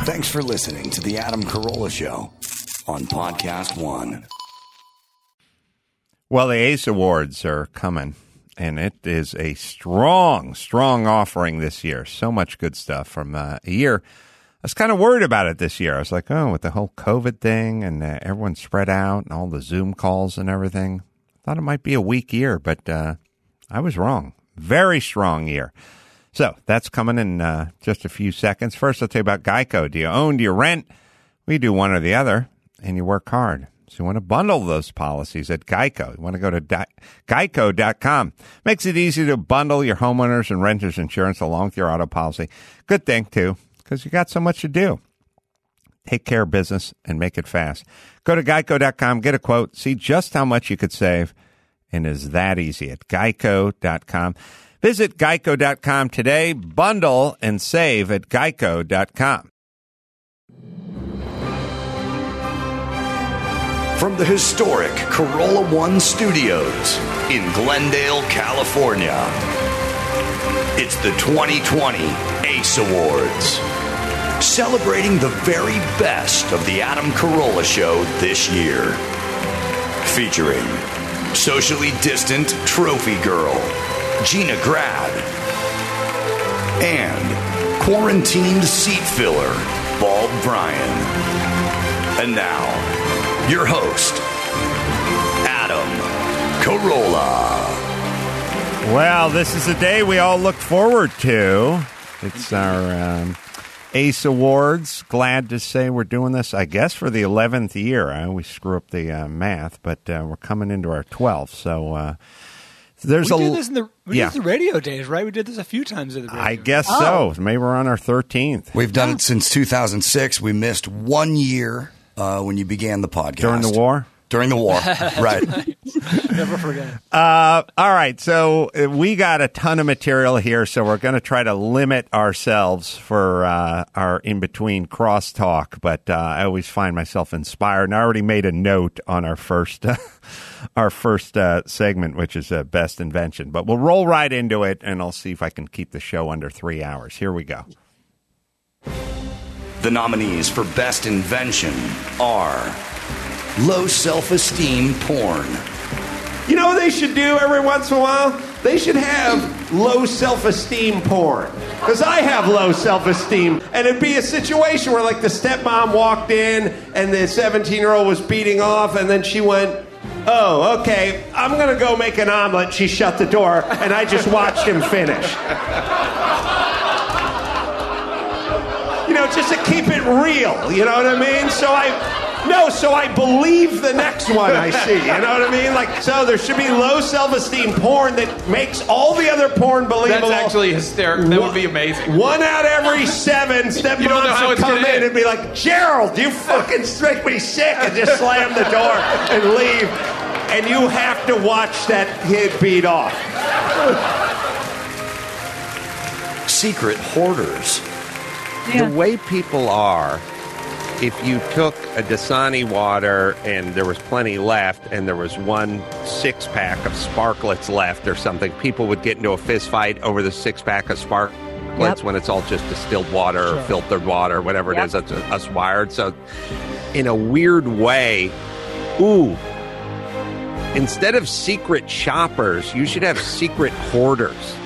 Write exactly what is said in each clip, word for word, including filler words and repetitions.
Thanks for listening to The Adam Carolla Show on Podcast One. Well, the ACE Awards are coming, and it is a strong, strong offering this year. So much good stuff from uh, a year. I was kind of worried about it this year. I was like, oh, with the whole COVID thing and uh, everyone spread out and all the Zoom calls and everything, I thought it might be a weak year, but uh, I was wrong. Very strong year. So that's coming in uh, just a few seconds. First, I'll tell you about Geico. Do you own? Do you rent? We do one or the other, and you work hard. So you want to bundle those policies at Geico. You want to go to di- geico dot com. Makes it easy to bundle your homeowners and renters insurance along with your auto policy. Good thing, too, because you got so much to do. Take care of business and make it fast. Go to geico dot com, get a quote, see just how much you could save, and it's that easy at geico dot com. Visit geico dot com today, bundle and save at geico dot com. From the historic Carolla One Studios in Glendale, California, it's the twenty twenty ACE Awards, celebrating the very best of the Adam Carolla Show this year. Featuring socially distant trophy girl, Gina Grad, and quarantined seat filler, Bald Brian. And now, your host, Adam Carolla. Well, this is a day we all look forward to. It's our um, ACE Awards. Glad to say we're doing this, I guess, for the eleventh year. I always screw up the uh, math, but uh, we're coming into our twelfth. So uh, there's we a did this in the we yeah. did this the radio days, right? We did this a few times in the radio. I guess oh. so. Maybe we're on our thirteenth. We've done it since two thousand six. We missed one year uh, when you began the podcast. During the war? During the war, right. Never forget. Uh, all right, so we got a ton of material here, so we're going to try to limit ourselves for uh, our in-between crosstalk, but uh, I always find myself inspired, and I already made a note on our first uh, our first uh, segment, which is uh, Best Invention. But we'll roll right into it, and I'll see if I can keep the show under three hours. Here we go. The nominees for Best Invention are low self-esteem porn. You know what they should do every once in a while? They should have low self-esteem porn. Because I have low self-esteem. And it'd be a situation where, like, the stepmom walked in and the seventeen-year-old was beating off, and then she went, oh, okay, I'm going to go make an omelet. She shut the door, and I just watched him finish. You know, just to keep it real, you know what I mean? So I... No, so I believe the next one I see. You know what I mean? Like, so there should be low self-esteem porn that makes all the other porn believable. That's actually hysterical. That would be amazing. One out every seven stepmoms would come in and be like, Gerald, you fucking make me sick, and just slam the door and leave. And you have to watch that kid beat off. Secret hoarders. Yeah. The way people are, if you took a Dasani water and there was plenty left and there was one six-pack of Sparklets left or something, people would get into a fist fight over the six-pack of Sparklets yep. when it's all just distilled water sure. or filtered water, whatever yep. it is that's us wired. So in a weird way, ooh, instead of secret shoppers, you should have secret hoarders.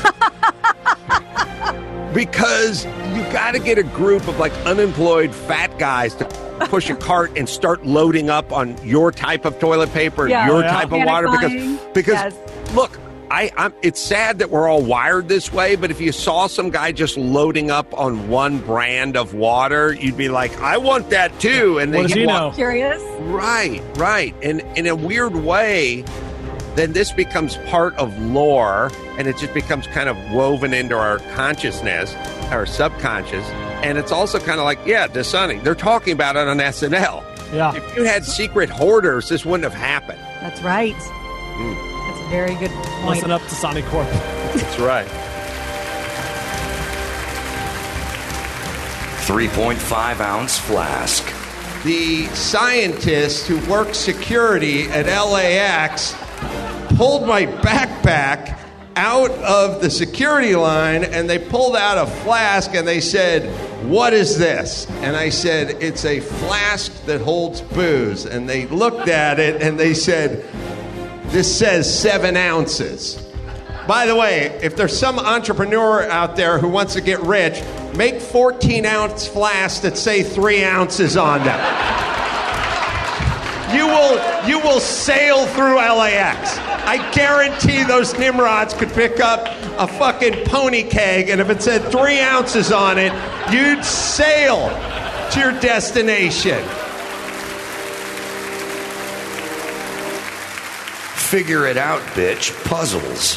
Because you got to get a group of, like, unemployed fat guys to push a cart and start loading up on your type of toilet paper, yeah, your yeah. type Panic of water. buying. Because, because yes. look, I, I'm, it's sad that we're all wired this way, but if you saw some guy just loading up on one brand of water, you'd be like, I want that too. And what then does he know? Curious? Right, right. And in a weird way, then this becomes part of lore, and it just becomes kind of woven into our consciousness, our subconscious. And it's also kind of like, yeah, Dasani, they're talking about it on S N L. Yeah. If you had secret hoarders, this wouldn't have happened. That's right. Mm. That's a very good point. Listen up to Sonic Corp. That's right. three point five ounce flask. The scientist who works security at L A X pulled my backpack out of the security line, and they pulled out a flask, and they said, "What is this?" And I said, "It's a flask that holds booze." And they looked at it, and they said, "This says seven ounces." By the way, if there's some entrepreneur out there who wants to get rich, make fourteen-ounce flasks that say three ounces on them. You will, you will sail through L A X. I guarantee those Nimrods could pick up a fucking pony keg, and if it said three ounces on it, you'd sail to your destination. Figure it out, bitch. Puzzles.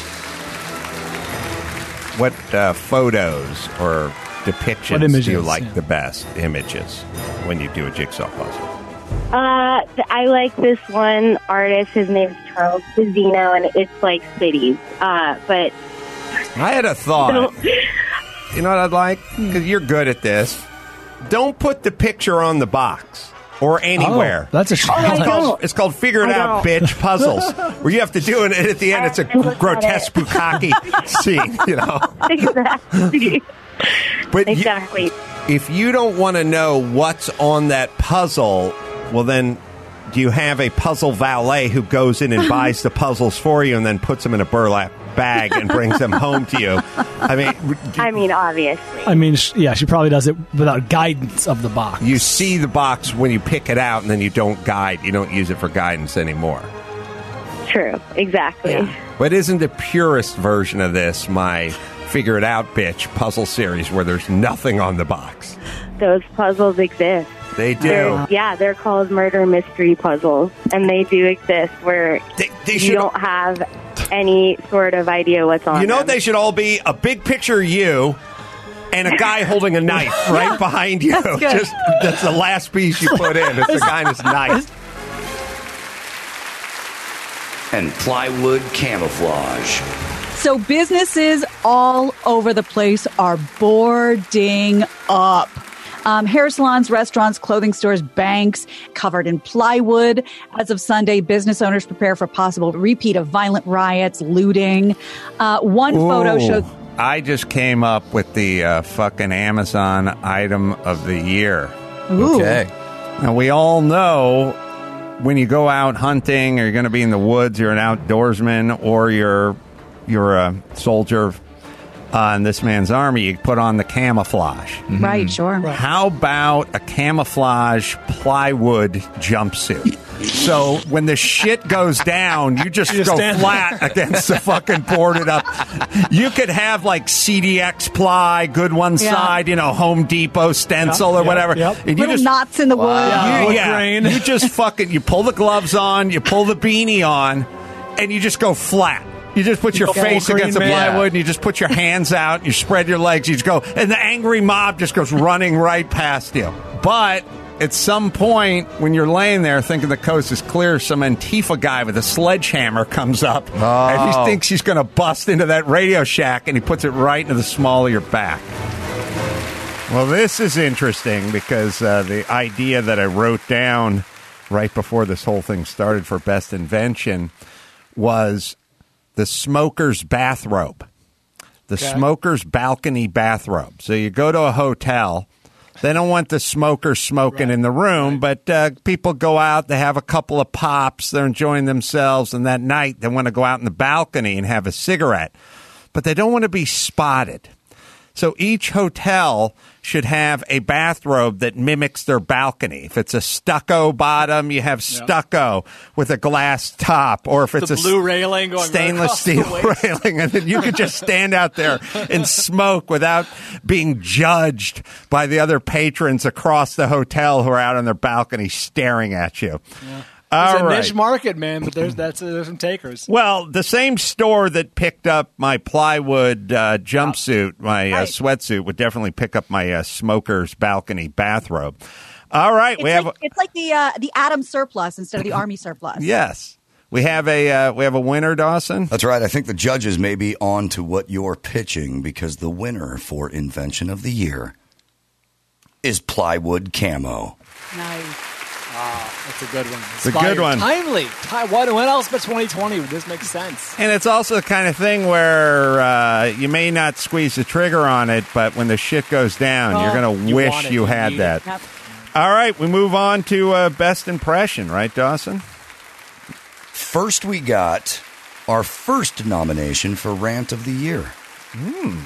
What uh, photos or depictions What images, do you like yeah. the best? Images when you do a jigsaw puzzle. Uh, I like this one artist. His name's Charles Pizzino, and it's like cities. Uh, but I had a thought. You know what I'd like? Because you're good at this. Don't put the picture on the box or anywhere. Oh, that's a I It's don't. called, it's called Figure It I Out, don't. Bitch Puzzles, where you have to do it, and at the end, it's a I looked at grotesque it. bukkake scene, you know? exactly. But you- exactly. if you don't want to know what's on that puzzle, well, then do you have a puzzle valet who goes in and buys the puzzles for you and then puts them in a burlap bag and brings them home to you? I mean, do- I mean, obviously. I mean, sh- yeah, she probably does it without guidance of the box. you see the box when you pick it out, and then you don't guide. You don't use it for guidance anymore. True. Exactly. But isn't the purest version of this my Figure It Out, Bitch puzzle series where there's nothing on the box? Those puzzles exist. They do. They're, yeah, they're called murder mystery puzzles, and they do exist where They, they you should. don't have any sort of idea what's on You know, them. they should all be a big picture of you and a guy holding a knife right behind you. That's good. Just that's the last piece you put in. It's the guy in his knife. And plywood camouflage. So businesses all over the place are boarding up. Um, hair salons, restaurants, clothing stores, banks covered in plywood. As of Sunday, business owners prepare for possible repeat of violent riots, looting. Uh, one photo Ooh. shows... I just came up with the uh, fucking Amazon item of the year. Ooh. Okay. Now, we all know when you go out hunting or you're going to be in the woods, you're an outdoorsman or you're you're a soldier uh, in this man's army, you put on the camouflage. Right, sure. How about a camouflage plywood jumpsuit? So when the shit goes down, you just You just go stand flat against the fucking boarded up. You could have like C D X ply, good one Yeah. side, you know, Home Depot stencil Yep, or yep, whatever. yep. And you Little just knots in the wood. Yeah. you, wood yeah, grain. you just fucking you pull the gloves on, you pull the beanie on, and you just go flat. You just put your go face full against the Green Man. plywood, and you just put your hands out, you spread your legs, you just go, and the angry mob just goes running right past you. But at some point, when you're laying there thinking the coast is clear, some Antifa guy with a sledgehammer comes up, and he thinks he's going to bust into that Radio Shack, and he puts it right into the small of your back. Well, this is interesting because uh, the idea that I wrote down right before this whole thing started for Best Invention was the smoker's bathrobe, the Okay. smoker's balcony bathrobe. So you go to a hotel. They don't want the smokers smoking Right. in the room, but uh, people go out, they have a couple of pops, they're enjoying themselves, and that night they want to go out in the balcony and have a cigarette. But they don't want to be spotted. So each hotel should have a bathrobe that mimics their balcony. If it's a stucco bottom, you have stucco with a glass top. Or if it's The a blue railing going right stainless across the steel waist. railing, and then you could just stand out there and smoke without being judged by the other patrons across the hotel who are out on their balcony staring at you. All It's a right. niche market, man, but there's that's uh, there's some takers. Well, the same store that picked up my plywood uh, jumpsuit, my uh, Right. sweatsuit, would definitely pick up my uh, smoker's balcony bathrobe. All right, It's we like, have it's like the uh, the Atom surplus instead of the Army surplus. yes, we have a uh, we have a winner, Dawson. That's right. I think the judges may be on to what you're pitching because the winner for Invention of the Year is plywood camo. Nice. That's a good one. It's a good one. Timely. Time, what, what else but twenty twenty would this make sense? And it's also the kind of thing where uh, you may not squeeze the trigger on it, but when the shit goes down, Oh, you're going to you wish want it, you you had need that. it. Yep. All right, we move on to uh, Best Impression, right, Dawson? First, we got our first nomination for Rant of the Year. Hmm.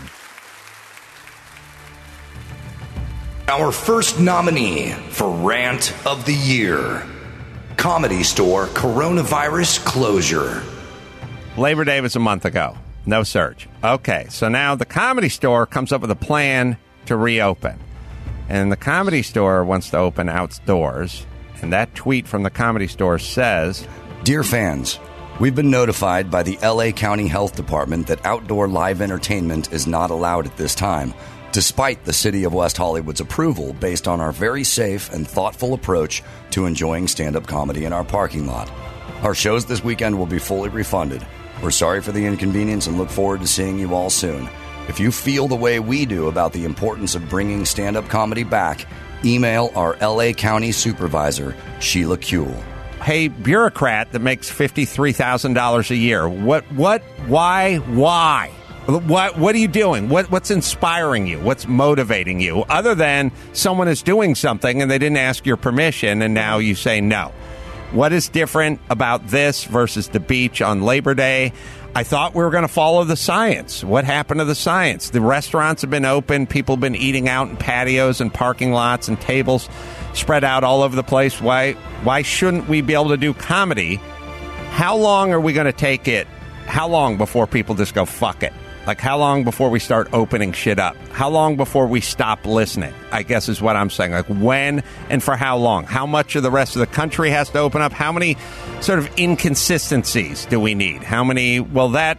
Our first nominee for Rant of the Year, Comedy Store Coronavirus Closure. Labor Day was a month ago. No surge. Okay, so now the Comedy Store comes up with a plan to reopen. And the Comedy Store wants to open outdoors. And that tweet from the Comedy Store says, Dear fans, we've been notified by the L A County Health Department that outdoor live entertainment is not allowed at this time, despite the City of West Hollywood's approval based on our very safe and thoughtful approach to enjoying stand-up comedy in our parking lot. Our shows this weekend will be fully refunded. We're sorry for the inconvenience and look forward to seeing you all soon. If you feel the way we do about the importance of bringing stand-up comedy back, email our L A County Supervisor, Sheila Kuehl. hey, bureaucrat that makes fifty-three thousand dollars a year, what, what, why, why? What what are you doing? What what's inspiring you? What's motivating you? Other than someone is doing something and they didn't ask your permission and now you say no. What is different about this versus the beach on Labor Day? I thought we were going to follow the science. What happened to the science? The restaurants have been open. People have been eating out in patios and parking lots and tables spread out all over the place. Why why shouldn't we be able to do comedy? How long are we going to take it? How long before people just go, fuck it? Like, how long before we start opening shit up? How long before we stop listening? I guess is what I'm saying. Like, when and for how long? How much of the rest of the country has to open up? How many sort of inconsistencies do we need? How many? Well, that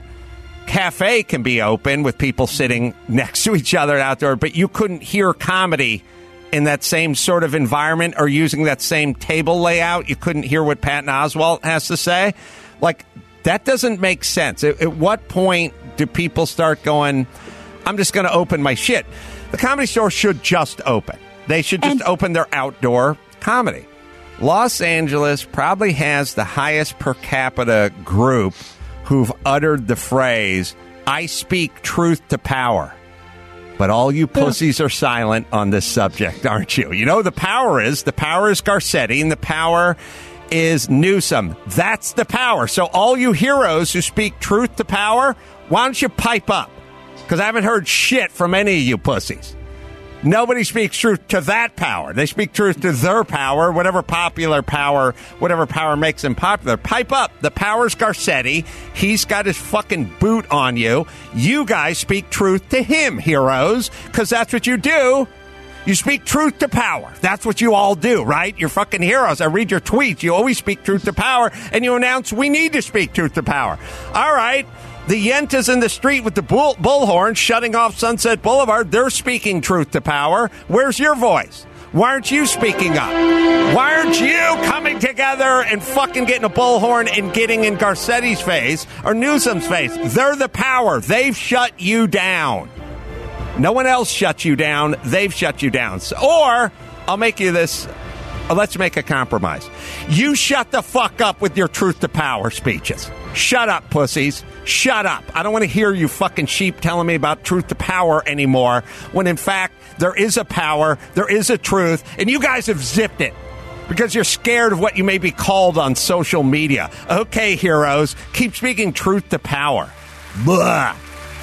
cafe can be open with people sitting next to each other outdoor, but you couldn't hear comedy in that same sort of environment or using that same table layout. You couldn't hear what Patton Oswalt has to say. Like, that doesn't make sense. At, at what point do people start going, I'm just going to open my shit? The Comedy Store should just open. They should just and- open their outdoor comedy. Los Angeles probably has the highest per capita group who've uttered the phrase, I speak truth to power. But all you pussies are silent on this subject, aren't you? You know, the power is, the power is Garcetti, and the power is Newsom. That's the power. So all you heroes who speak truth to power, why don't you pipe up? Because I haven't heard shit from any of you pussies. Nobody speaks truth to that power. They speak truth to their power, whatever popular power, whatever power makes them popular. Pipe up. The power's Garcetti. He's got his fucking boot on you. You guys speak truth to him, heroes, because that's what you do. You speak truth to power. That's what you all do, right? You're fucking heroes. I read your tweets. You always speak truth to power, and you announce we need to speak truth to power. All right. The Yentas in the street with the bull- bullhorn shutting off Sunset Boulevard, they're speaking truth to power. Where's your voice? Why aren't you speaking up? Why aren't you coming together and fucking getting a bullhorn and getting in Garcetti's face or Newsom's face? They're the power. They've shut you down. No one else shuts you down. They've shut you down. So, or I'll make you this. Uh, let's make a compromise. You shut the fuck up with your truth to power speeches. Shut up, pussies. Shut up. I don't want to hear you fucking sheep telling me about truth to power anymore when, in fact, there is a power, there is a truth, and you guys have zipped it because you're scared of what you may be called on social media. Okay, heroes, keep speaking truth to power. Blah.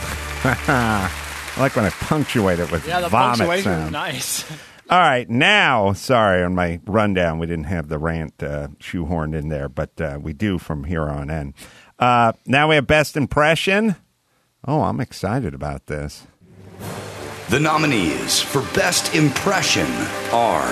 I like when I punctuate it with yeah, the vomit punctuation sound. was nice. All right, now, sorry, on my rundown, we didn't have the rant uh, shoehorned in there, but uh, we do from here on in. Uh, now we have Best Impression. Oh, I'm excited about this. The nominees for Best Impression are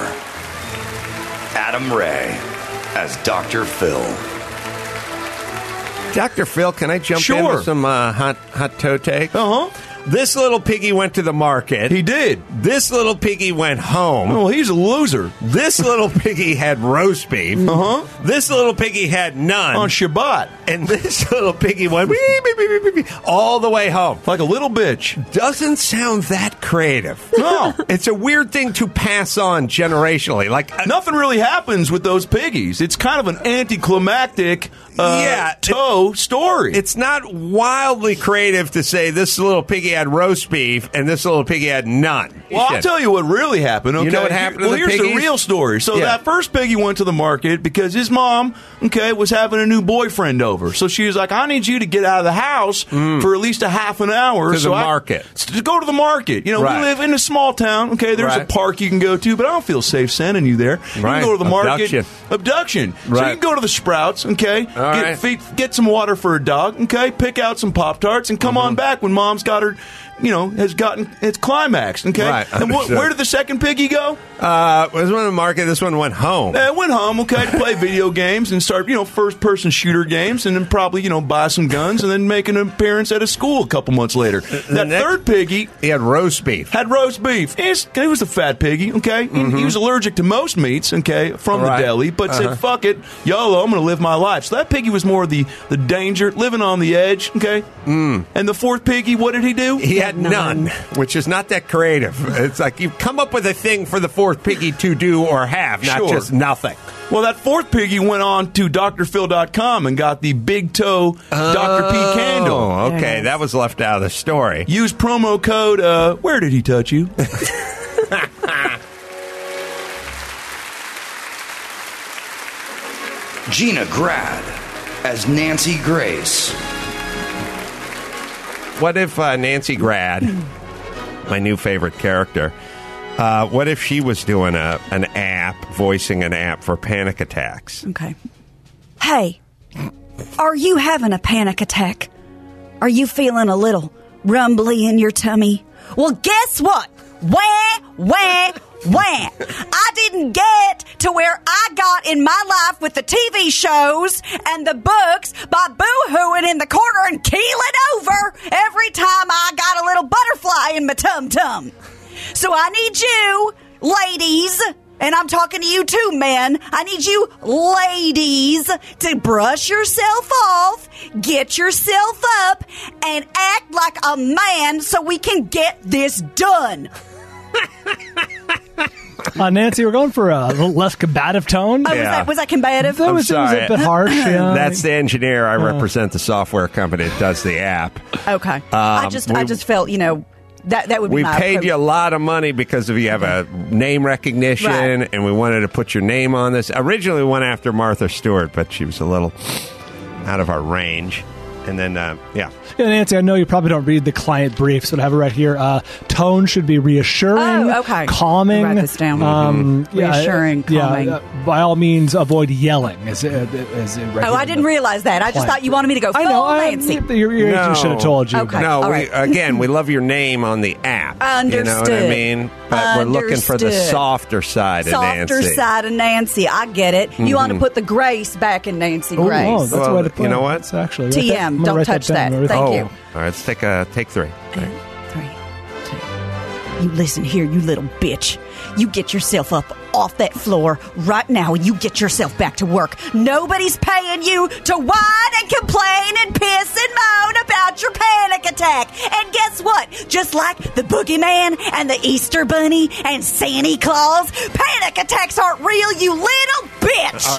Adam Ray as Doctor Phil. Doctor Phil, can I jump Sure. in with some uh, hot hot toe takes? Uh-huh. This little piggy went to the market. He did. This little piggy went home. Oh, he's a loser. This little piggy had roast beef. Uh-huh. This little piggy had none. On Shabbat. And this little piggy went beep, beep, beep, beep, beep, all the way home. Like a little bitch. Doesn't sound that creative. No. It's a weird thing to pass on generationally. Like uh, Nothing really happens with those piggies. It's kind of an anticlimactic uh, Yeah, toe story. It's not wildly creative to say this little piggy had roast beef and this little piggy had none. Well, I'll tell you what really happened. Okay? You know what happened to Well, the here's piggies? the real story. So Yeah. that first piggy went to the market because his mom, okay, was having a new boyfriend over. So she was like, I need you to get out of the house for at least a half an hour. To so the I- market. To go to the market. You know, Right. we live in a small town. Okay, there's a Right. park you can go to, but I don't feel safe sending you there. You Right. can go to the market. Abduction. Abduction. So Right. you can go to the Sprouts, okay, All get, right. feed, get some water for a dog, okay, pick out some Pop-Tarts, and come Mm-hmm. on back when mom's got her, you know, has gotten its climaxed, okay? Right, And wh- understood. where did the second piggy go? Uh, this one in the market. This one went home. Uh, went home, okay, to play video games and start, you know, first-person shooter games, and then probably, you know, buy some guns, and then make an appearance at a school a couple months later. That next- third piggy He had roast beef. had roast beef. He's, he was a fat piggy, okay? He- He, was allergic to most meats, okay, from Right. the deli, but Uh-huh. said, fuck it, YOLO, I'm going to live my life. So that piggy was more the, the danger, living on the edge, okay? Mm. And the fourth piggy, what did he do? He had none, which is not that creative. It's like you come up with a thing for the fourth piggy to do or have, not Sure. just nothing. Well, that fourth piggy went on to D R Phil dot com and got the big toe Doctor P candle. Oh, okay. That was left out of the story. Use promo code, uh, where did he touch you? Gina Grad as Nancy Grace. What if uh, Nancy Grad, my new favorite character, uh, what if she was doing a an app, voicing an app for panic attacks? Okay. Hey, are you having a panic attack? Are you feeling a little rumbly in your tummy? Well, guess what? Wah, wah, wah. I didn't get to where I got in my life with the T V shows and the books by boo-hooing in the corner and keeling over every time I got a little butterfly in my tum-tum. So I need you, ladies, and I'm talking to you too, men. I need you, ladies, to brush yourself off, get yourself up, and act like a man so we can get this done. Uh, Nancy, we're going for a little less combative tone. Oh, was, that, was that combative? That was, it was a bit harsh. Yeah. That's the engineer. I represent the software company that does the app. Okay. I just, I we- just felt, you know, that that would be We my paid approach. you a lot of money because of you have a name recognition, Right. and we wanted to put your name on this. Originally, we went after Martha Stewart, but she was a little out of our range. And then, uh, yeah. Yeah, Nancy, I know you probably don't read the client briefs, but I have it right here. Uh, tone should be reassuring, Oh, okay. calming. Write this down. Um, yeah, Reassuring, calming. Yeah, uh, by all means, avoid yelling. As, uh, as it right Oh, here I in didn't the realize that. I just client thought you wanted me to go full I know. I, Nancy. your, your No. agent should have told you. Okay. No, all we, right. again, we love your name on the app. You know what I Understood. mean? But we're looking for the Understood. softer side Softer of Nancy. side of Nancy. I get it. You want to put the grace back in Nancy Oh, Grace. oh, that's Well, the way to put you know it. what? It's actually T M, write that- I'm gonna don't write touch down. that. I'm gonna write Thank oh, you. all right, let's take a take three. Three, two. You listen here, you little bitch. You get yourself up off that floor right now. You get yourself back to work. Nobody's paying you to whine and complain and piss and moan about your panic attack. And guess what? Just like the boogeyman and the Easter Bunny and Santa Claus, panic attacks aren't real, you little bitch.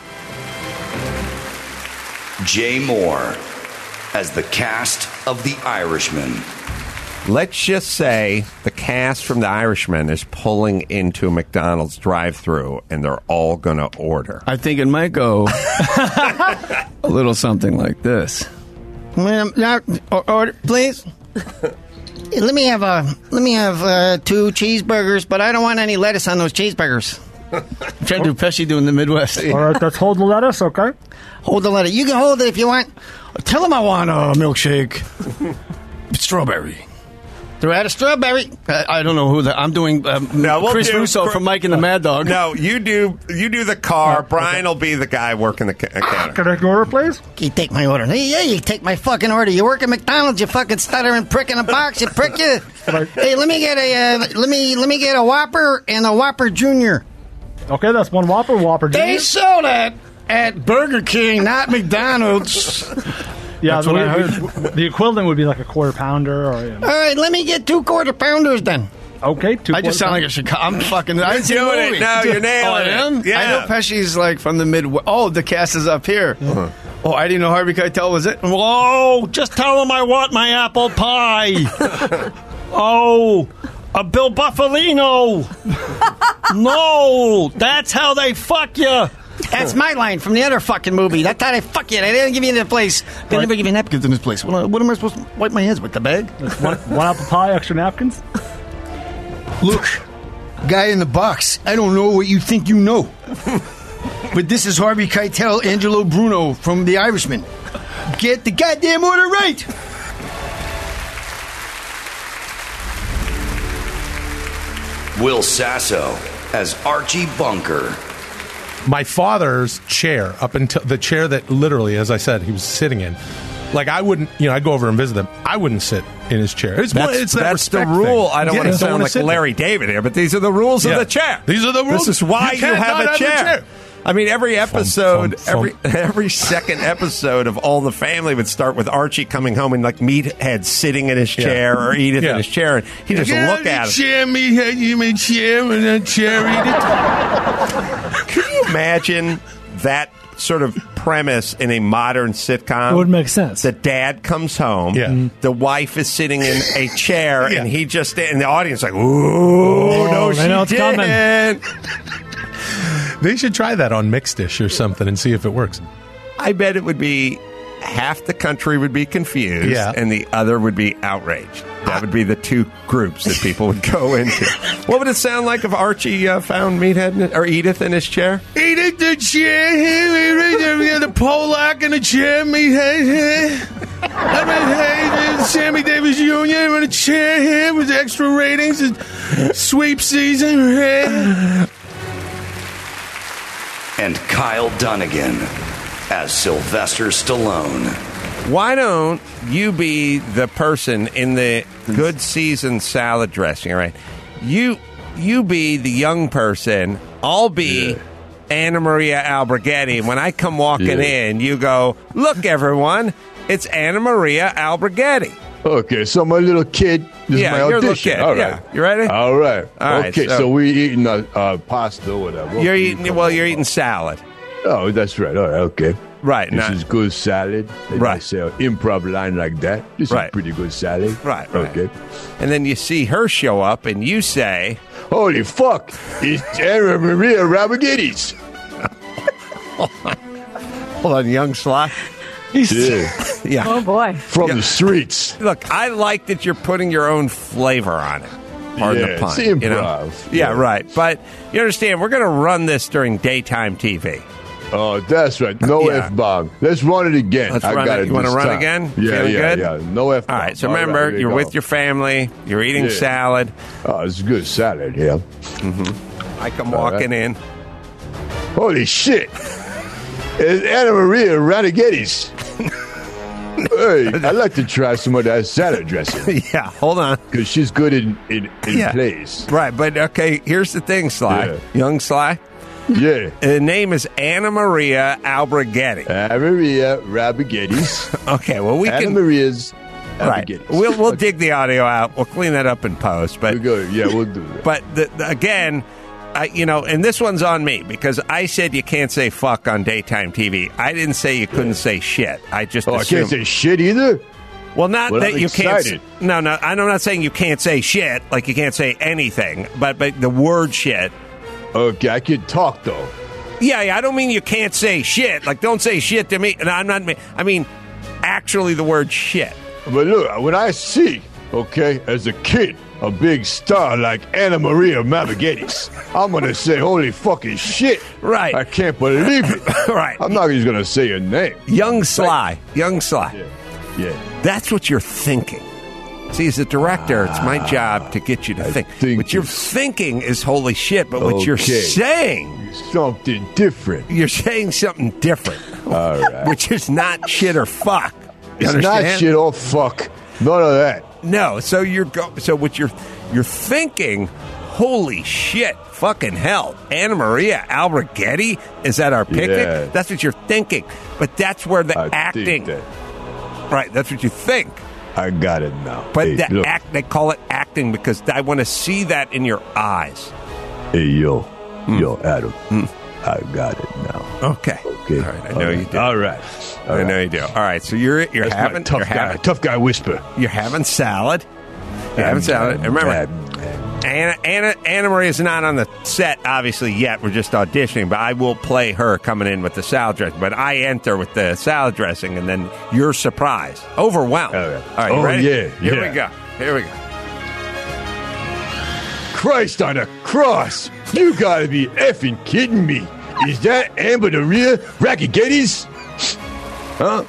Jay Moore as the cast of The Irishman. Let's just say the cast from The Irishman is pulling into a McDonald's drive-thru, and they're all going to order. I think it might go a little something like this. Ma'am, now, or- order, please. Let me have uh, let me have uh, two cheeseburgers, but I don't want any lettuce on those cheeseburgers. I'm trying to do Pesci doing the Midwest. All right, let's hold the lettuce, okay? Hold the lettuce. You can hold it if you want. Tell him I want a milkshake. Strawberry. They're out of strawberry. Uh, I don't know who the. I'm doing um, No, we'll Chris do- Russo from Mike and the Mad Dog. No, you do you do the car. Brian will be the guy working the ca- counter. Can I take your order, please? You take my order. Hey, yeah, you take my fucking order. You work at McDonald's, you fucking stuttering prick in a box, you prick you. Hey, let me get a uh, let me let me get a Whopper and a Whopper Junior. Okay, that's one Whopper, Whopper Junior. They sell that at Burger King, not McDonald's. Yeah, That's the, what I heard. the equivalent would be like a quarter pounder, or you know. All right, let me get two quarter pounders then. Okay, two. I just sound like a Chicago. I'm fucking. I You're didn't see the doing movie. it. No, you're nailing oh, I it. am? Yeah. I know Pesci's like from the Midwest. Oh, the cast is up here. Uh-huh. Oh, I didn't know Harvey Keitel was it. Whoa! Just tell them I want my apple pie. Oh, a Bill Buffalino. No, that's how they fuck you. That's my line from the other fucking movie. That's how they fuck you. They didn't give you the place. They never give you napkins in this place. What, what am I supposed to wipe my hands with? The bag? One, one apple pie, extra napkins. Look, guy in the box, I don't know what you think you know. But this is Harvey Keitel, Angelo Bruno from The Irishman. Get the goddamn order right! Will Sasso as Archie Bunker. My father's chair, up until the chair that literally, as I said, he was sitting in. Like, I wouldn't, you know, I'd go over and visit him. I wouldn't sit in his chair. It's, That's, it's that that's the respect rule. thing. I don't Yeah, want to don't sound wanna like sit Larry David here, but these are the rules Yeah. of the chair. These are the rules. This is why You you, have, cannot a, have a chair. chair. I mean, every episode, Fum, fum, every every second episode of All the Family would start with Archie coming home and like Meathead sitting in his Yeah. chair or Edith Yeah. in his chair, and he just Yeah, look the at him. chair, Meathead, you may chair and that chair, Edith. Can you imagine that sort of premise in a modern sitcom? It would make sense. The dad comes home. Yeah. Mhm. The wife is sitting in a chair, Yeah. and he just and the audience like, ooh, no, I she know it's coming. didn't. They should try that on Mixed Dish or something and see if it works. I bet it would be half the country would be confused, Yeah. and the other would be outraged. That would be the two groups that people would go into. What would it sound like if Archie uh, found Meathead in, or Edith in his chair? Edith, the chair here, right there. We got the Polak in the chair, Meathead here. I mean, hey, there's Sammy Davis Junior in the chair here with extra ratings. It's sweep season here. And Kyle Dunnigan as Sylvester Stallone. Why don't you be the person in the good season salad dressing, right? You you be the young person. I'll be Yeah. Anna Maria Alberghetti. And when I come walking Yeah. in, you go, look, everyone, it's Anna Maria Alberghetti. Okay, so my little kid, this Yeah, is my you're a little audition. kid, All right. yeah. You ready? All right. All right, okay, so- so, we eating uh, uh, pasta or whatever. You're Okay, eating, come well, on. you're eating salad. Oh, that's right. All right, okay. Right. This now- is good salad. And Right. I say an improv line like that. This Right. is pretty good salad. Right, right. Okay. And then you see her show up, and you say, Holy fuck, it's Anna Maria Rabagittis. hold on, young Sly. Yeah. Yeah. Oh boy. From the streets. Look, I like that you're putting your own flavor on it. Pardon Yeah, the pun. it's you know? improv. Yeah, Yeah. right. But you understand, we're going to run this during daytime T V. Oh, that's right. No Yeah. F-bomb. Let's run it again. Let's I run got it. it You want to this run time. again? Yeah, Feeling yeah, good? yeah. No F-bomb. All right, so All right, remember, here we you're go. with your family, you're eating Yeah. salad. Oh, it's good salad, yeah. Mm-hmm. I come All walking right. in. Holy shit. It's Anna Maria Radaghetti's. Hey, I'd like to try some of that salad dressing. Yeah, hold on. Because she's good in, in, in Yeah. place. Right, but okay, here's the thing, Sly. Yeah. Young Sly. Yeah. The name is Anna Maria Alberghetti. Anna Maria Rabaghetti's. Okay, well, we Anna can. Maria's Right. Rabaghetti's. We'll, we'll dig the audio out. We'll clean that up in post. But We go, yeah, we'll do that. But the, the, again, I, you know, and this one's on me because I said you can't say fuck on daytime T V. I didn't say you couldn't say shit. I just Oh, I assumed. can't say shit either? Well, not Well, that I'm you can't. excited. s- No, no, I'm not saying you can't say shit. Like you can't say anything, but but the word shit. Okay, I can talk, though. Yeah, yeah. I don't mean you can't say shit. Like don't say shit to me. And I'm not. I mean, actually, the word shit. But look, when I see, okay, as a kid, a big star like Anna Maria Rabaghetti's, I'm going to say, holy fucking shit. Right. I can't believe it. Right. I'm not just going to say her name. Young Sly. Young Sly. Yeah. Yeah. That's what you're thinking. See, as a director, it's my job to get you to think. think What you're thinking is holy shit, but what you're Okay. saying, Something different. you're saying something different, All right. which is not shit or fuck. You It's understand? not shit or fuck. None of that. No, so you're go- so what you're you're thinking, holy shit, fucking hell, Anna Maria Alberghetti is at our picnic? Yeah. That's what you're thinking. But that's where the I acting think that. Right, that's what you think. I got it now. But hey, the look. act they call it acting because I want to see that in your eyes. Hey, yo. Mm. Yo, Adam. I got it now. Okay. Okay. All right, I know All you right. do. All right. All I right. know you do. All right, so you're you're That's my having tough you're guy. having Tough guy whisper. you're having salad. You're having salad. And remember, Anna, Anna, Anna Maria's not on the set, obviously, yet. We're just auditioning, but I will play her coming in with the salad dressing. But I enter with the salad dressing, and then you're surprised. Overwhelmed. All right. All right, you Oh, ready? yeah, Here yeah. we go. Here we go. Christ on a cross. You gotta be effing kidding me. Is that Amber the real Rackaghettis? Huh?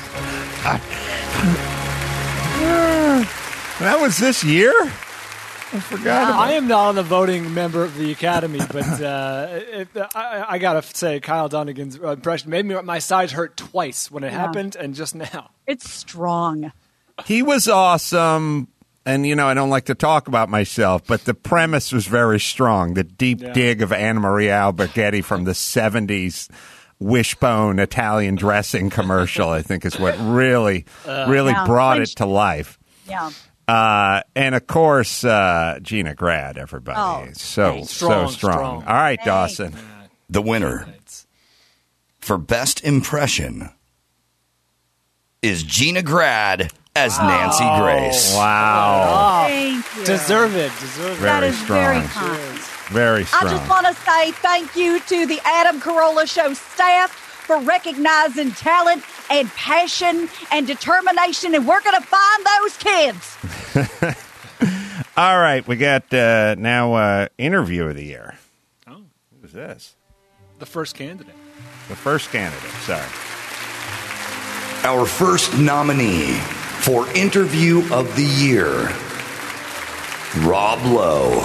That was this year? I forgot about I am not a voting member of the Academy, but uh, it, I, I gotta say, Kyle Dunnigan's impression made me my sides hurt twice when it Yeah. happened and just now. It's strong. He was awesome. And, you know, I don't like to talk about myself, but the premise was very strong. The deep Yeah. dig of Anna Maria Alberghetti from the seventies Wishbone Italian dressing commercial, I think, is what really, really Yeah. brought When it she- to life. Yeah. Uh, and, of course, uh, Gina Grad, everybody. Oh, so, thanks. so Strong, strong. strong. All right, Thanks. Dawson. The winner for best impression is Gina Grad as Nancy Grace. Wow. Thank you. Deserve it. Deserve it. Very That is very strong. kind. Very I strong. just want to say thank you to the Adam Carolla Show staff for recognizing talent and passion and determination, and we're going to find those kids. All right, we got uh, now uh, interview of the year. Oh. Who's this? The first candidate. The first candidate, sorry. Our first nominee for Interview of the Year, Rob Lowe.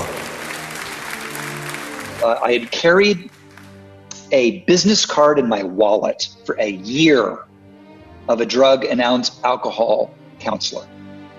Uh, I had carried a business card in my wallet for a year of a drug and al- alcohol counselor.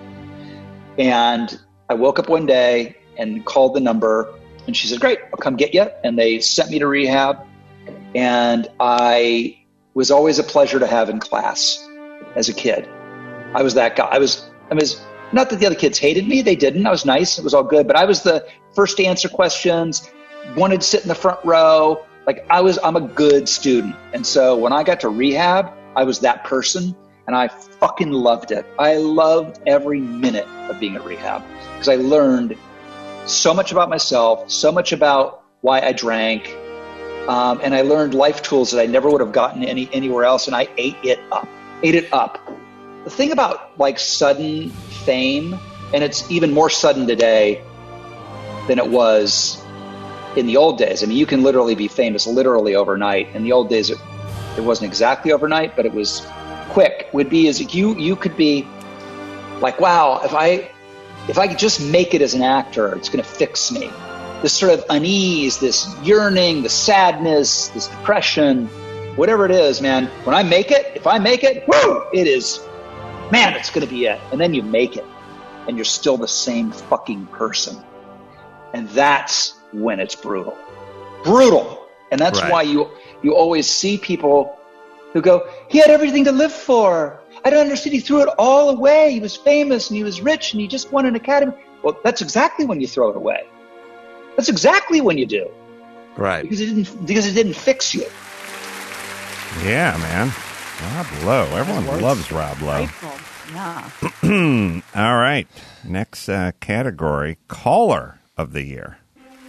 And I woke up one day and called the number, and she said, great, I'll come get you. And they sent me to rehab. And I was always a pleasure to have in class as a kid. I was that guy. I was, I was, not that the other kids hated me. They didn't. I was nice. It was all good. But I was the first to answer questions, wanted to sit in the front row. Like I was, I'm a good student. And so when I got to rehab, I was that person, and I fucking loved it. I loved every minute of being at rehab because I learned so much about myself, so much about why I drank. Um, and I learned life tools that I never would have gotten any anywhere else. And I ate it up, ate it up. The thing about like sudden fame, and it's even more sudden today than it was in the old days. I mean, you can literally be famous literally overnight. In the old days, it, it wasn't exactly overnight, but it was quick. Would be as you you could be like, wow, if I if I could just make it as an actor, it's going to fix me. This sort of unease, this yearning, the sadness, this depression, whatever it is, man. When I make it, if I make it, woo, it is, man, it's going to be it. And then you make it, and you're still the same fucking person. And that's when it's brutal. Brutal. And that's Right. why you you always see people who go, he had everything to live for. I don't understand. He threw it all away. He was famous and he was rich and he just won an academy. Well, that's exactly when you throw it away. That's exactly when you do. Right. Because it didn't because it didn't fix you. Yeah, man. Rob Lowe. Everyone loves Rob Lowe. Grateful. Yeah. All right. Next uh, category, caller of the year.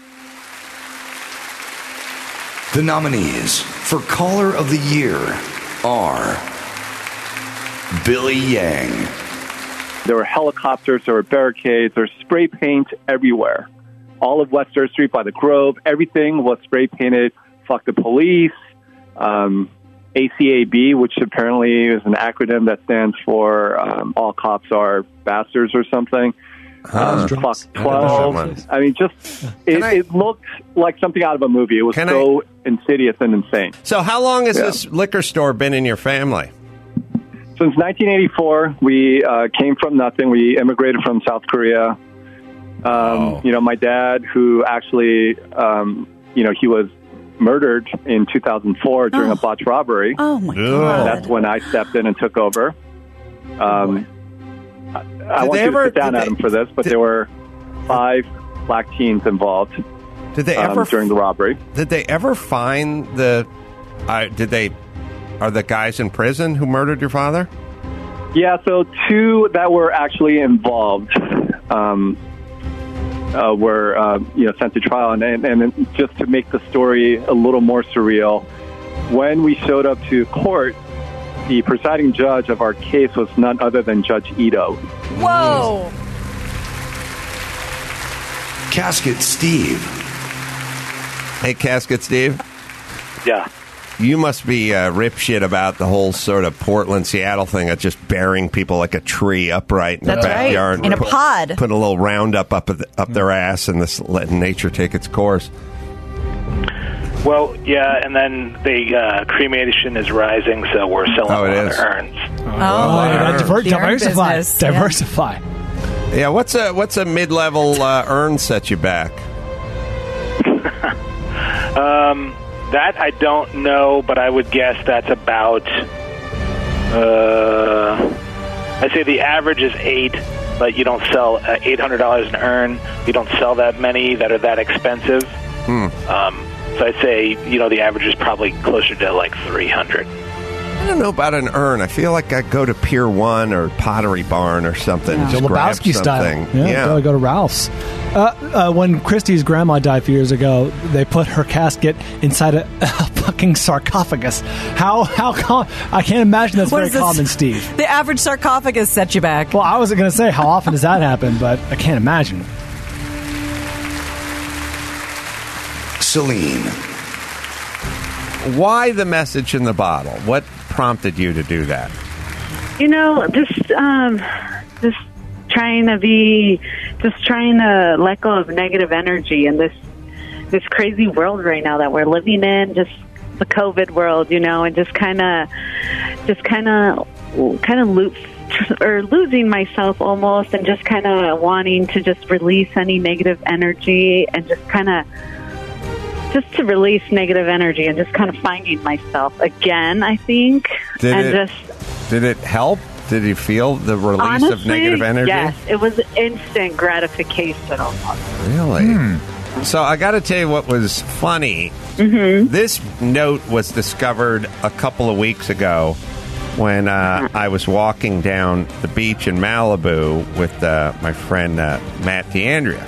The nominees for Caller of the Year are Billy Yang. There were helicopters, there were barricades, there was spray paint everywhere. All of West Third Street by the Grove, everything was spray painted. Fuck the police. Um, A C A B, which apparently is an acronym that stands for um, All Cops Are Bastards or something. Um, fuck twelve. I mean, just it, I, it looked like something out of a movie. It was so I, insidious and insane. So, how long has yeah. this liquor store been in your family? Since nineteen eighty-four, we uh, came from nothing. We immigrated from South Korea. Um, oh. You know, my dad, who actually, um, you know, he was murdered in two thousand four during oh. a botched robbery. Oh my god! That's when I stepped in and took over. Um, I, I want they you ever, to sit down did at they, him for this, but did, there were five black teens involved. Did they ever um, during the robbery? Did they ever find the? Uh, did they? Are the guys in prison who murdered your father? Yeah, so two that were actually involved um, uh, were uh, you know sent to trial, and, and and just to make the story a little more surreal, when we showed up to court, the presiding judge of our case was none other than Judge Ito. Whoa! Casket Steve. Hey, Casket Steve. Yeah. You must be uh, rip shit about the whole sort of Portland, Seattle thing of just burying people like a tree upright in That's the backyard. right. In a put, pod. Put a little Roundup up, up their ass and this letting nature take its course. Well, yeah, and then the uh, cremation is rising, so we're selling oh, it a lot is. of urns. Oh, oh yeah, diver- diversify. Business, Diversify. Yeah, yeah what's a what's a mid-level uh, urn set you back? um, that I don't know, but I would guess that's about. Uh, I'd say the average is eight, but you don't sell uh, eight hundred dollars an urn. You don't sell that many that are that expensive. Hmm. Um, so I'd say you know the average is probably closer to like three hundred. I don't know about an urn. I feel like I'd go to Pier One or Pottery Barn or something. Yeah. Just Joe grab Lebowski something. style. Yeah, yeah. Go, go to Ralph's. Uh, uh, when Christy's grandma died a few years ago, they put her casket inside a, a fucking sarcophagus. How how com- I can't imagine that's What very is this? common, Steve. The average sarcophagus set you back. Well, I wasn't going to say how often does that happen, but I can't imagine. Celine. Why the message in the bottle? What prompted you to do that? You know, just um, just trying to be, just trying to let go of negative energy in this this crazy world right now that we're living in. Just the COVID world, you know, and just kind of, just kind of, kind of loop or losing myself almost, and just kind of wanting to just release any negative energy and just kind of. Just to release negative energy and just kind of finding myself again, I think. Did and it, just did it help? Did you feel the release honestly, of negative energy? Yes, it was instant gratification almost. Really? Hmm. So I got to tell you what was funny. Mm-hmm. This note was discovered a couple of weeks ago when uh, I was walking down the beach in Malibu with uh, my friend uh, Matt D'Andrea.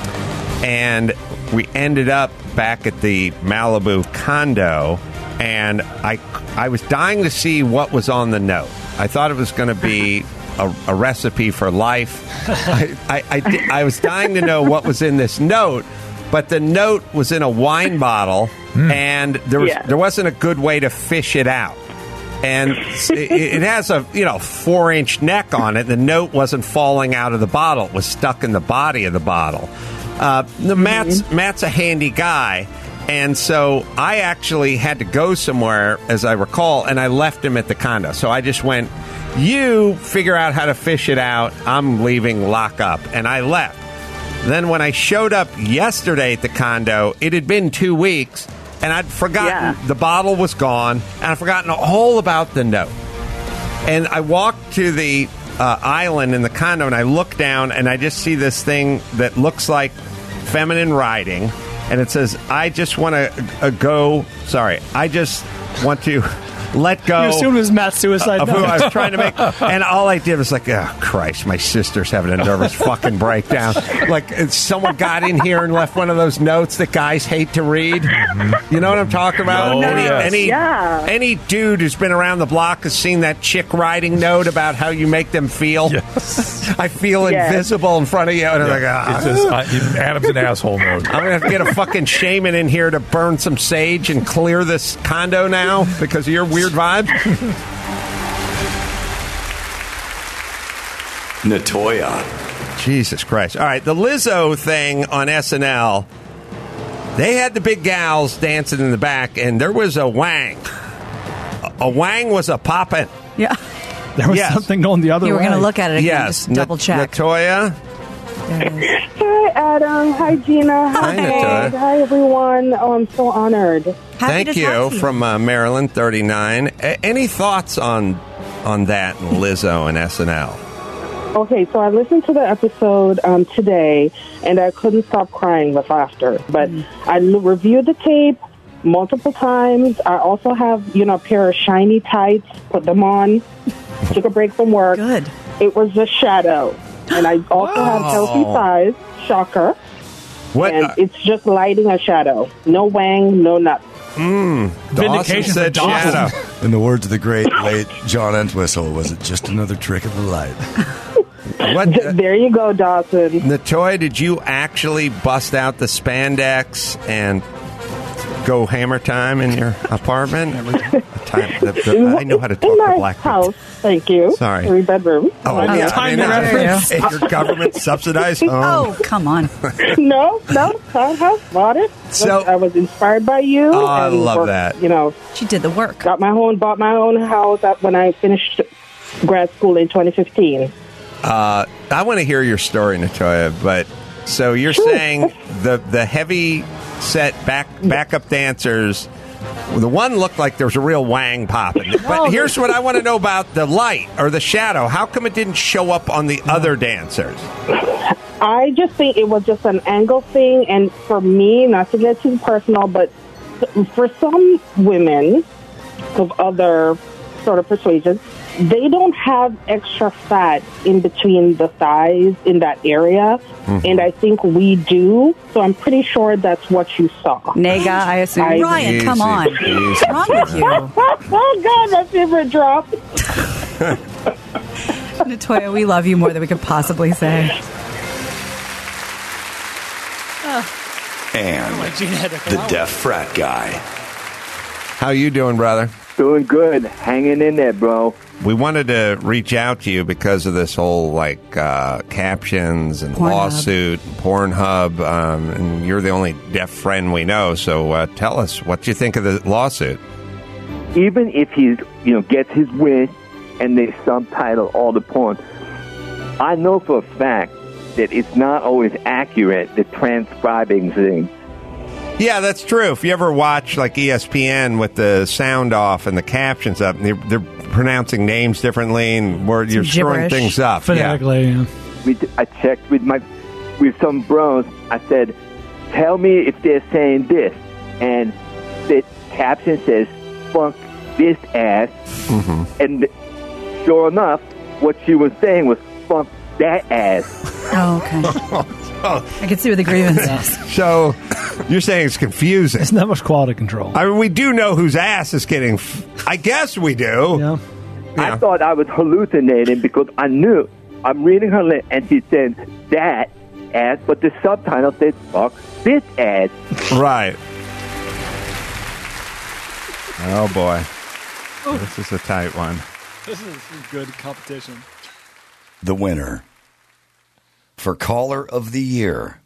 And we ended up back at the Malibu condo, and I, I was dying to see what was on the note. I thought it was going to be a, a recipe for life. I, I, I, I was dying to know what was in this note, but the note was in a wine bottle, and there was Yeah. there wasn't a good way to fish it out. And it, it has a you know four inch neck on it. The note wasn't falling out of the bottle; it was stuck in the body of the bottle. Uh, the Mm-hmm. Matt's Matt's a handy guy, and so I actually had to go somewhere, as I recall, and I left him at the condo. So I just went, "You figure out how to fish it out. I'm leaving lockup," and I left. Then when I showed up yesterday at the condo, it had been two weeks, and I'd forgotten Yeah. the bottle was gone, and I'd forgotten all about the note. And I walked to the uh, island in the condo, and I look down, and I just see this thing that looks like feminine writing, and it says, "I just want to uh, go, sorry, I just want to let go." You assumed it was Matt's suicide Of who note. I was trying to make. And all I did was like, oh, Christ, my sister's having a nervous fucking breakdown. Like, someone got in here and left one of those notes that guys hate to read. You know what I'm talking about? Oh, any, yes. any, Yeah. any dude who's been around the block has seen that chick writing note about how you make them feel. Yes. I feel Yes. invisible in front of you. And I'm like, ah. It says, uh, Adam's an asshole mode. I'm going to have to get a fucking shaman in here to burn some sage and clear this condo now because of your So weird vibes? Natoya. Jesus Christ. All right, the Lizzo thing on S N L, they had the big gals dancing in the back, and there was a wang. A, a wang was a poppin'. Yeah. There was Yes. something going the other You were way. going to look at it again, Yes. just double Na- check. Natoya? Hi, Adam. Hi, Gina. Hi, Natoya. Hi, everyone. Oh, I'm so honored. Thank you, from uh, Maryland, thirty-nine. A- any thoughts on on that and Lizzo and S N L? Okay, so I listened to the episode um, today, and I couldn't stop crying with laughter. But I l- reviewed the tape multiple times. I also have, you know, a pair of shiny tights, put them on, took a break from work. Good. It was a shadow. And I also have healthy thighs, shocker. What? And it's just lighting a shadow. No wang, no nuts. Mm, Dawson said shadow. In the words of the great late John Entwistle, was it just another trick of the light? What? There you go, Dawson. Natoya, did you actually bust out the spandex and go hammer time in your apartment? Time, the, the, I know how to talk In my to black people. house, thank you. Sorry. Three bedroom. Oh, Uh, yeah. I mean, uh, in your government subsidized home. Oh, come on. no, no, townhouse, bought it. So- I was inspired by you. Oh, I and love worked, that. You know, she did the work. Got my own, bought my own house up when I finished grad school in twenty fifteen. Uh, I want to hear your story, Natoya. But so you're saying the the heavy set back backup dancers. The one looked like there was a real wang popping. But here's what I want to know about the light or the shadow. How come it didn't show up on the other dancers? I just think it was just an angle thing, and for me, not to get too personal, but for some women of other sort of persuasions, they don't have extra fat in between the thighs in that area, Mm-hmm. and I think we do. So I'm pretty sure that's what you saw. Nega, I assume. I- Ryan, come Easy, on. easy. What's wrong with you? Oh, God, my favorite drop. Natoya, we love you more than we could possibly say. And the deaf frat guy. How you doing, brother? Doing good. Hanging in there, bro. We wanted to reach out to you because of this whole like uh, captions and Pornhub. lawsuit, Pornhub, um, and you're the only deaf friend we know. So uh, tell us what you think of the lawsuit. Even if he, you know, gets his wish and they subtitle all the porn, I know for a fact that it's not always accurate, the transcribing thing. Yeah, that's true. If you ever watch like E S P N with the sound off and the captions up, they're, they're pronouncing names differently, and where you're screwing things up. Phonetically, yeah. We, I checked with my with some bros. I said, "Tell me if they're saying this," and the caption says, "Fuck this ass," Mm-hmm. and sure enough, what she was saying was "Fuck that ass." Oh, okay. I can see where the grievance is. So you're saying it's confusing. It's not much quality control. I mean, we do know whose ass is getting. F- I guess we do. Yeah. I thought I was hallucinating because I knew I'm reading her lip and she said that ass, but the subtitle said "fuck this ass." Right. Oh boy, this is a tight one. This is good competition. The winner for Caller of the Year,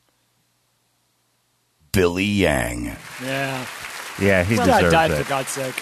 Billy Yang. Yeah. Yeah, he well, I deserves died it. for God's sake.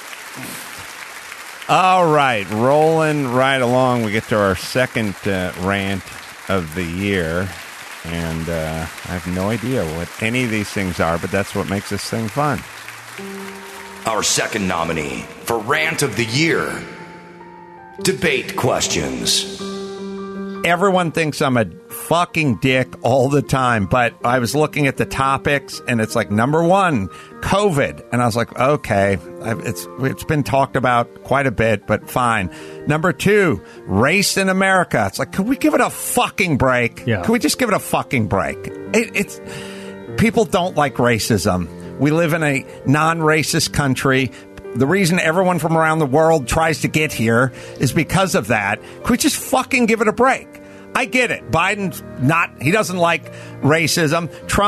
All right, rolling right along. We get to our second uh, rant of the year, and uh, I have no idea what any of these things are, but that's what makes this thing fun. Our second nominee for Rant of the Year, Debate Questions. Everyone thinks I'm a fucking dick all the time, but I was looking at the topics, and it's like, number one, COVID. And I was like, okay, I've, it's it's been talked about quite a bit, but fine. Number two, race in America. It's like, can we give it a fucking break? Yeah. Can we just give it a fucking break? It, it's people don't like racism. We live in a non-racist country. The reason everyone from around the world tries to get here is because of that. Can we just fucking give it a break? I get it. Biden's not, he doesn't like racism. Trump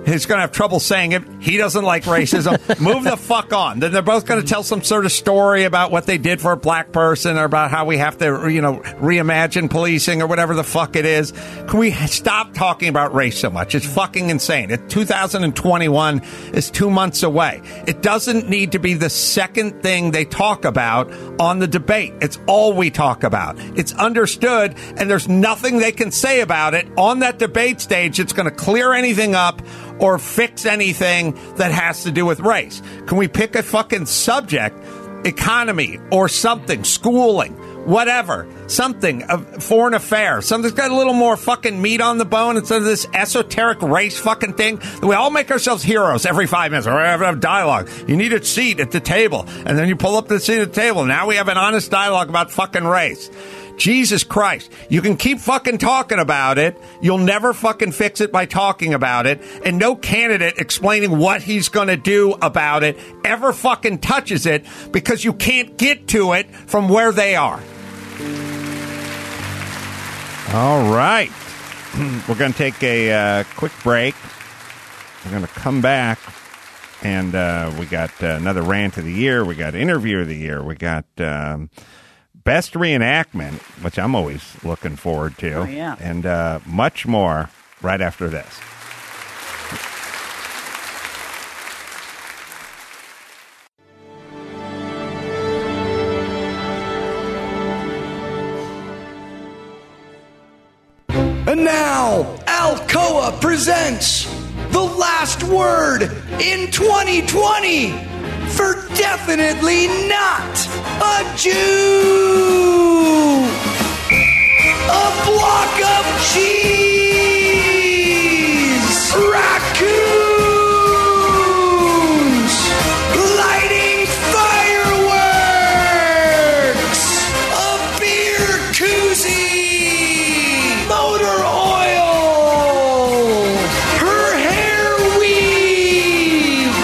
He's going to have trouble saying it. He doesn't like racism. Move the fuck on. Then they're both going to tell some sort of story about what they did for a black person or about how we have to, you know, reimagine policing or whatever the fuck it is. Can we stop talking about race so much? It's fucking insane. It, two thousand twenty-one is two months away. It doesn't need to be the second thing they talk about on the debate. It's all we talk about. It's understood, and there's nothing they can say about it on that debate stage that's going to clear anything up or fix anything that has to do with race. Can we pick a fucking subject, economy or something, schooling, whatever, something, uh, foreign affairs, something that's got a little more fucking meat on the bone instead of this esoteric race fucking thing? We all make ourselves heroes every five minutes. Or have a dialogue. You need a seat at the table, and then you pull up the seat at the table. Now we have an honest dialogue about fucking race. Jesus Christ. You can keep fucking talking about it. You'll never fucking fix it by talking about it. And no candidate explaining what he's going to do about it ever fucking touches it because you can't get to it from where they are. All right. We're going to take a uh, quick break. We're going to come back. And uh, we got uh, another rant of the year. We got interview of the year. We got... Um, Best reenactment, which I'm always looking forward to, oh, yeah. and uh, much more right after this. And now, Alcoa presents The Last Word in twenty twenty. For definitely not a Jew. A block of cheese. Raccoons. Lighting fireworks. A beer koozie. Motor oil. Her hair weave.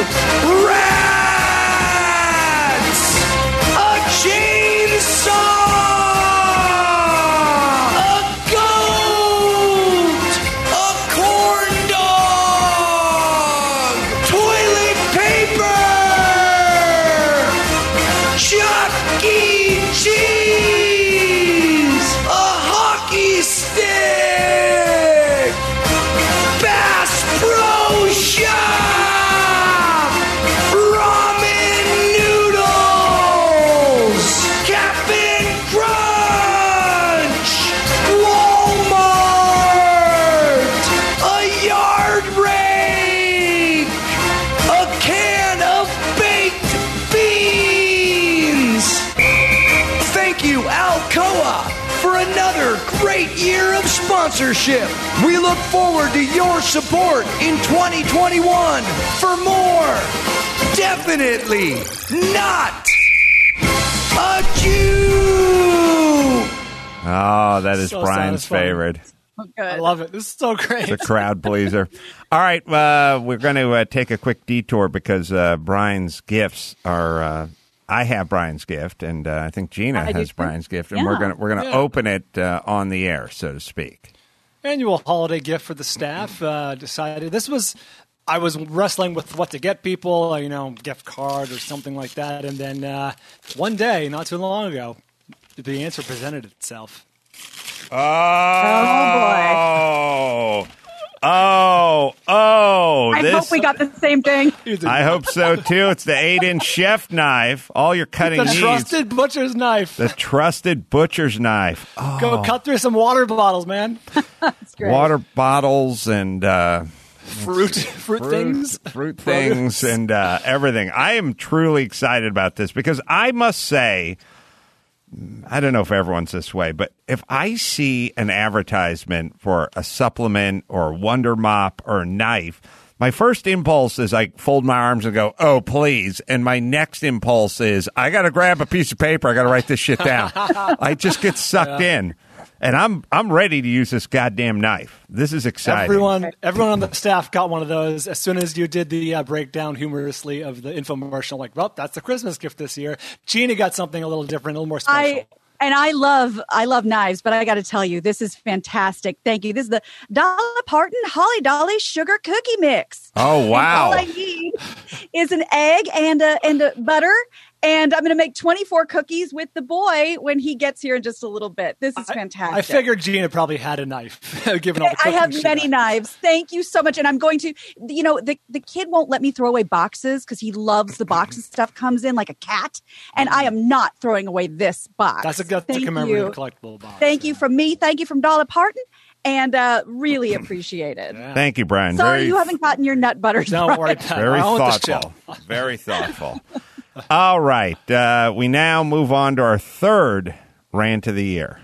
Sponsorship. We look forward to your support in twenty twenty-one for more. Definitely not a Jew. Oh, that is So Brian's satisfying. favorite. I love it. This is so great. It's a crowd pleaser. All right, uh, we're going to uh, take a quick detour because uh, Brian's gifts are. Uh, I have Brian's gift, and uh, I think Gina I do has too. Brian's gift, and Yeah. we're going to we're going to Yeah. open it uh, on the air, so to speak. Annual holiday gift for the staff. Uh, decided this was. I was wrestling with what to get people, you know, gift card or something like that, and then uh, one day, not too long ago, the answer presented itself. Oh, oh, oh! I this, hope we got the same thing. I hope so too. It's the eight-inch chef knife. All your cutting The needs. trusted butcher's knife. The trusted butcher's knife. Oh. Go cut through some water bottles, man. Water bottles and uh, Fruit, fruit, things, fruit things, and uh, everything. I am truly excited about this because I must say, I don't know if everyone's this way, but if I see an advertisement for a supplement or a Wonder Mop or a knife, my first impulse is I fold my arms and go, oh, please. And my next impulse is I got to grab a piece of paper. I got to write this shit down. I just get sucked Yeah. in. And I'm I'm ready to use this goddamn knife. This is exciting. Everyone, everyone on the staff got one of those as soon as you did the uh, breakdown humorously of the infomercial. Like, well, that's the Christmas gift this year. Gina got something a little different, a little more special. I And I love, I love knives, but I got to tell you, this is fantastic. Thank you. This is the Dolly Parton Holly Dolly Sugar Cookie Mix. Oh, And wow. all I need is an egg and a, and a butter. And I'm going to make twenty-four cookies with the boy when he gets here in just a little bit. This is fantastic. I figured Gina probably had a knife, given all the I cooking have she many got. knives. Thank you so much. And I'm going to, you know, the, the kid won't let me throw away boxes because he loves the boxes stuff comes in like a cat. And I am not throwing away this box. That's a, that's Thank a commemorative you. collectible box. Thank you from me. Thank you from Dolly Parton. And uh, really appreciated. Thank you, Brian. Sorry Very, you haven't gotten your nut butters. Don't worry, right. Pat. very I own this thoughtful. Very thoughtful. All right. Uh, we now move on to our third rant of the year.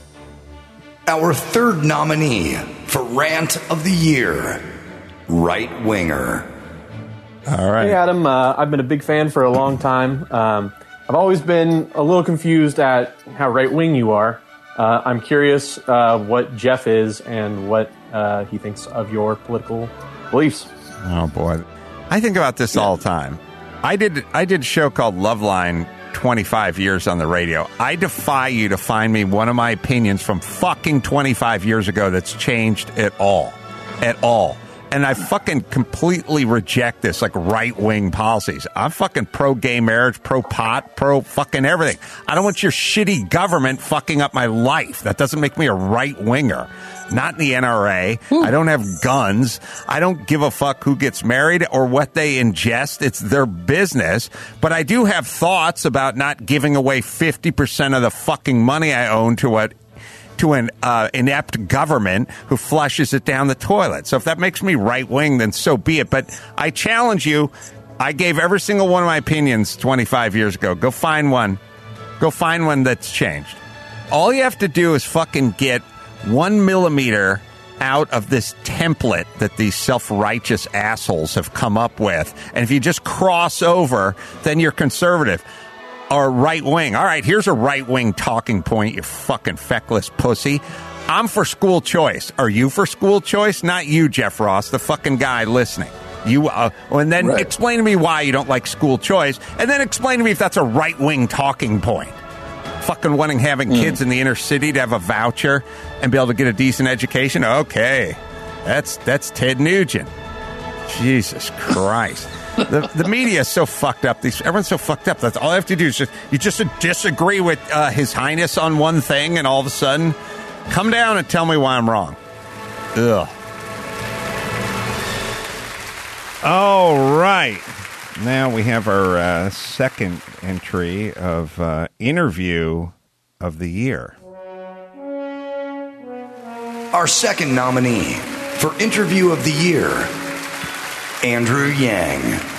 Our third nominee for Rant of the Year, Right Winger. All right. Hey, Adam. Uh, I've been a big fan for a long time. Um, I've always been a little confused at how right-wing you are. Uh, I'm curious uh, what Jeff is and what uh, he thinks of your political beliefs. Oh, boy. I think about this all the time. I did I did a show called Loveline twenty-five years on the radio. I defy you to find me one of my opinions from fucking twenty-five years ago that's changed at all. At all. And I fucking completely reject this, like, right-wing policies. I'm fucking pro-gay marriage, pro-pot, pro-fucking everything. I don't want your shitty government fucking up my life. That doesn't make me a right-winger. Not in the N R A. I don't have guns. I don't give a fuck who gets married or what they ingest. It's their business. But I do have thoughts about not giving away fifty percent of the fucking money I own to a to an uh, inept government who flushes it down the toilet. So if that makes me right-wing, then so be it. But I challenge you. I gave every single one of my opinions twenty-five years ago. Go find one. Go find one that's changed. All you have to do is fucking get one millimeter out of this template that these self-righteous assholes have come up with. And if you just cross over, then you're conservative. Or right-wing. All right, here's a right-wing talking point, you fucking feckless pussy. I'm for school choice. Are you for school choice? Not you, Jeff Ross, the fucking guy listening. You, uh, and then Right. explain to me why you don't like school choice, and then explain to me if that's a right-wing talking point. Fucking wanting having Mm. kids in the inner city to have a voucher and be able to get a decent education. Okay, that's that's Ted Nugent. Jesus Christ. The the media is so fucked up. These everyone's so fucked up. That's all I have to do is just you just disagree with uh, His Highness on one thing, and all of a sudden, come down and tell me why I'm wrong. Ugh. All right. Now we have our uh, second entry of uh, interview of the year. Our second nominee for Interview of the Year, Andrew Yang.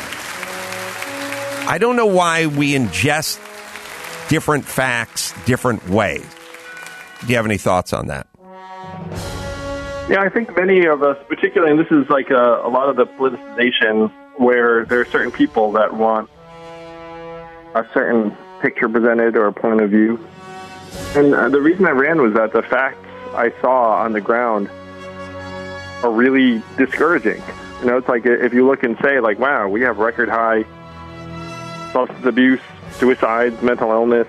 I don't know why we ingest different facts different ways. Do you have any thoughts on that? Yeah, I think many of us, particularly, and this is like a, a lot of the politicization where there are certain people that want a certain picture presented or a point of view. And uh, the reason I ran was that the facts I saw on the ground are really discouraging. You know, it's like if you look and say, like, wow, we have record high substance abuse, suicides, mental illness,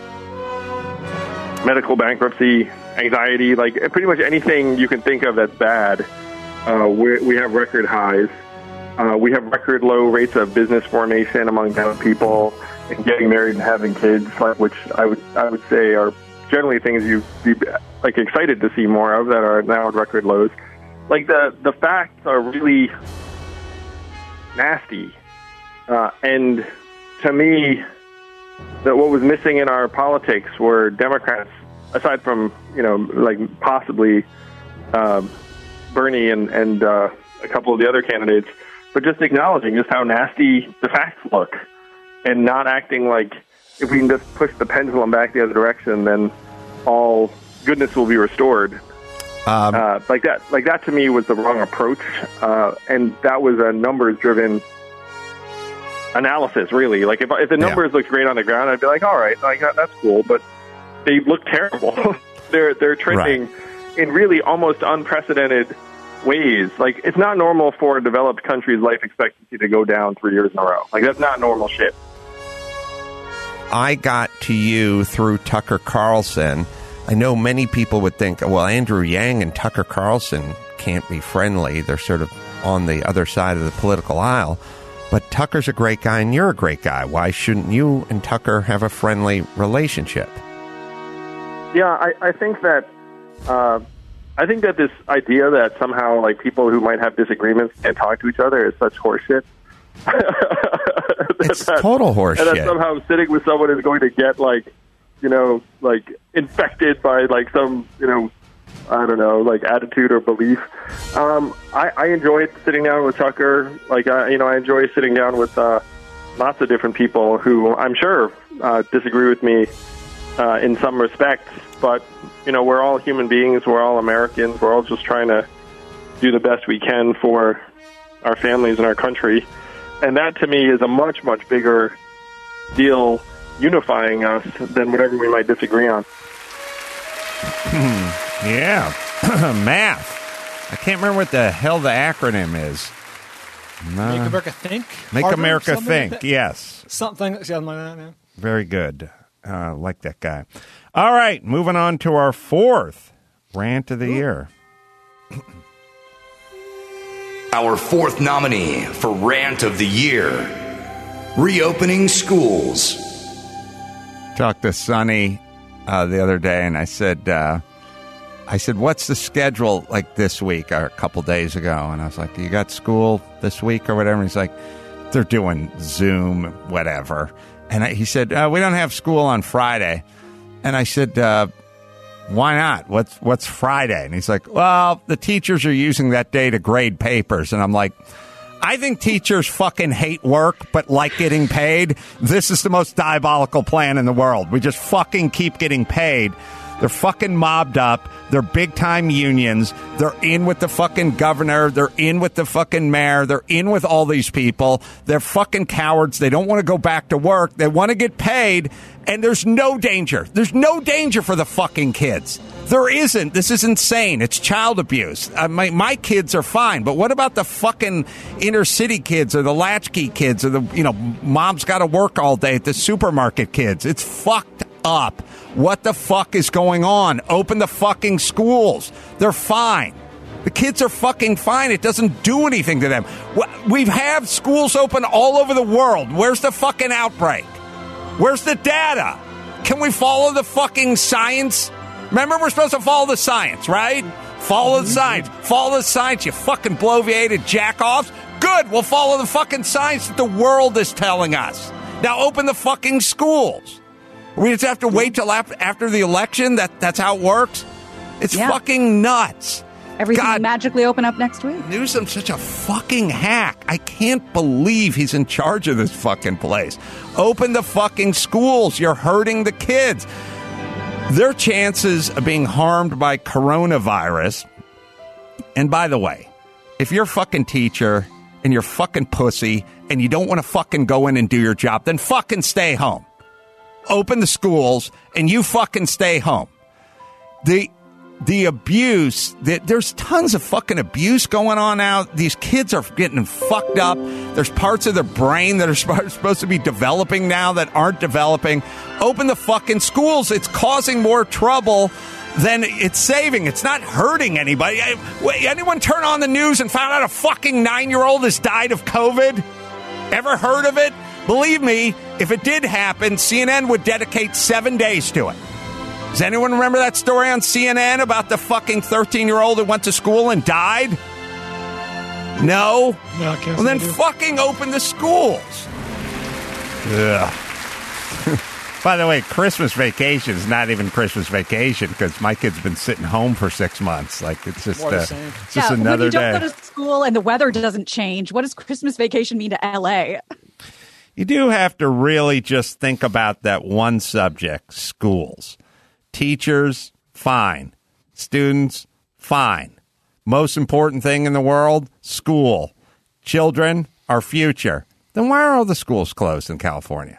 medical bankruptcy, anxiety, like pretty much anything you can think of that's bad, uh, we, we have record highs. Uh, we have record low rates of business formation among young people and getting married and having kids, like, which I would I would say are generally things you'd be like excited to see more of that are now at record lows. Like the the facts are really nasty, uh, and to me, that what was missing in our politics were Democrats, aside from you know like possibly uh, Bernie and and uh, a couple of the other candidates. But just acknowledging just how nasty the facts look and not acting like if we can just push the pendulum back the other direction, then all goodness will be restored. Um, uh, like that, like that to me was the wrong approach. Uh, and that was a numbers driven analysis, really. Like if, if the numbers yeah. looked great on the ground, I'd be like, all right, like that's cool, but they look terrible. they're, they're trending right. in really almost unprecedented ways. Like it's not normal for a developed country's life expectancy to go down three years in a row. Like that's not normal shit. I got to you through Tucker Carlson. I know many people would think, well, Andrew Yang and Tucker Carlson can't be friendly. They're sort of on the other side of the political aisle. But Tucker's a great guy and you're a great guy. Why shouldn't you and Tucker have a friendly relationship? Yeah, I, I think that uh, I think that this idea that somehow like people who might have disagreements can't talk to each other is such horseshit. It's that, total horseshit. And that somehow sitting with someone is going to get like, you know, like infected by like some, you know, I don't know, like attitude or belief. Um, I, I enjoyed sitting down with Tucker. Like, I, you know, I enjoy sitting down with uh, lots of different people who I'm sure uh, disagree with me uh, in some respects. But, you know, we're all human beings. We're all Americans. We're all just trying to do the best we can for our families and our country. And that, to me, is a much, much bigger deal unifying us than whatever we might disagree on. Yeah. Math. I can't remember what the hell the acronym is. Make America Think? Make Harvard, America think, like yes. Something like that, yeah. Very good. Uh, like that guy. All right, moving on to our fourth rant of the Ooh. year. Our fourth nominee for Rant of the Year, reopening schools. Talked to Sonny uh, the other day, and I said, uh, I said, what's the schedule like this week or a couple days ago? And I was like, you got school this week or whatever? And he's like, they're doing Zoom, whatever. And I, he said, uh, we don't have school on Friday. And I said, uh, why not? What's what's Friday? And he's like, well, the teachers are using that day to grade papers. And I'm like, I think teachers fucking hate work, but like getting paid. This is the most diabolical plan in the world. We just fucking keep getting paid. They're fucking mobbed up. They're big-time unions. They're in with the fucking governor. They're in with the fucking mayor. They're in with all these people. They're fucking cowards. They don't want to go back to work. They want to get paid, and there's no danger. There's no danger for the fucking kids. There isn't. This is insane. It's child abuse. Uh, my, my kids are fine, but what about the fucking inner city kids or the latchkey kids or the, you know, mom's got to work all day at the supermarket kids? It's fucked up. What the fuck is going on? Open the fucking schools. They're fine. The kids are fucking fine. It doesn't do anything to them. We've had schools open all over the world. Where's the fucking outbreak? Where's the data? Can we follow the fucking science? Remember, we're supposed to follow the science, right? Follow the science. Follow the science, you fucking bloviated jack-offs. Good, we'll follow the fucking science that the world is telling us. Now open the fucking schools. We just have to wait till after the election? That That's how it works? It's yeah. fucking nuts. Everything God, magically open up next week. Newsom's such a fucking hack. I can't believe he's in charge of this fucking place. Open the fucking schools. You're hurting the kids. Their chances of being harmed by coronavirus. And by the way, if you're a fucking teacher and you're fucking pussy and you don't want to fucking go in and do your job, then fucking stay home. Open the schools and you fucking stay home. The the abuse, the, there's tons of fucking abuse going on now. These kids are getting fucked up. There's parts of their brain that are supposed to be developing now that aren't developing. Open the fucking schools. It's causing more trouble than it's saving. It's not hurting anybody. Anyone turn on the news and found out a fucking nine-year-old has died of COVID? Ever heard of it? Believe me, if it did happen, C N N would dedicate seven days to it. Does anyone remember that story on C N N about the fucking thirteen-year-old who went to school and died? No? No, I can't well, then do. fucking open the schools. Ugh. By the way, Christmas vacation is not even Christmas vacation because my kid's been sitting home for six months. Like, it's just, uh, it's just yeah, another when you don't day. go to school and the weather doesn't change, what does Christmas vacation mean to L A? You do have to really just think about that one subject, schools. Teachers, fine. Students, fine. Most important thing in the world, school. Children, our future. Then why are all the schools closed in California?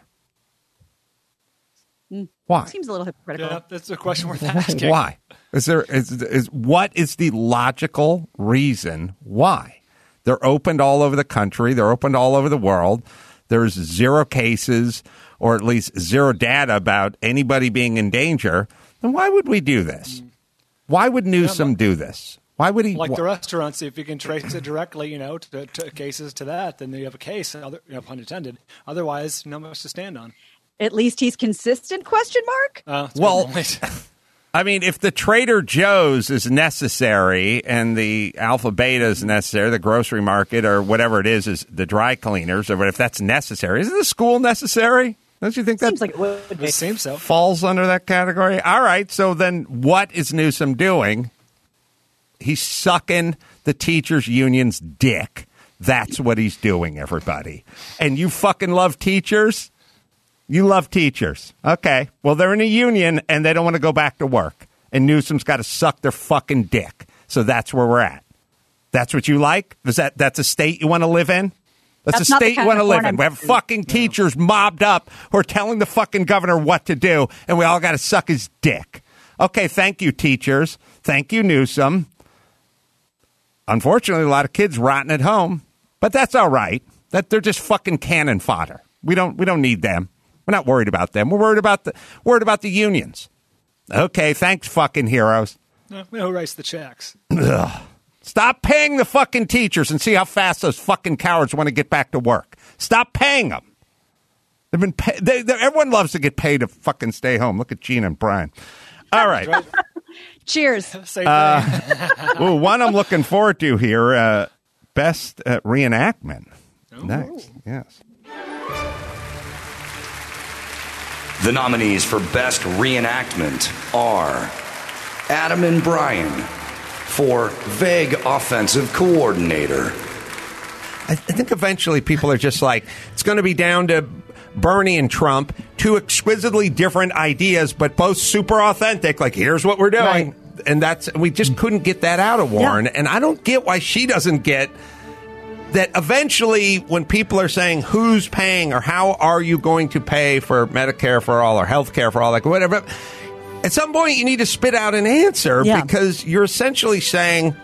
Why? Seems a little hypocritical. Yeah, that's a question worth asking. Why? Is there is, is what is the logical reason why? They're opened all over the country. They're opened all over the world. there's zero cases or at least zero data about anybody being in danger, then why would we do this? Why would Newsom yeah, do this? Why would he? Like wh- the restaurants, if you can trace it directly, you know, to, to cases to that, then you have a case, other, you know, pun intended. Otherwise, not much to stand on. At least he's consistent, question mark? Uh, well, I mean, if the Trader Joe's is necessary and the Alpha Beta is necessary, the grocery market or whatever it is, is the dry cleaners, or if that's necessary, isn't the school necessary? Don't you think that seems like it would be. It seems so. Falls under that category? All right, so then what is Newsom doing? He's sucking the teachers' union's dick. That's what he's doing, everybody. And you fucking love teachers? You love teachers. Okay. Well, they're in a union, and they don't want to go back to work. And Newsom's got to suck their fucking dick. So that's where we're at. That's what you like? Is that That's a state you want to live in? That's, that's a state you want to live in. We have fucking teachers mobbed up who are telling the fucking governor what to do, and we all got to suck his dick. Okay, thank you, teachers. Thank you, Newsom. Unfortunately, a lot of kids rotting at home, but that's all right. That they're just fucking cannon fodder. We don't we don't need them. We're not worried about them. We're worried about the worried about the unions. Okay, thanks, fucking heroes. No, we know who writes the checks. Ugh. Stop paying the fucking teachers and see how fast those fucking cowards want to get back to work. Stop paying them. They've been pay- they, they, everyone loves to get paid to fucking stay home. Look at Gina and Brian. All right. Cheers. Same uh, well, one I'm looking forward to here, uh, best uh, reenactment. Ooh. Next, yes. The nominees for Best Reenactment are Adam and Brian for Vague Offensive Coordinator. I, th- I think eventually people are just like, it's going to be down to Bernie and Trump, two exquisitely different ideas, but both super authentic. Like, here's what we're doing. Right. And that's, we just couldn't get that out of Warren. Yeah. And I don't get why she doesn't get that eventually when people are saying who's paying or how are you going to pay for Medicare for all or health care for all, like whatever, at some point you need to spit out an answer yeah. because you're essentially saying,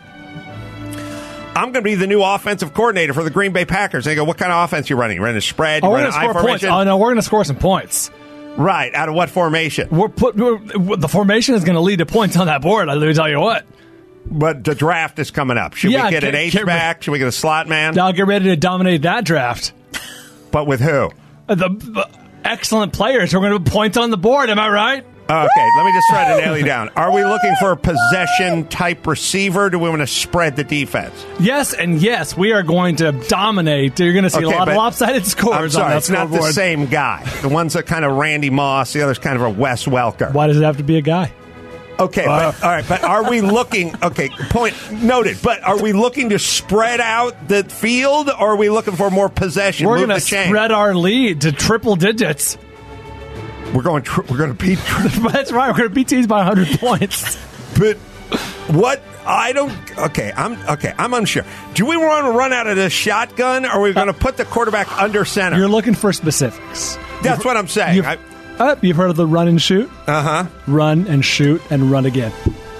I'm going to be the new offensive coordinator for the Green Bay Packers. They go, what kind of offense are you running? You running a spread? You oh, running we're going to score points. Oh, no, we're going to score some points. Right. Out of what formation? We're put, we're, the formation is going to lead to points on that board, let me tell you what. But the draft is coming up. Should yeah, we get, get an H-back? Should we get a slot man? I'll get ready to dominate that draft. But with who? The, the excellent players who are going to put points on the board. Am I right? Okay, let me just try to nail you down. Are we looking for a possession-type receiver? Do we want to spread the defense? Yes, and yes, we are going to dominate. You're going to see okay, a lot of lopsided scores I'm sorry, on that it's scoreboard. Not the same guy. The one's a kind of Randy Moss. The other's kind of a Wes Welker. Why does it have to be a guy? Okay, uh, but, all right, but are we looking, okay, point noted, but are we looking to spread out the field, or are we looking for more possession? We're going to spread our lead to triple digits. We're going. Tri- we're going to beat. That's right. We're going to beat teams by one hundred points. But what I don't. Okay, I'm okay. I'm unsure. Do we want to run out of the shotgun, or are we going to put the quarterback under center? You're looking for specifics. That's you've, what I'm saying. You've, I, uh, you've heard of the run and shoot. Uh huh. Run and shoot and run again.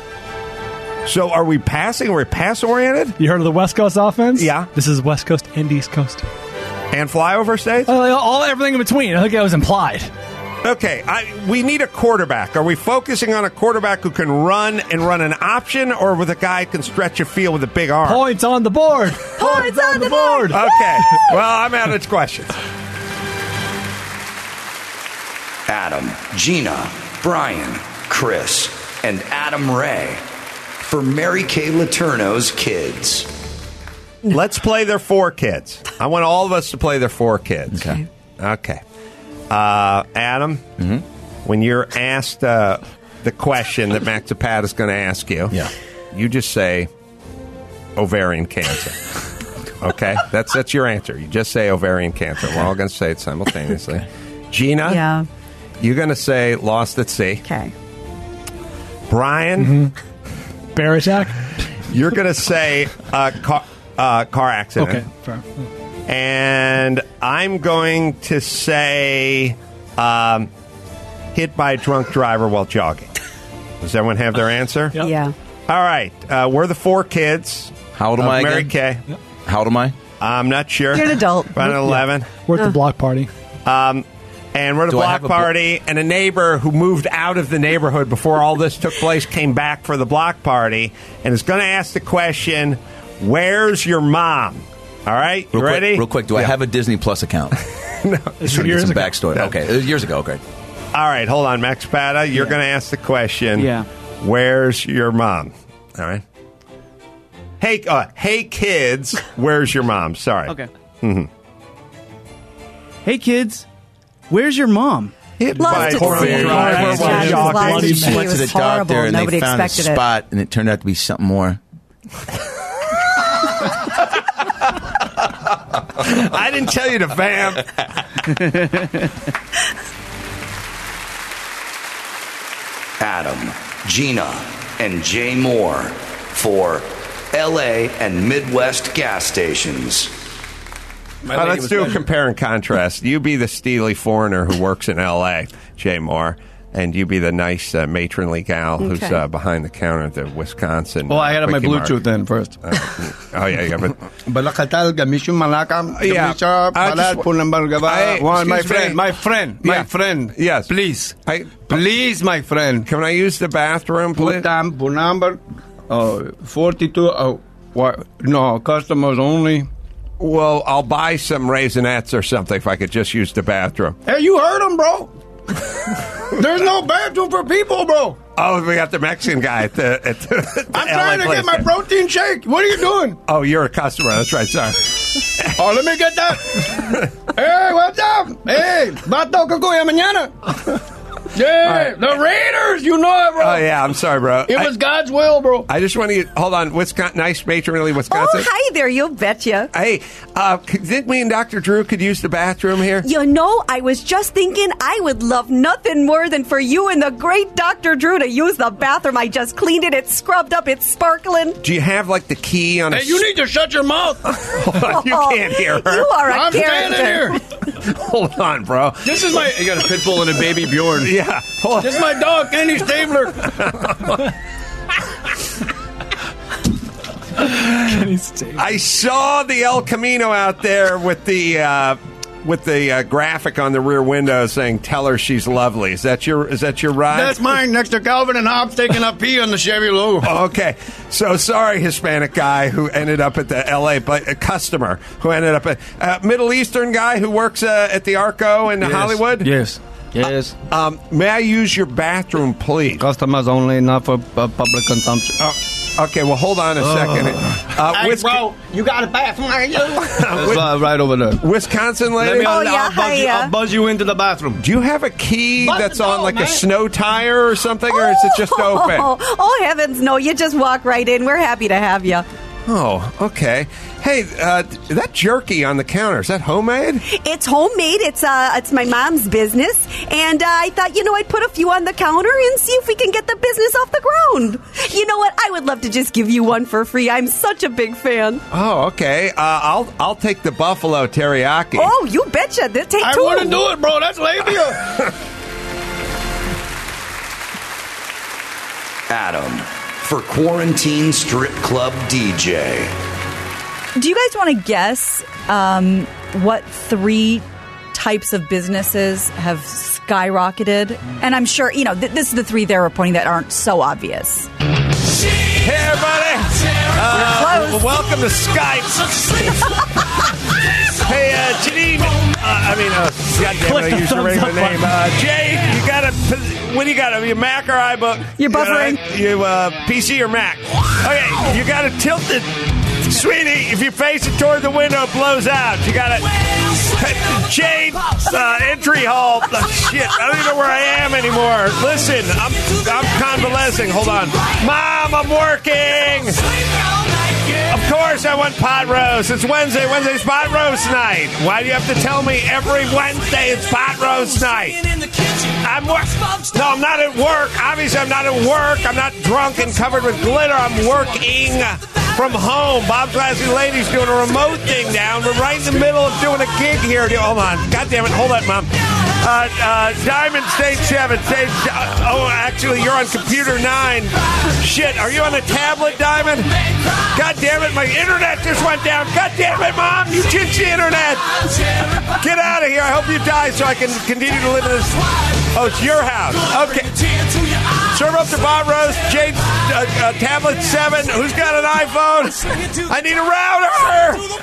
So are we passing? Are we pass oriented? You heard of the West Coast offense? Yeah. This is West Coast and East Coast. And flyover states? Uh, all everything in between. I think that was implied. Okay, I, we need a quarterback. Are we focusing on a quarterback who can run and run an option, or with a guy who can stretch a field with a big arm? Points on the board. Points on the board. Okay, well, I'm out of questions. Adam, Gina, Brian, Chris, and Adam Ray for Mary Kay Letourneau's kids. Let's play their four kids. I want all of us to play their four kids. Okay. Okay. Uh, Adam, mm-hmm. when you're asked uh, the question that Max Zapata is going to ask you, yeah. you just say ovarian cancer. Okay? That's that's your answer. You just say ovarian cancer. We're all going to say it simultaneously. Gina, yeah. you're going to say lost at sea. Okay. Brian, mm-hmm. bear attack. You're going to say uh, car, uh, car accident. Okay, fair. And I'm going to say um, hit by a drunk driver while jogging. Does everyone have their answer? Yep. Yeah. All right. Uh, we're the four kids. How old am I Mary again? Kay. Yep. How old am I? I'm not sure. You're an adult. About eleven. We're at the block party. Um, and we're at a Do I block have a party, and a neighbor who moved out of the neighborhood before all this took place came back for the block party and is going to ask the question, where's your mom? All right, you Real quick, ready? real quick, do I have a Disney Plus account? No. Just to get some backstory. No. Okay, it was years ago. Okay. All right, hold on, Max Pata. You're going to ask the question, Yeah. where's your mom? All right. Hey, uh, hey, kids, where's your mom? Sorry. Okay. Mm-hmm. Hey, kids, where's your mom? Loves to see it. Yeah, She loves to see it. went It to the was horrible. doctor and Nobody they found a expected it. spot, and it turned out to be something more. I didn't tell you to vamp. Adam, Gina, and Jay Moore for L A and Midwest gas stations. Uh, let's do a compare and contrast. You be the steely foreigner who works in L A, Jay Moore, and you be the nice uh, matronly gal who's Okay. uh, behind the counter at the Wisconsin. Well, I uh, had my Quickie Mart. Bluetooth then first. Uh, oh, yeah, yeah. But, Balakatal, Gamishu Malaka, Yeah. Gamisha, I Balad, just- Punambalgava. I- One, my excuse me. friend, my friend, my Yeah. friend. Yes. Please. I, Please, my friend. Can I use the bathroom, please? Putam, Punambar, uh, forty-two, uh, what? No, customers only. Well, I'll buy some Raisinets or something if I could just use the bathroom. Hey, you heard him, bro. There's no bathroom for people, bro. Oh, we got the Mexican guy at the. At the, at the I'm L A trying to place. get my protein shake. What are you doing? Oh, you're a customer. That's right. Sorry. Oh, let me get that. Hey, what's up? Hey, bato ka kuya mañana. Yeah, the Raiders, you know it, bro. Oh, yeah. I'm sorry, bro. It I- was God's will, bro. I just want to hold on. Wisconsin, nice matronly Wisconsin. Oh, hi there. You betcha. Hey, uh, could- think me and Doctor Drew could use the bathroom here? You know, I was just thinking I would love nothing more than for you and the great Doctor Drew to use the bathroom. I just cleaned it. It's scrubbed up. It's sparkling. Do you have like the key on? Hey, a you need to shut your mouth. Hold on, you can't hear her. You are a I'm character. standing here. Hold on, bro. This is my. You got a pit bull and a baby Bjorn. Yeah. Hold on. This is my dog, Kenny Stabler. I saw the El Camino out there with the uh, with the uh, graphic on the rear window saying "Tell her she's lovely." Is that your Is that your ride? That's mine next to Calvin and Hobbes taking a pee on the Chevy logo. Okay, so sorry, Hispanic guy who ended up at the L A, but a customer who ended up at uh, Middle Eastern guy who works uh, at the Arco in Yes. Hollywood. Yes. Yes. Um, may I use your bathroom, please? Customers only, not for uh, public consumption. Oh, okay, well, hold on a second. Uh, Hey, Wis- bro, you got a bathroom like you? It's uh, right over there. Wisconsin Let lady? me, I'll, Oh, yeah, I'll, buzz you, hiya. I'll buzz you into the bathroom. Do you have a key Bust that's the on door, like man. a snow tire or something, or is it just open? Oh, oh, heavens, no. You just walk right in. We're happy to have you. Oh, okay. Hey, uh, that jerky on the counter, is that homemade? It's homemade. It's uh, it's my mom's business, and uh, I thought, you know, I'd put a few on the counter and see if we can get the business off the ground. You know what? I would love to just give you one for free. I'm such a big fan. Oh, okay. Uh, I'll I'll take the buffalo teriyaki. Oh, you betcha. They'll take I two. wouldn't do it, bro. That's labia. Adam for Quarantine Strip Club D J. Do you guys want to guess um, what three types of businesses have skyrocketed? And I'm sure, you know, th- this is the three they're reporting that aren't so obvious. Hey, everybody. Uh, welcome to Skype. Hey, uh, Janine. Uh, I mean, uh, goddamn it, I used your regular name. Uh, Jay, you got a, what do you got? A Mac or iBook? You're buffering. You, you uh, P C or Mac? Okay, you got to tilt it. Sweetie, if you face it toward the window, it blows out. You got it. Jade, uh, entry hall. Uh, shit, I don't even know where I am anymore. Listen, I'm I'm convalescing. Hold on. Mom, I'm working. Of course I want pot roast. It's Wednesday. Wednesday's pot roast night. Why do you have to tell me every Wednesday it's pot roast night? I'm wor- No, I'm not at work. Obviously, I'm not at work. I'm not drunk and covered with glitter. I'm working from home. Bob's Classy Ladies doing a remote thing down. We're right in the middle of doing a gig here. Hold on. God damn it. Hold on, Mom. Uh, uh, Diamond, stage seven. Stage, uh, oh, actually, you're on computer nine. Shit, are you on a tablet, Diamond? God damn it, my internet just went down. God damn it, Mom, you jinxed the internet. Get out of here. I hope you die so I can continue to live in this. Oh, it's your house. Okay. Serve up the bot roast. Jade, uh, uh, tablet seven. Who's got an iPhone? I need a router.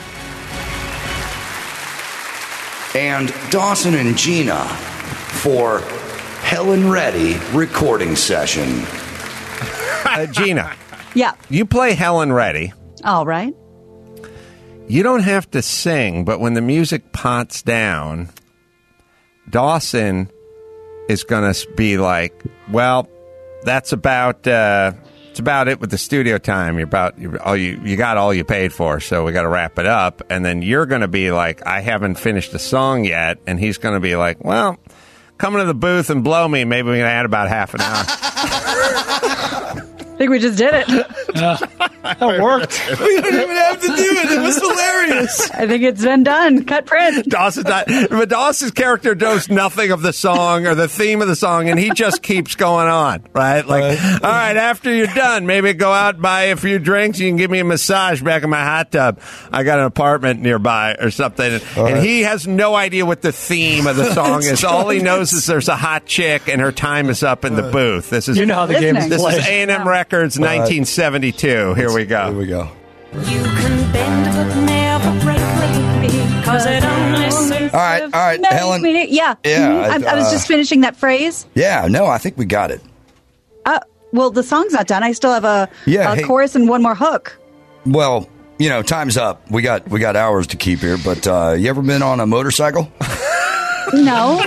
And Dawson and Gina for Helen Reddy recording session. Uh, Gina. Yeah. You play Helen Reddy. All right. You don't have to sing, but when the music pots down, Dawson is going to be like, well, that's about uh, it's about it with the studio time. You're about you're, all you you got all you paid for, so we got to wrap it up. And then you're going to be like, I haven't finished the song yet, and he's going to be like, well, come to the booth and blow me. Maybe we can add about half an hour. I think we just did it. Uh, that worked. We don't even have to do it. It was hilarious. I think it's been done. Cut print. Dawson's not, but Dawson's character knows nothing of the song or the theme of the song, and he just keeps going on, right? Like, all right, after you're done, maybe go out, buy a few drinks. You can give me a massage back in my hot tub. I got an apartment nearby or something. And, right. and he has no idea what the theme of the song is. All he knows is there's a hot chick, and her time is up in the booth. This is you know how the game is This played. is A and M Records, nineteen seventy-two. Here we go. Here we go. You can bend but never break me, cause it only serves All right, all right, Helen. Yeah. Yeah, Mhm. I, I was uh, just finishing that phrase. Yeah, no, I think we got it. Uh, well, the song's not done. I still have a, Yeah, a hey. chorus and one more hook. Well, you know, time's up. We got we got hours to keep here. But uh, you ever been on a motorcycle? No.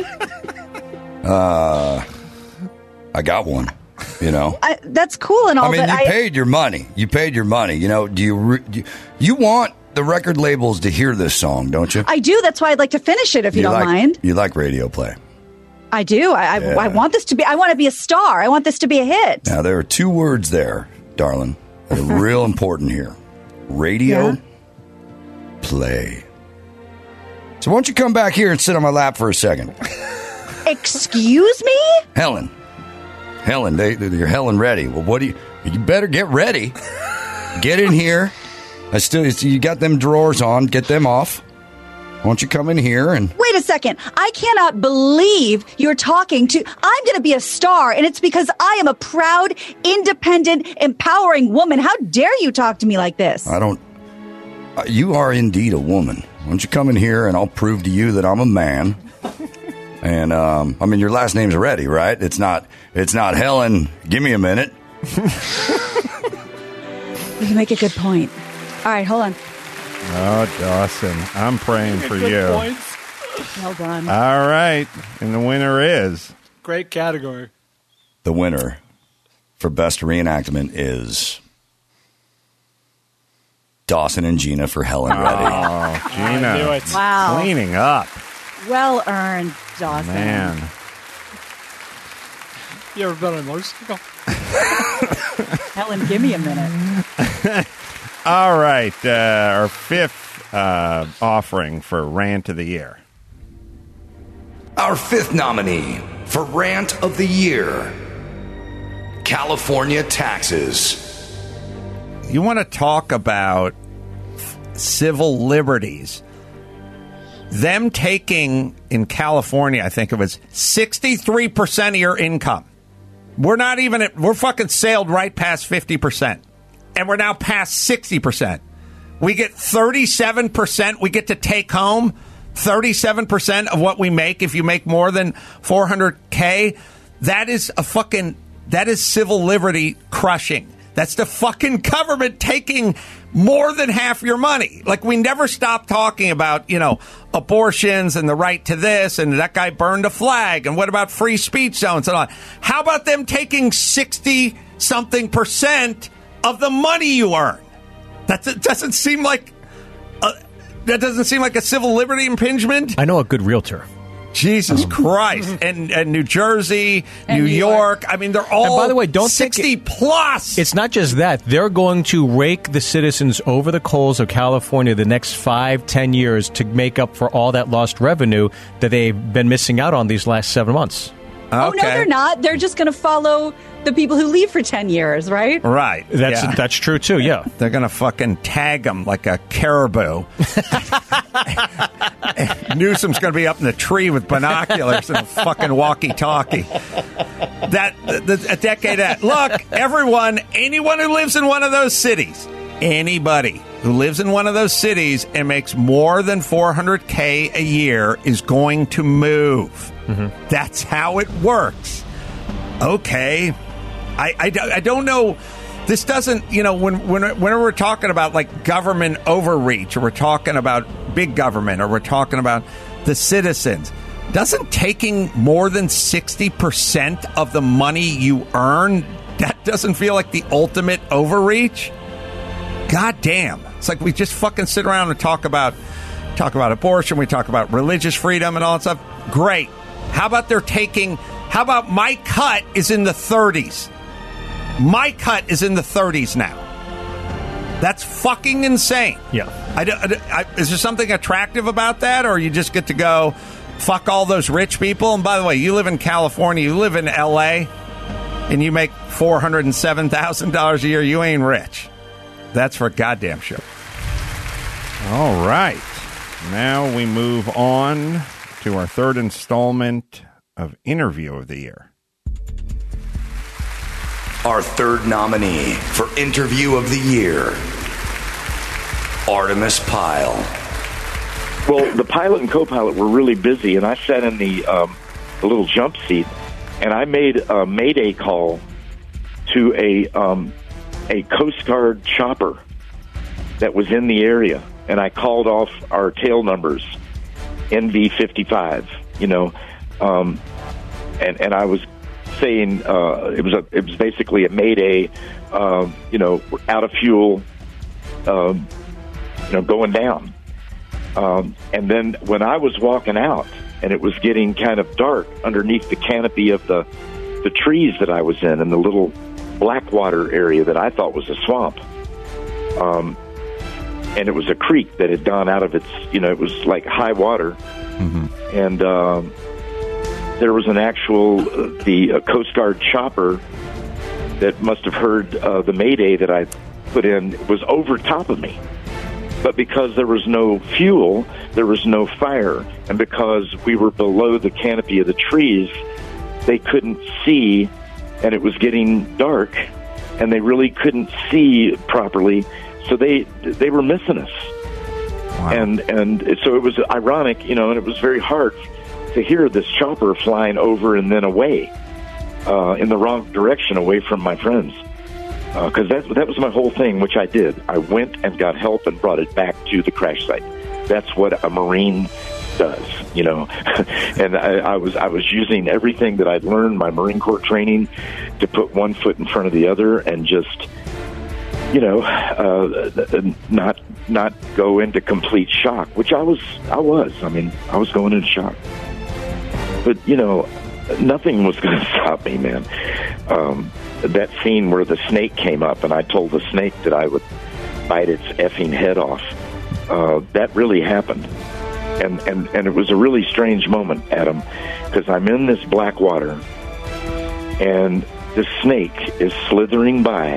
Uh, I got one. You know, I, that's cool and all, I mean, but you I paid your money. You paid your money. You know, do you re- do you, you want the record labels to hear this song, don't you? I do. That's why I'd like to finish it if you, don't like, mind. You like radio play. I do. I, Yeah. I I want this to be. I want to be a star. I want this to be a hit. Now there are two words there, darling, that are real important here: radio Yeah. play. So why don't you come back here and sit on my lap for a second, Excuse me? Helen? Helen, they, you're Helen Reddy. Well, what do you? You better get ready. Get in here. I still, you got them drawers on. Get them off. Why don't you come in here and? Wait a second. I cannot believe you're talking to. I'm going to be a star, and it's because I am a proud, independent, empowering woman. How dare you talk to me like this? I don't. Uh, you are indeed a woman. Why don't you come in here and I'll prove to you that I'm a man. And um, I mean, your last name's Reddy, right? It's not. It's not Helen. Give me a minute. You make a good point. All right, hold on. Oh, Dawson, I'm praying for you. Well done. All right, and the winner is Great category. The winner for best reenactment is Dawson and Gina for Helen Reddy. Oh, Gina, I knew it. Wow. cleaning up, Well earned, Dawson. man. You ever been on a motorcycle? Helen, give me a minute. All right, uh, our fifth uh, offering for Rant of the Year. Our fifth nominee for Rant of the Year, California taxes. You want to talk about civil liberties? Them taking, in California, I think it was sixty-three percent of your income. We're not even at, we're fucking sailed right past fifty percent. And we're now past sixty percent. We get thirty-seven percent we get to take home. thirty-seven percent of what we make if you make more than four hundred K. That is a fucking, that is civil liberty crushing. That's the fucking government taking more than half your money. Like, we never stop talking about, you know, abortions and the right to this, and that guy burned a flag, and what about free speech zones and all that? How about them taking sixty-something percent of the money you earn? That doesn't seem like a, that doesn't seem like a civil liberty impingement. I know a good realtor. Jesus Christ. And, and New Jersey, And New New York. I mean, they're all And by the way, don't sixty think it- plus. It's not just that. They're going to rake the citizens over the coals of California the next five, ten years to make up for all that lost revenue that they've been missing out on these last seven months. Oh, no, they're not. They're just going to follow the people who leave for ten years, right? Right. That's yeah. that's true, too, yeah. They're going to fucking tag them like a caribou. Newsom's going to be up in the tree with binoculars and a fucking walkie-talkie. That the, a decade at. Look, everyone, anyone who lives in one of those cities, anybody who lives in one of those cities and makes more than four hundred K a year is going to move. Mm-hmm. That's how it works. Okay. I, I, I don't know. This doesn't, you know, when, when whenever we're talking about like government overreach, or we're talking about big government, or we're talking about the citizens, doesn't taking more than sixty percent of the money you earn, that doesn't feel like the ultimate overreach? God damn. It's like we just fucking sit around and talk about talk about abortion, we talk about religious freedom and all that stuff. Great. How about they're taking, how about my cut is in the thirties? My cut is in the thirties now. That's fucking insane. Yeah. I, I, I, is there something attractive about that, or you just get to go fuck all those rich people? And by the way, you live in California, you live in L A, and you make four hundred seven thousand dollars a year, you ain't rich. That's for goddamn sure. All right. Now we move on to our third installment of Interview of the Year. Our third nominee for Interview of the Year, Artemis Pyle. Well, the pilot and co-pilot were really busy, and I sat in the, um, the little jump seat, and I made a mayday call to a um, a Coast Guard chopper that was in the area, and I called off our tail numbers, N V fifty-five, you know, um, and and I was saying uh, it was a it was basically a mayday, uh, you know, out of fuel, um, you know, going down. Um, and then when I was walking out, and it was getting kind of dark underneath the canopy of the the trees that I was in, and the little Blackwater area that I thought was a swamp, um, and it was a creek that had gone out of its, you know, it was like high water, mm-hmm. and um, there was an actual uh, the uh, Coast Guard chopper that must have heard uh, the mayday that I put in was over top of me. But because there was no fuel, there was no fire. And because we were below the canopy of the trees, they couldn't see, and it was getting dark, and they really couldn't see properly. So they they were missing us. Wow. And and so it was ironic, you know, and it was very hard to hear this chopper flying over and then away uh, in the wrong direction, away from my friends. Because uh, that, that was my whole thing, which I did. I went and got help and brought it back to the crash site. That's what a Marine does, you know. And I, I was I was using everything that I'd learned, my Marine Corps training, to put one foot in front of the other and just, you know, uh, not not go into complete shock, which I was. I was. I mean, I was going into shock. But, you know, nothing was going to stop me, man. Um, that scene where the snake came up and I told the snake that I would bite its effing head off, uh, that really happened. And, and, and it was a really strange moment, Adam, because I'm in this black water and the snake is slithering by,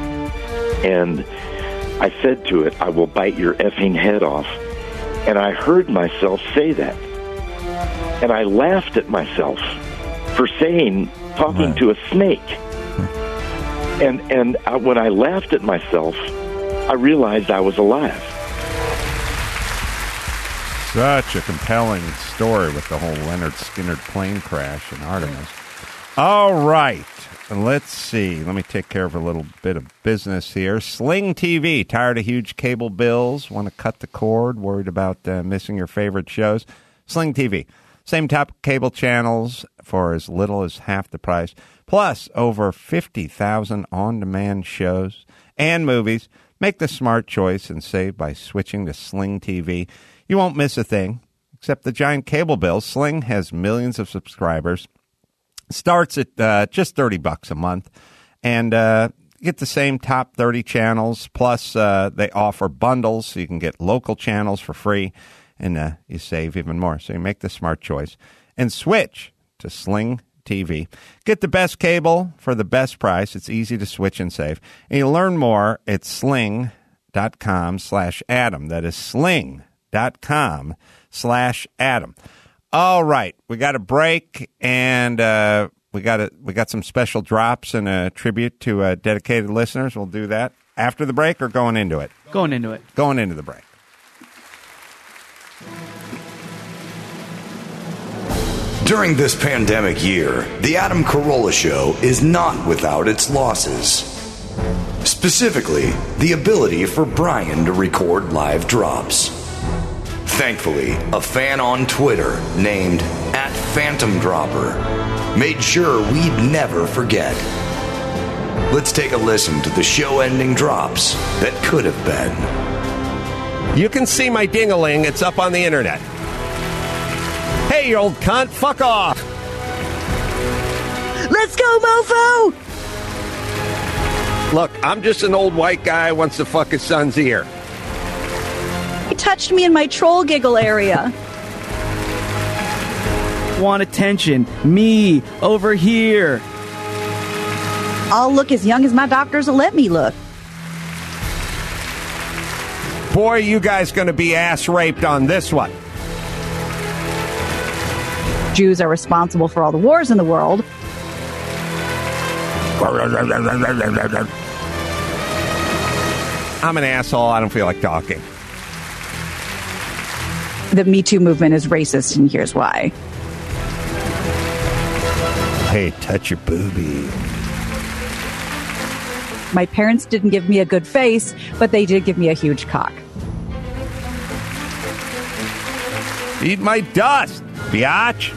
and I said to it, "I will bite your effing head off." And I heard myself say that. And I laughed at myself for saying, talking to a snake. And and I, when I laughed at myself, I realized I was alive. Such a compelling story with the whole Leonard Skinner plane crash in Artemis. All right. Let's see. Let me take care of a little bit of business here. Sling T V. Tired of huge cable bills? Want to cut the cord? Worried about uh, missing your favorite shows? Sling T V. Same top cable channels for as little as half the price. Plus, over fifty thousand on-demand shows and movies. Make the smart choice and save by switching to Sling T V. You won't miss a thing. except the giant cable bill. Sling has millions of subscribers. Starts at uh, just thirty bucks a month. And uh, you get the same top thirty channels. Plus, uh, they offer bundles, so you can get local channels for free. And uh, you save even more. So you make the smart choice. And switch to Sling T V. Get the best cable for the best price. It's easy to switch and save. And you learn more at sling.com slash Adam. That is sling.com slash Adam. All right. We got a break, and uh, we got a, we got some special drops and a tribute to uh, dedicated listeners. We'll do that after the break or going into it? Going into it. Going into the break. During this pandemic year, the Adam Carolla Show is not without its losses. Specifically, the ability for Brian to record live drops. Thankfully, a fan on Twitter named at Phantom Dropper made sure we'd never forget. Let's take a listen to the show-ending drops that could have been. You can see my ding-a-ling. It's up on the internet. Hey, you old cunt, fuck off. Let's go, mofo! Look, I'm just an old white guy who wants to fuck his son's ear. He touched me in my troll giggle area. Want attention. Me, over here. I'll look as young as my doctors will let me look. Boy, you guys going to be ass raped on this one. Jews are responsible for all the wars in the world. I'm an asshole. I don't feel like talking. The Me Too movement is racist, and here's why. Hey, touch your boobie. My parents didn't give me a good face, but they did give me a huge cock. Eat my dust, biatch.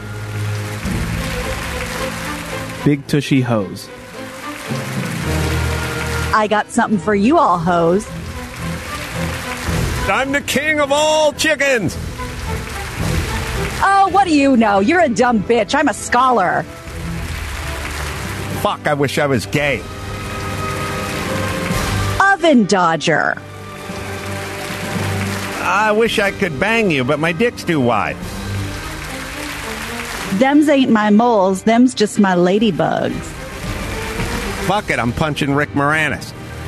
Big tushy hose. I got something for you all, hoes. I'm the king of all chickens. Oh, what do you know? You're a dumb bitch. I'm a scholar. Fuck, I wish I was gay. Oven dodger. I wish I could bang you, but my dick's too wide. Them's ain't my moles. Them's just my ladybugs. Fuck it, I'm punching Rick Moranis.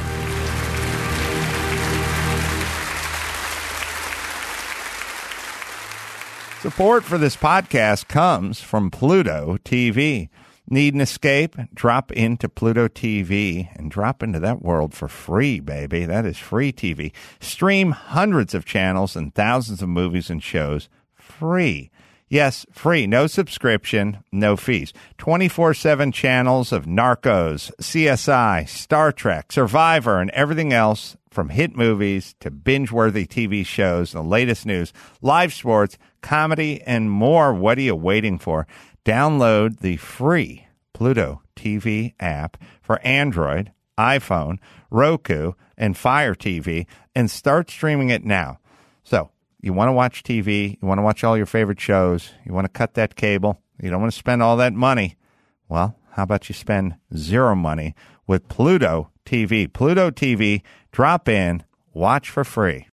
Support for this podcast comes from Pluto T V. Need an escape? Drop into Pluto T V and drop into that world for free, baby. That is free T V. Stream hundreds of channels and thousands of movies and shows free. Yes, free. No subscription, no fees. twenty-four seven channels of Narcos, C S I, Star Trek, Survivor, and everything else from hit movies to binge-worthy T V shows, the latest news, live sports, comedy, and more. What are you waiting for? Download the free Pluto T V app for Android, iPhone, Roku, and Fire T V and start streaming it now. So, you want to watch T V, you want to watch all your favorite shows, you want to cut that cable, you don't want to spend all that money. Well, how about you spend zero money with Pluto T V? Pluto T V, drop in, watch for free.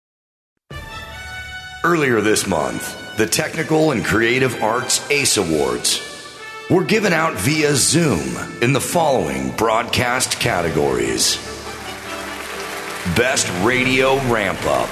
Earlier this month, the Technical and Creative Arts ACE Awards were given out via Zoom in the following broadcast categories. Best Radio Ramp-Up.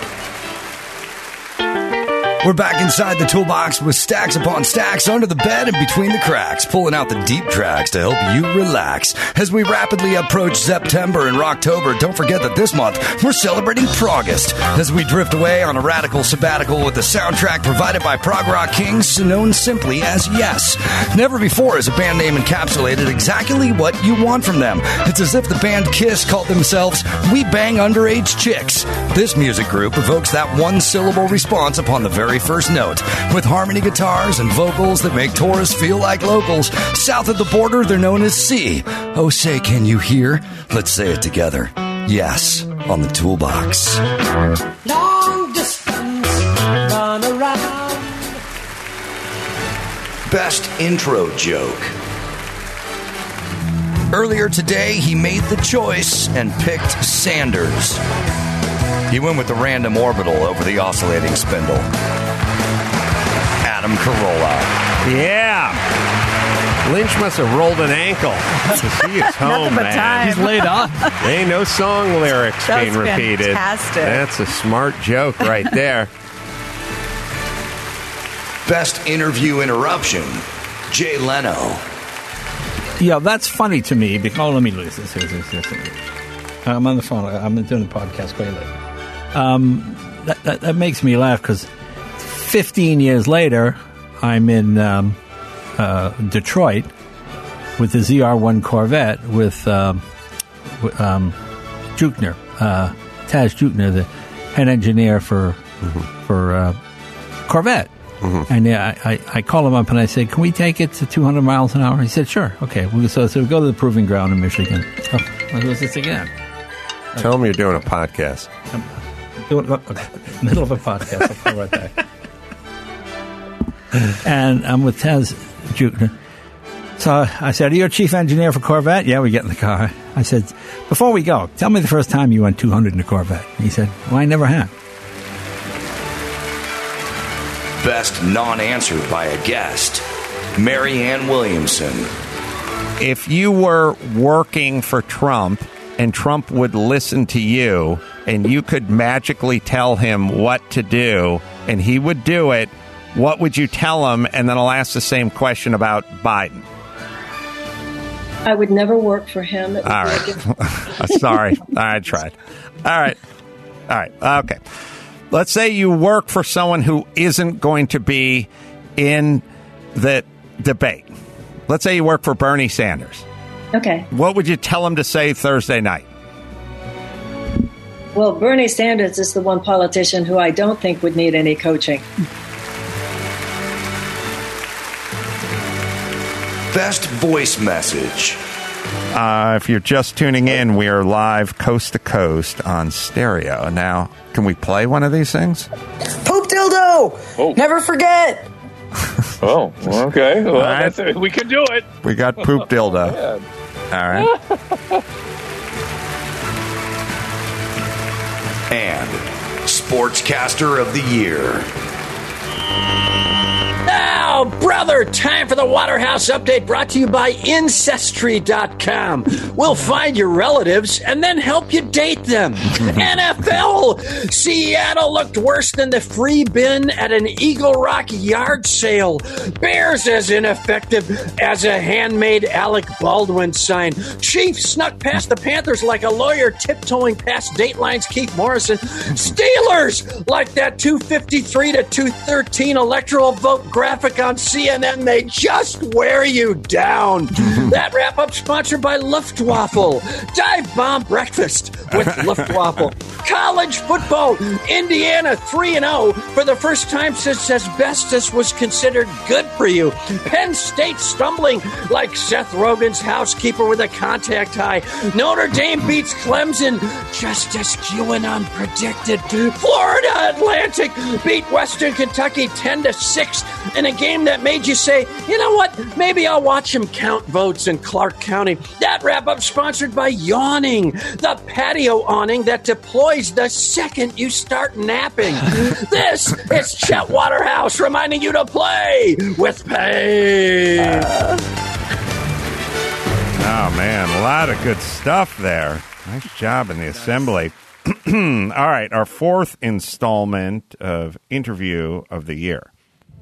We're back inside the toolbox with stacks upon stacks under the bed and between the cracks, pulling out the deep tracks to help you relax. As we rapidly approach September and Rocktober, don't forget that this month we're celebrating Progust as we drift away on a radical sabbatical with the soundtrack provided by prog rock kings known simply as Yes. Never before has a band name encapsulated exactly what you want from them. It's as if the band Kiss called themselves We Bang Underage Chicks. This music group evokes that one-syllable response upon the very first note, with harmony guitars and vocals that make tourists feel like locals. South of the border, they're known as C. Oh, say, can you hear? Let's say it together. Yes, on the toolbox. Long distance, run around. Best intro joke. Earlier today, he made the choice and picked Sanders. He went with the random orbital over the oscillating spindle. Adam Carolla. Yeah. Lynch must have rolled an ankle. He is home, man. Time. He's laid up. There ain't no song lyrics That's being repeated. fantastic. That's a smart joke right there. Best interview interruption. Jay Leno. Yeah, that's funny to me because, oh, let me lose this. This, this, this, this. I'm on the phone. I'm doing the podcast quite late. Um, that, that, that makes me laugh because fifteen years later, I'm in um, uh, Detroit with the Z R one Corvette with um, um, Jukner, uh, Taz Jukner, the head engineer for mm-hmm. for uh, Corvette. Mm-hmm. And yeah, I, I, I call him up and I say, "Can we take it to two hundred miles an hour?" He said, "Sure, okay." We, so, so we go to the proving ground in Michigan. Oh, what was this again? Tell him you're doing a podcast. I'm doing, okay, middle of a podcast. I'll call right back. And I'm with Taz Jukner. So I said, "Are you a chief engineer for Corvette?" "Yeah." We get in the car. I said, "Before we go, tell me the first time you went two hundred in a Corvette." He said, "Well, I never have." Best non-answered by a guest. Marianne Williamson. If you were working for Trump and Trump would listen to you and you could magically tell him what to do and he would do it, what would you tell him? And then I'll ask the same question about Biden. I would never work for him. All right. Sorry. I tried. All right. All right. Okay. Let's say you work for someone who isn't going to be in the debate. Let's say you work for Bernie Sanders. Okay. What would you tell him to say Thursday night? Well, Bernie Sanders is the one politician who I don't think would need any coaching. Best voice message. Uh, if you're just tuning in, we are live coast to coast on stereo. Now, can we play one of these things? Poop dildo! Oh. Never forget! Oh, okay. Well, right. that's, we can do it. We got poop dildo. Oh, all right. And Sportscaster of the Year. Now, brother, time for the Waterhouse Update brought to you by Ancestry dot com. We'll find your relatives and then help you date them. N F L, Seattle looked worse than the free bin at an Eagle Rock yard sale. Bears as ineffective as a handmade Alec Baldwin sign. Chiefs snuck past the Panthers like a lawyer tiptoeing past Dateline's Keith Morrison. Steelers like that two fifty-three to two thirteen electoral vote graphic on C N N. They just wear you down. That wrap-up sponsored by Luftwaffe. Dive bomb breakfast with Luftwaffe. College football. Indiana three and oh for the first time since asbestos was considered good for you. Penn State stumbling like Seth Rogen's housekeeper with a contact high. Notre Dame beats Clemson just as QAnon predicted. Florida Atlantic beat Western Kentucky ten to six in a game that made you say, you know what, maybe I'll watch him count votes in Clark County. That wrap-up sponsored by Yawning, the patio awning that deploys the second you start napping. This is Chet Waterhouse reminding you to play with pain. Uh. Oh, man, a lot of good stuff there. Nice job in the assembly. All right, our fourth installment of Interview of the Year.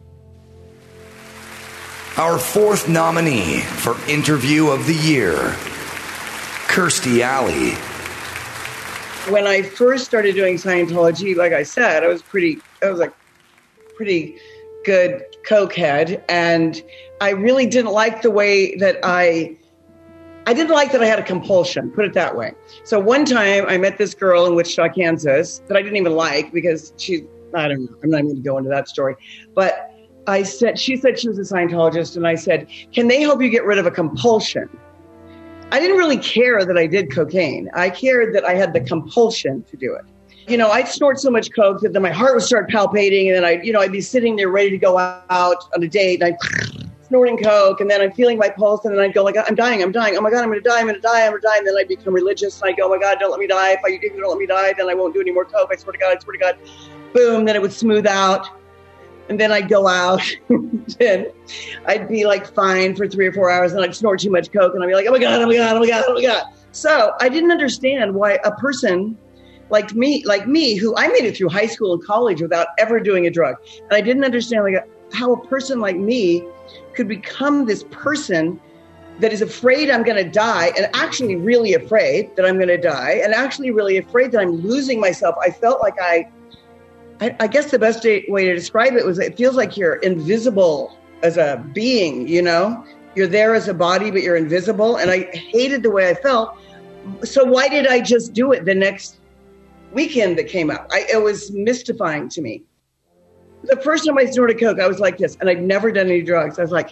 Our fourth nominee for Interview of the Year, Kirstie Alley. When I first started doing Scientology, like I said, I was pretty, I was a pretty good cokehead, and I really didn't like the way that I, I didn't like that I had a compulsion, put it that way. So one time I met this girl in Wichita, Kansas, that I didn't even like because she, I don't know, I'm not even going to go into that story, but I said, she said she was a Scientologist, and I said, can they help you get rid of a compulsion? I didn't really care that I did cocaine. I cared that I had the compulsion to do it. You know, I'd snort so much coke that then my heart would start palpitating, and then I, you know, I'd be sitting there ready to go out on a date, and I'd snorting coke, and then I'm feeling my pulse, and then I'd go like, I'm dying, I'm dying. Oh my God, I'm going to die, I'm going to die, I'm going to die. And then I'd become religious, and I'd go, oh my God, don't let me die. If, I, if you don't let me die, then I won't do any more coke. I swear to God, I swear to God. Boom, then it would smooth out. And then I'd go out, and I'd be like fine for three or four hours, and I'd snort too much coke, and I'd be like, oh my God, oh my God, oh my God, oh my God. So I didn't understand why a person like me, like me, who I made it through high school and college without ever doing a drug. And I didn't understand like how a person like me could become this person that is afraid I'm going to die, and actually really afraid that I'm going to die, and actually really afraid that I'm losing myself. I felt like I, I, I guess the best way to describe it was it feels like you're invisible as a being, you know? You're there as a body, but you're invisible. And I hated the way I felt. So why did I just do it the next weekend that came out? I, it was mystifying to me. The first time I snorted coke, I was like this, and I'd never done any drugs. I was like,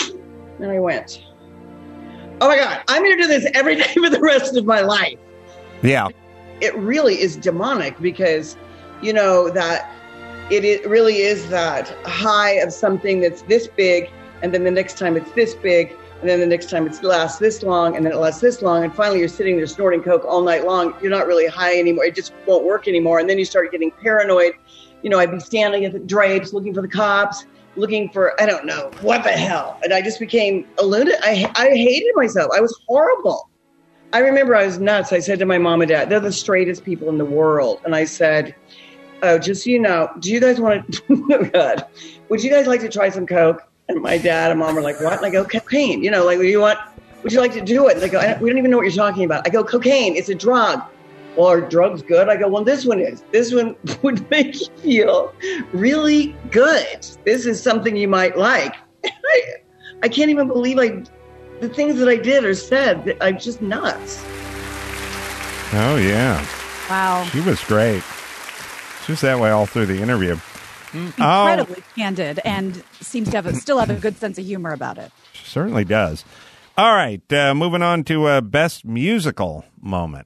and I went, oh my God, I'm going to do this every day for the rest of my life. Yeah. It really is demonic because, you know, that it, it really is that high of something that's this big, and then the next time it's this big, and then the next time it lasts this long, and then it lasts this long, and finally you're sitting there snorting coke all night long. You're not really high anymore. It just won't work anymore. And then you start getting paranoid. You know, I'd be standing at the drapes looking for the cops, looking for, I don't know, what the hell. And I just became a lunatic. I, I hated myself. I was horrible. I remember I was nuts. I said to my mom and dad, they're the straightest people in the world. And I said, oh, just so you know, do you guys want to, oh God, would you guys like to try some coke? And my dad and mom were like, what? And I go, cocaine. You know, like, you want, would you like to do it? And they go, I don't, we don't even know what you're talking about. I go, cocaine, it's a drug. Well, are drugs good? I go, well, this one is. This one would make you feel really good. This is something you might like. I, I can't even believe I, the things that I did or said. I'm just nuts. Oh, yeah. Wow. She was great. She was that way all through the interview. Incredibly oh. candid and seems to have a, still have a good sense of humor about it. She certainly does. All right, uh, moving on to uh, Best Musical Moment.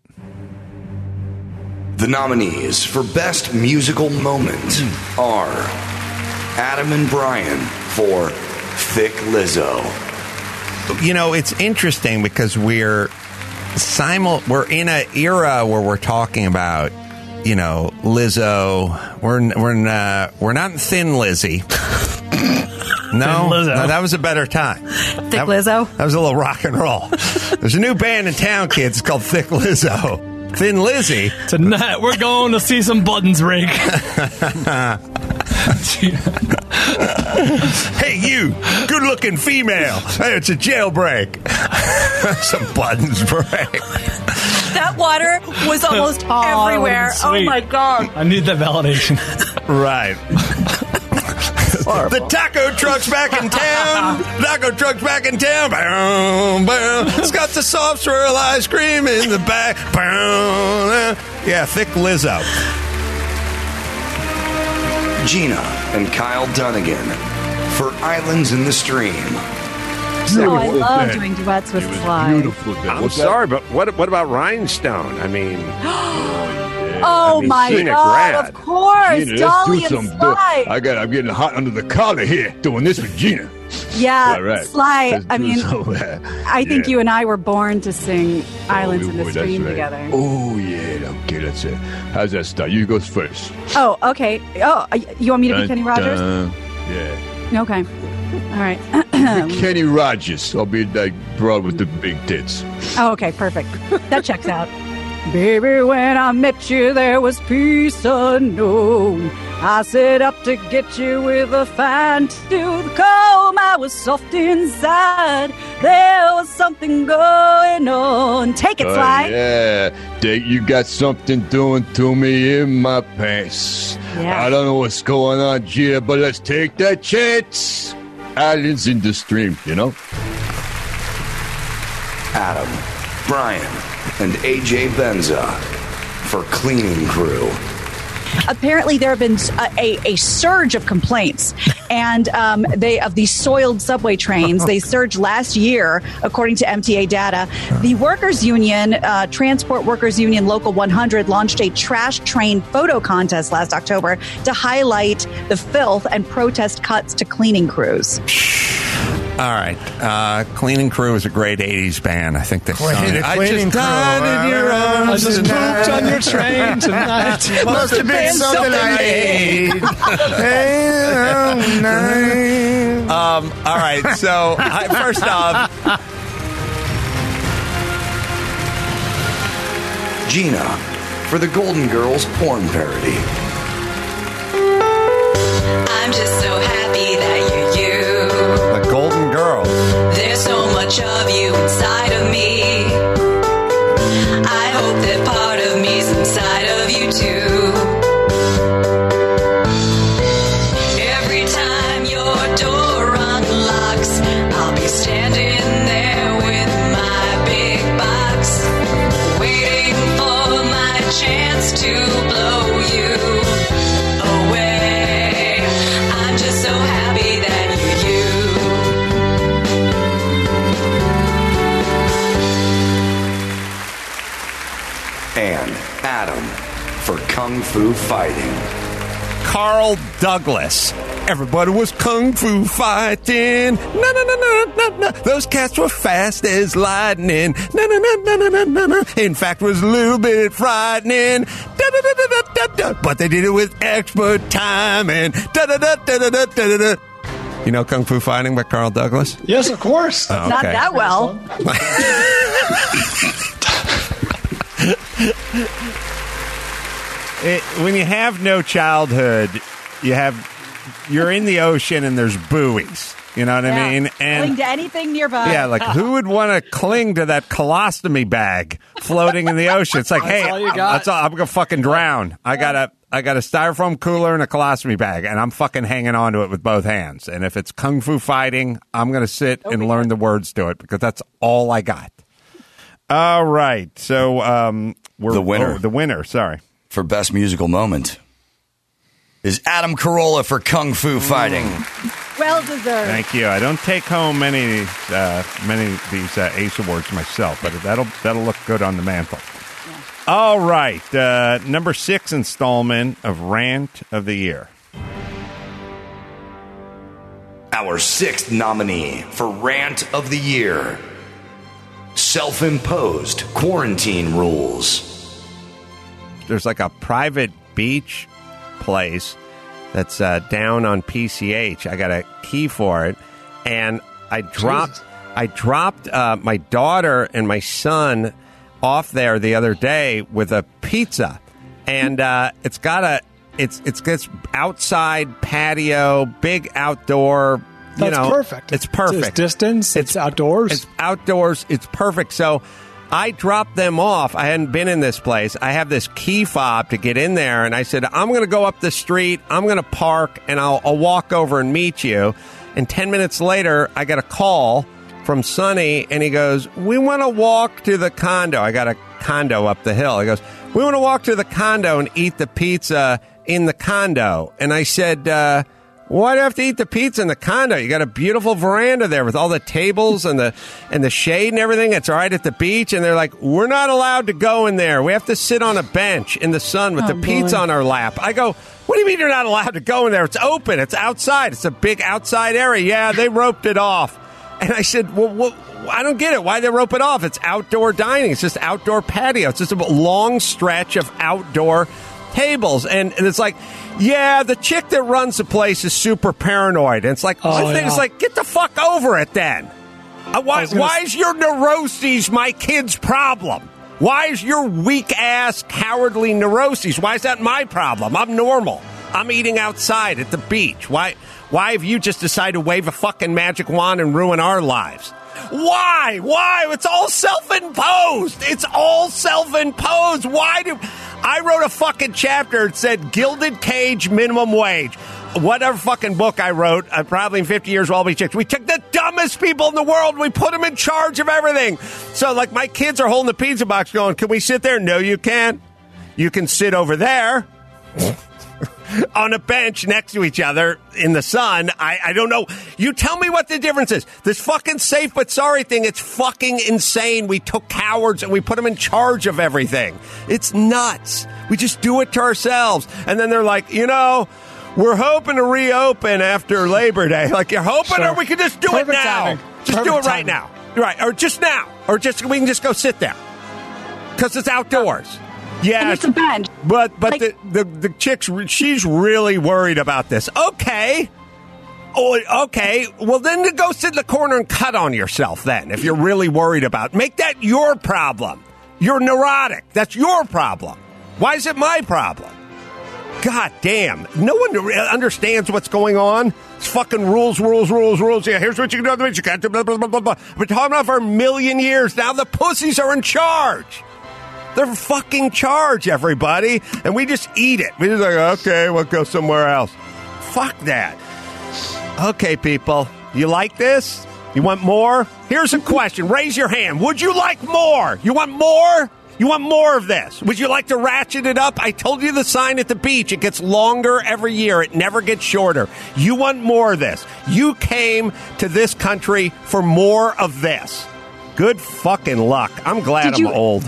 The nominees for Best Musical Moment are Adam and Brian for Thick Lizzo. You know, it's interesting because we're simul- we're in an era where we're talking about, you know, Lizzo. We're we're uh, we're not in Thin Lizzy. No, no, that was a better time. Thick that, Lizzo? That was a little rock and roll. There's a new band in town, kids. It's called Thick Lizzo. Thin Lizzy. Tonight we're going to see some buttons break. Hey, you, good-looking female. Hey, it's a jailbreak. Some buttons break. That water was almost Oh, everywhere. Oh sweet. my God. I need that validation. Right. The taco truck's back in town. Taco truck's back in town. Bow, bow. It's got the soft swirl ice cream in the back. Bow. Yeah, Thick Lizzo. Gina and Kyle Dunnigan for Islands in the Stream. Oh, I love doing duets with Sly. I'm sorry, but what what about Rhinestone? I mean, Oh I mean, my Gina God! Grad. Of course, Gina, let's Dolly do and some. Sly. I got. I'm getting hot under the collar here, doing this with Gina. Yeah, All right. Sly. Let's I do mean, some of that. I think Yeah. you and I were born to sing "Islands Oh, in the boy, that's Stream" right. together. Oh yeah. Okay, that's it. How's that start? You goes first. Oh, okay. Oh, uh, you want me to be Dun, Kenny Rogers? dun. Yeah. Okay. All right. Kenny Rogers. I'll be that broad with the big tits. Oh, okay. Perfect. That checks out. Baby, when I met you, there was peace unknown. I set up to get you with a fine tooth comb. I was soft inside. There was something going on. Take it, Oh, Sly. yeah. Date, you got something doing to me in my pants. Yeah. I don't know what's going on, Gia, but let's take that chance. Islands in the Stream, you know? Adam, Brian, and A J Benza for Cleaning Crew. Apparently, there have been a, a, a surge of complaints, and um, they of these soiled subway trains. They surged last year, according to M T A data. The workers' union, uh, Transport Workers Union Local one hundred, launched a trash train photo contest last October to highlight the filth and protest cuts to cleaning crews. All right. Uh, Cleaning Crew is a great eighties band. I think they Clean- sung it. I Cleaning just died Crew. in your arms. I just tonight. pooped on your train tonight. Must have been something I ate. Hey, oh, night. Um, all right. So, I, first off, Gina for the Golden Girls porn parody. I'm just so happy that you're you. the Golden Girls. There's so much of you inside of me. I hope that part of me's inside of you too. Every time your door unlocks, I'll be standing there with my big box, waiting for my chance to blow you away. I'm just so happy that you're you. And Adam for Kung Fu Fighting. Carl Douglas. Everybody was kung fu fighting. No, no, no, no, no, no. Those cats were fast as lightning. No, no, no, no, no, no, no, no. In fact, it was a little bit frightening. Da, da, da, da, da, da. But they did it with expert timing. Da, da, da, da, da, da, da, da. You know Kung Fu Fighting by Carl Douglas? Yes, of course. Oh, Not okay. that well. It, when you have no childhood, you have you're in the ocean and there's buoys. You know what Yeah. I mean? Cling to anything nearby. Yeah, like who would want to cling to that colostomy bag floating in the ocean? It's like, That's hey, all you I'm, got. that's all, I'm gonna fucking drown. I got a I got a styrofoam cooler and a colostomy bag, and I'm fucking hanging on to it with both hands. And if it's kung fu fighting, I'm gonna sit and learn the words to it because that's all I got. All right, so um, we're The winner. oh, the winner. Sorry. For best musical moment is Adam Carolla for Kung Fu Fighting. Well deserved. Thank you. I don't take home many uh, many of these uh, Ace Awards myself, but that'll that'll look good on the mantle. All right, uh, number six installment of Rant of the Year. Our sixth nominee for Rant of the Year. Self-imposed quarantine rules. There's like a private beach place that's uh, down on P C H. I got a key for it, and I dropped Jesus. I dropped uh, my daughter and my son off there the other day with a pizza, and uh, it's got a it's it's this outside patio, big outdoor. You That's know, perfect. It's perfect. It's distance. It's, outdoors. It's outdoors. It's perfect. So I dropped them off. I hadn't been in this place. I have this key fob to get in there, and I said, I'm going to go up the street. I'm going to park, and I'll, I'll walk over and meet you. And ten minutes later, I got a call from Sonny, and he goes, we want to walk to the condo. I got a condo up the hill. He goes, we want to walk to the condo and eat the pizza in the condo. And I said, uh, why do I have to eat the pizza in the condo? You got a beautiful veranda there with all the tables and the and the shade and everything. It's right at the beach. And they're like, we're not allowed to go in there. We have to sit on a bench in the sun with Oh, the pizza boy. on our lap. I go, what do you mean you're not allowed to go in there? It's open. It's outside. It's a big outside area. Yeah, they roped it off. And I said, well, what? I don't get it. Why they rope it off? It's outdoor dining. It's just outdoor patio. It's just a long stretch of outdoor tables. And, and it's like, yeah, the chick that runs the place is super paranoid. And it's like, Oh, one thing yeah. is like, get the fuck over it then. Uh, why, was gonna why s- is your neuroses my kid's problem? Why is your weak ass, cowardly neuroses? Why is that my problem? I'm normal. I'm eating outside at the beach. Why? Why have you just decided to wave a fucking magic wand and ruin our lives? Why? Why? It's all self-imposed. It's all self-imposed. Why do... I wrote a fucking chapter that said Gilded Cage Minimum Wage. Whatever fucking book I wrote, uh, probably in fifty years, all these chicks. We took the dumbest people in the world. We put them in charge of everything. So, like, my kids are holding the pizza box going, can we sit there? No, you can't. You can sit over there. On a bench next to each other in the sun. I, I don't know. You tell me what the difference is. This fucking safe but sorry thing, it's fucking insane. We took cowards and we put them in charge of everything. It's nuts. We just do it to ourselves. And then they're like, you know, we're hoping to reopen after Labor Day. Like, you're hoping, Sure. or we can just do Perfect it now. timing. Just Perfect do it right timing. now. Right, or just now. Or just we can just go sit there. Because it's outdoors. Yeah. And it's a bench. But, but Like- the, the, the chick's, she's really worried about this. Okay. Oh, okay. Well, then to go sit in the corner and cut on yourself then, if you're really worried about it. Make that your problem. You're neurotic. That's your problem. Why is it my problem? God damn. No one understands what's going on. It's fucking rules, rules, rules, rules. Yeah, here's what you can do. Other things you can't do. Blah, blah, blah, blah, blah. We've been talking about it for a million years. Now the pussies are in charge. They're fucking charge, everybody. And we just eat it. We just like, okay, we'll go somewhere else. Fuck that. Okay, people. You like this? You want more? Here's a question. Raise your hand. Would you like more? You want more? You want more of this? Would you like to ratchet it up? I told you the sign at the beach. It gets longer every year. It never gets shorter. You want more of this. You came to this country for more of this. Good fucking luck. I'm glad Did I'm you- old.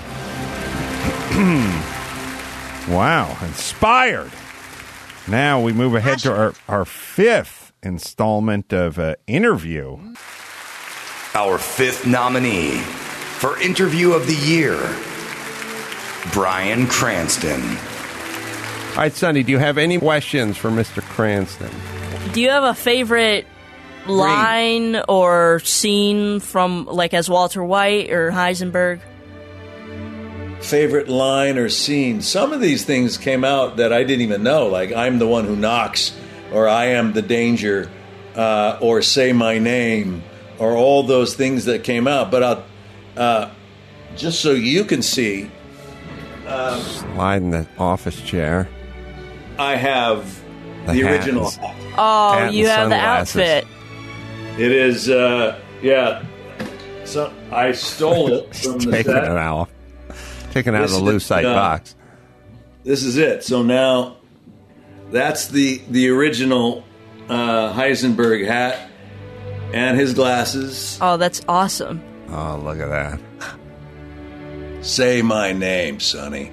Wow, inspired. Now we move ahead to our, our fifth installment of uh, interview. Our fifth nominee for Interview of the Year, Bryan Cranston. All right, Sonny, do you have any questions for Mister Cranston? Do you have a favorite line or scene from, like, as Walter White or Heisenberg? Favorite line or scene? Some of these things came out that I didn't even know, like I'm the one who knocks, or I am the danger, uh, or say my name, or all those things that came out. But I'll, uh, just so you can see, um, Slide in the office chair. I have The the, hat original is- hat. Oh, Hat and you have the sunglasses. outfit. It is, uh, yeah. So I stole it from the Taking set. it out. Taking it out of This the is, lucite uh, box. This is it. So now that's the the original uh, Heisenberg hat and his glasses. Oh, that's awesome. Oh, look at that. Say my name, Sonny.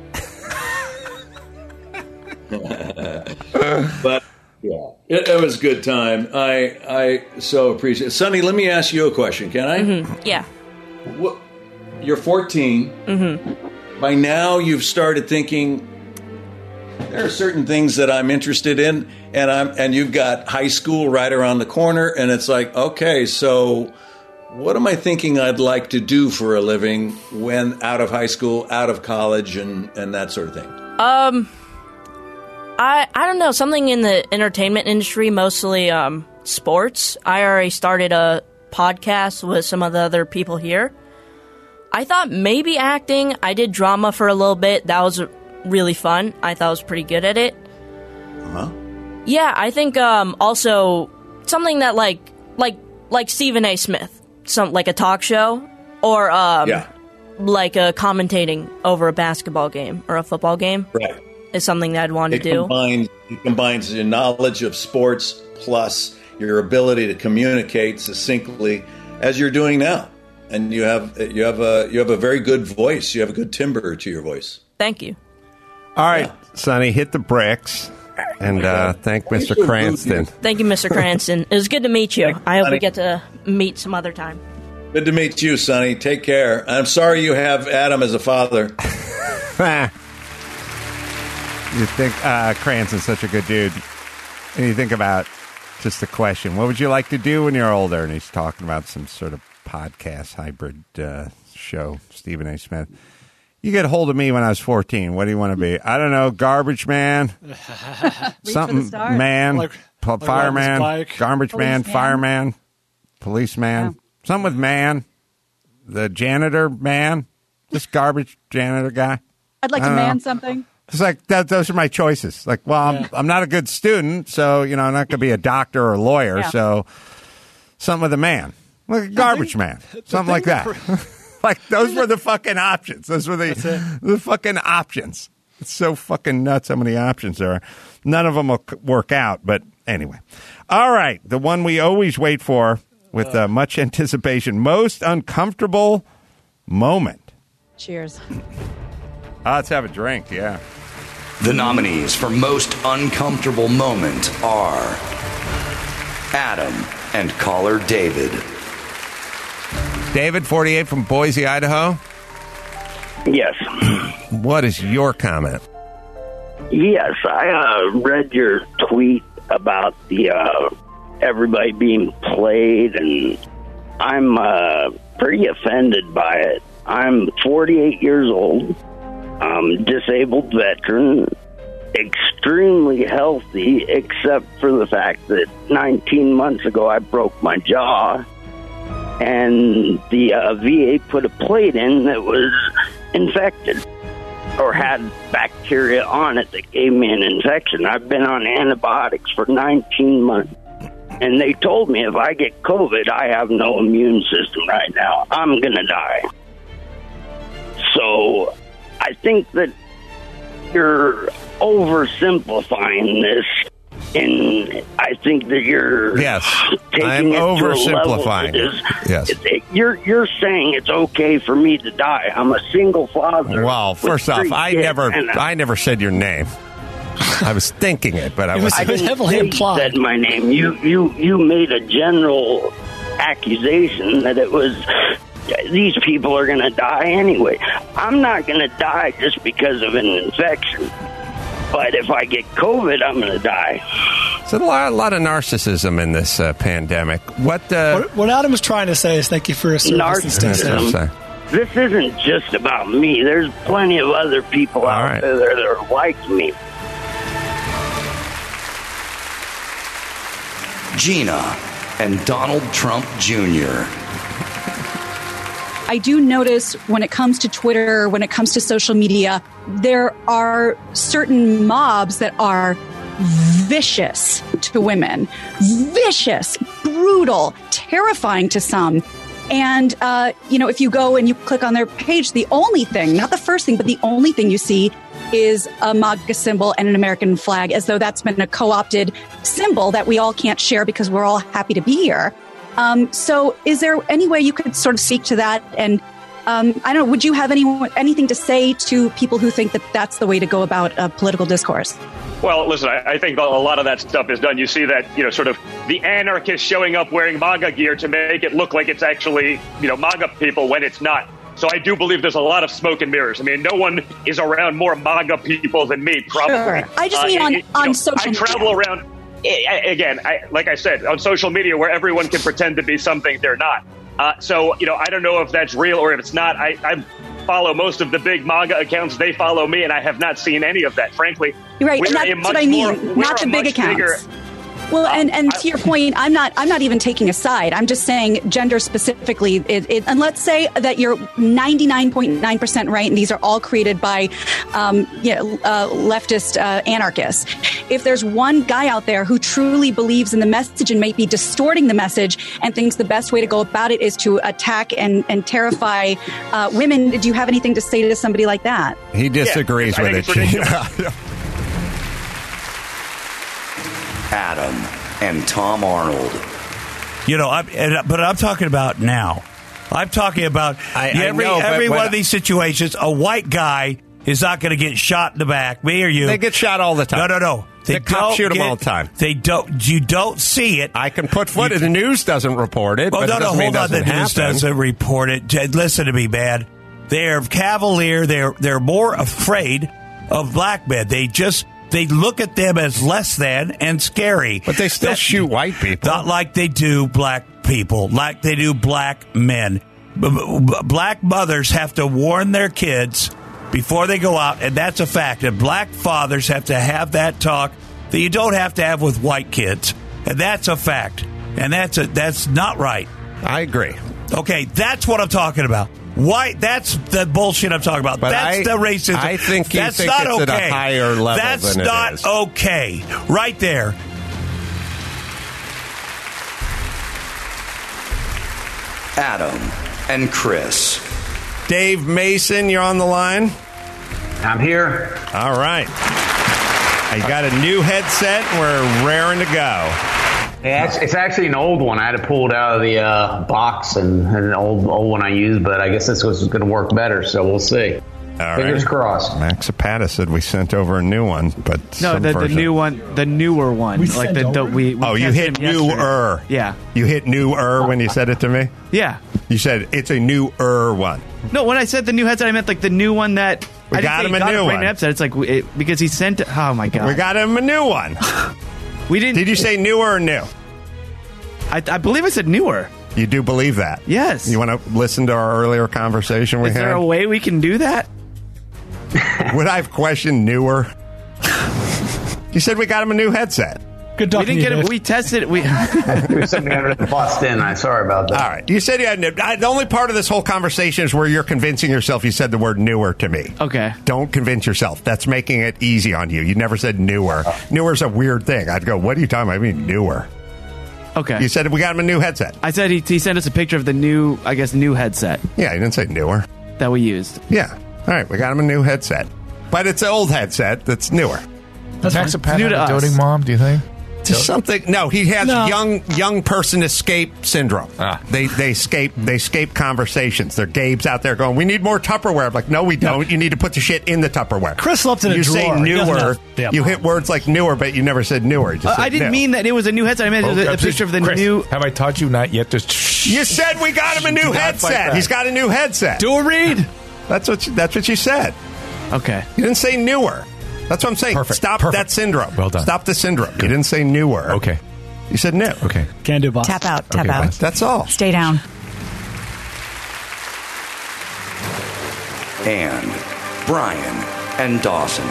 But yeah, it, it was a good time. I I so appreciate it. Sonny, let me ask you a question. Can I? Mm-hmm. Yeah. What, you're fourteen. Mm-hmm. By now, you've started thinking there are certain things that I'm interested in, and I'm and you've got high school right around the corner, and it's like, okay, so what am I thinking I'd like to do for a living when out of high school, out of college, and and that sort of thing? Um, I I don't know, something in the entertainment industry, mostly um sports. I already started a podcast with some of the other people here. I thought maybe acting. I did drama for a little bit. That was really fun. I thought I was pretty good at it. Huh? Yeah, I think um also something that like like like Stephen A. Smith, some like a talk show, or um Yeah. like a commentating over a basketball game or a football game. Right. Is something that I'd want to It do. combines it combines your knowledge of sports plus your ability to communicate succinctly, as you're doing now. And you have you have a you have a very good voice. You have a good timbre to your voice. Thank you. All right, Sonny, hit the bricks. And uh, thank Mister Cranston. Thank you, Mister Cranston. It was good to meet you. I hope Sonny. we get to meet some other time. Good to meet you, Sonny. Take care. I'm sorry you have Adam as a father. You think uh, Cranston's such a good dude. And you think about just the question, what would you like to do when you're older? And he's talking about some sort of podcast hybrid uh, show, Stephen A. Smith. You get a hold of me when I was fourteen. What do you want to be? I don't know, garbage man, something stars. man, Like- p- like fireman, riding his bike. garbage man, Policeman. fireman, policeman, something with man, the janitor man, this garbage janitor guy. I'd like I to don't know. man something. It's like that. Those are my choices. Like, well, I'm, I'm not a good student, so you know, I'm not going to be a doctor or a lawyer. Yeah. So, something with a man, like a garbage man, something like that. Like those were the fucking options. Those were the the fucking options. It's so fucking nuts how many options there are. None of them will c- work out. But anyway, all right, the one we always wait for with uh, much anticipation, most uncomfortable moment. Cheers. Ah, let's have a drink. Yeah. The nominees for Most Uncomfortable Moment are Adam and caller David. David, forty-eight from Boise, Idaho. Yes. What is your comment? Yes, I uh, read your tweet about the uh, everybody being played, and I'm uh, pretty offended by it. I'm forty-eight years old. I'm disabled veteran, extremely healthy, except for the fact that nineteen months ago I broke my jaw, and the uh, V A put a plate in that was infected or had bacteria on it that gave me an infection. I've been on antibiotics for nineteen months, and they told me if I get COVID, I have no immune system right now. I'm going to die. So I think that you're oversimplifying this, and I think that you're yes, taking I'm it oversimplifying. To a level that is, yes, it, you're you're saying it's okay for me to die. I'm a single father. Well, first off, I never I never said your name. I was thinking it, but I was. I didn't say you said my name. You you you made a general accusation that it was. These people are going to die anyway. I'm not going to die just because of an infection. But if I get COVID, I'm going to die. There's a lot, a lot of narcissism in this uh, pandemic. What, uh, what what Adam was trying to say is thank you for your service. Narcissism. This isn't just about me. There's plenty of other people out right. there that are like me. Gina and Donald Trump Junior I do notice when it comes to Twitter, when it comes to social media, there are certain mobs that are vicious to women, vicious, brutal, terrifying to some. And, uh, you know, if you go and you click on their page, the only thing, not the first thing, but the only thing you see is a MAGA symbol and an American flag, as though that's been a co-opted symbol that we all can't share because we're all happy to be here. Um, so is there any way you could sort of speak to that? And um, I don't know, would you have any, anything to say to people who think that that's the way to go about uh, political discourse? Well, listen, I, I think a lot of that stuff is done. You see that, you know, sort of the anarchists showing up wearing MAGA gear to make it look like it's actually, you know, MAGA people when it's not. So I do believe there's a lot of smoke and mirrors. I mean, no one is around more MAGA people than me, probably. Sure. I just mean uh, on, it, on know, social I travel media. around. Again, I, like I said, on social media where everyone can pretend to be something they're not. Uh, so, you know, I don't know if that's real or if it's not. I, I follow most of the big MAGA accounts. They follow me, and I have not seen any of that, frankly. You're right, and that's what I mean, more, not the big accounts. Bigger, Well, and, and to your point, I'm not I'm not even taking a side. I'm just saying gender specifically. It, it, and let's say that you're ninety-nine point nine percent right, and these are all created by um, you know, uh, leftist uh, anarchists. If there's one guy out there who truly believes in the message and may be distorting the message and thinks the best way to go about it is to attack and, and terrify uh, women, do you have anything to say to somebody like that? He disagrees yeah, with it. Adam and Tom Arnold. You know, I'm, and, but I'm talking about now. I'm talking about I, every I know, every but, one but, of these situations. A white guy is not going to get shot in the back. Me or you? They get shot all the time. No, no, no. They the cops shoot them get, all the time. They don't. You don't see it. I can put foot. You, the news doesn't report it. Well, but no, it no. Hold on. The happen. news doesn't report it. Listen to me, man. They're cavalier. They're they're more afraid of black men. They just. They look at them as less than and scary. But they still That's, shoot white people. Not like they do black people, like they do black men. Black mothers have to warn their kids before they go out, and that's a fact. And black fathers have to have that talk that you don't have to have with white kids. And that's a fact. And that's a, that's not right. I agree. Okay, that's what I'm talking about. Why? That's the bullshit I'm talking about. But that's I, the racism. I think you that's think not it's okay. at a higher level That's than not it is. okay. Right there. Adam and Chris. Dave Mason, you're on the line. I'm here. All right. I got a new headset. We're raring to go. Yeah, it's, it's actually an old one. I had to pull it out of the uh, box and, and an old old one I used, but I guess this was going to work better, so we'll see. All Fingers right. crossed. Max Zapata said we sent over a new one, but No, some the, the version- new one, the newer one. We like sent the, the over? we, we Oh, you tested hit him yesterday. newer. Yeah. You hit newer when you said it to me? Yeah. You said it's a newer one. No, when I said the new headset, I meant like the new one that We I didn't got say him he a got new it right one. in the episode. It's like it, because he sent. Oh my god. We got him a new one. We didn't. Did you say newer or new? I, I believe I said newer. You do believe that? Yes. You want to listen to our earlier conversation we Is had? there a way we can do that? Would I have questioned newer? You said we got him a new headset. Good We didn't get it. We tested it. We You sent me under the bus, didn't I? Sorry about that. All right. You said you had I, the only part of this whole conversation is where you're convincing yourself. You said the word newer to me. Okay. Don't convince yourself. That's making it easy on you. You never said newer. Newer's a weird thing. I'd go, what are you talking about? I mean, newer. Okay. You said we got him a new headset. I said he, he sent us a picture of the new, I guess, new headset. Yeah, he didn't say newer. That we used. Yeah. All right, we got him a new headset. But it's an old headset that's newer. Does Max Zapata new to have a us. doting mom, do you think? Just something. No, he has No. young young person escape syndrome. Ah. They they escape they escape conversations. They're Gabe's out there going, we need more Tupperware. I'm like, no, we don't. You need to put the shit in the Tupperware. Chris left in a you drawer. say He doesn't newer. have damn You mom. hit words like newer, but you never said newer. You just Uh, said I didn't new. mean that it was a new headset. I meant it was a, a picture of the Chris, new. Have I taught you not yet to... Shh. You said we got him a Do new not fight headset. back. He's got a new headset. Do a read. That's what you, that's what you said. Okay. You didn't say newer. That's what I'm saying. Perfect. Stop Perfect. that syndrome. Well done. Stop the syndrome. You didn't say newer. Okay. You said new. Okay. Can do, boss. Tap out. Tap Okay, out. boss. That's all. Stay down. Anne, Brian, and Dawson.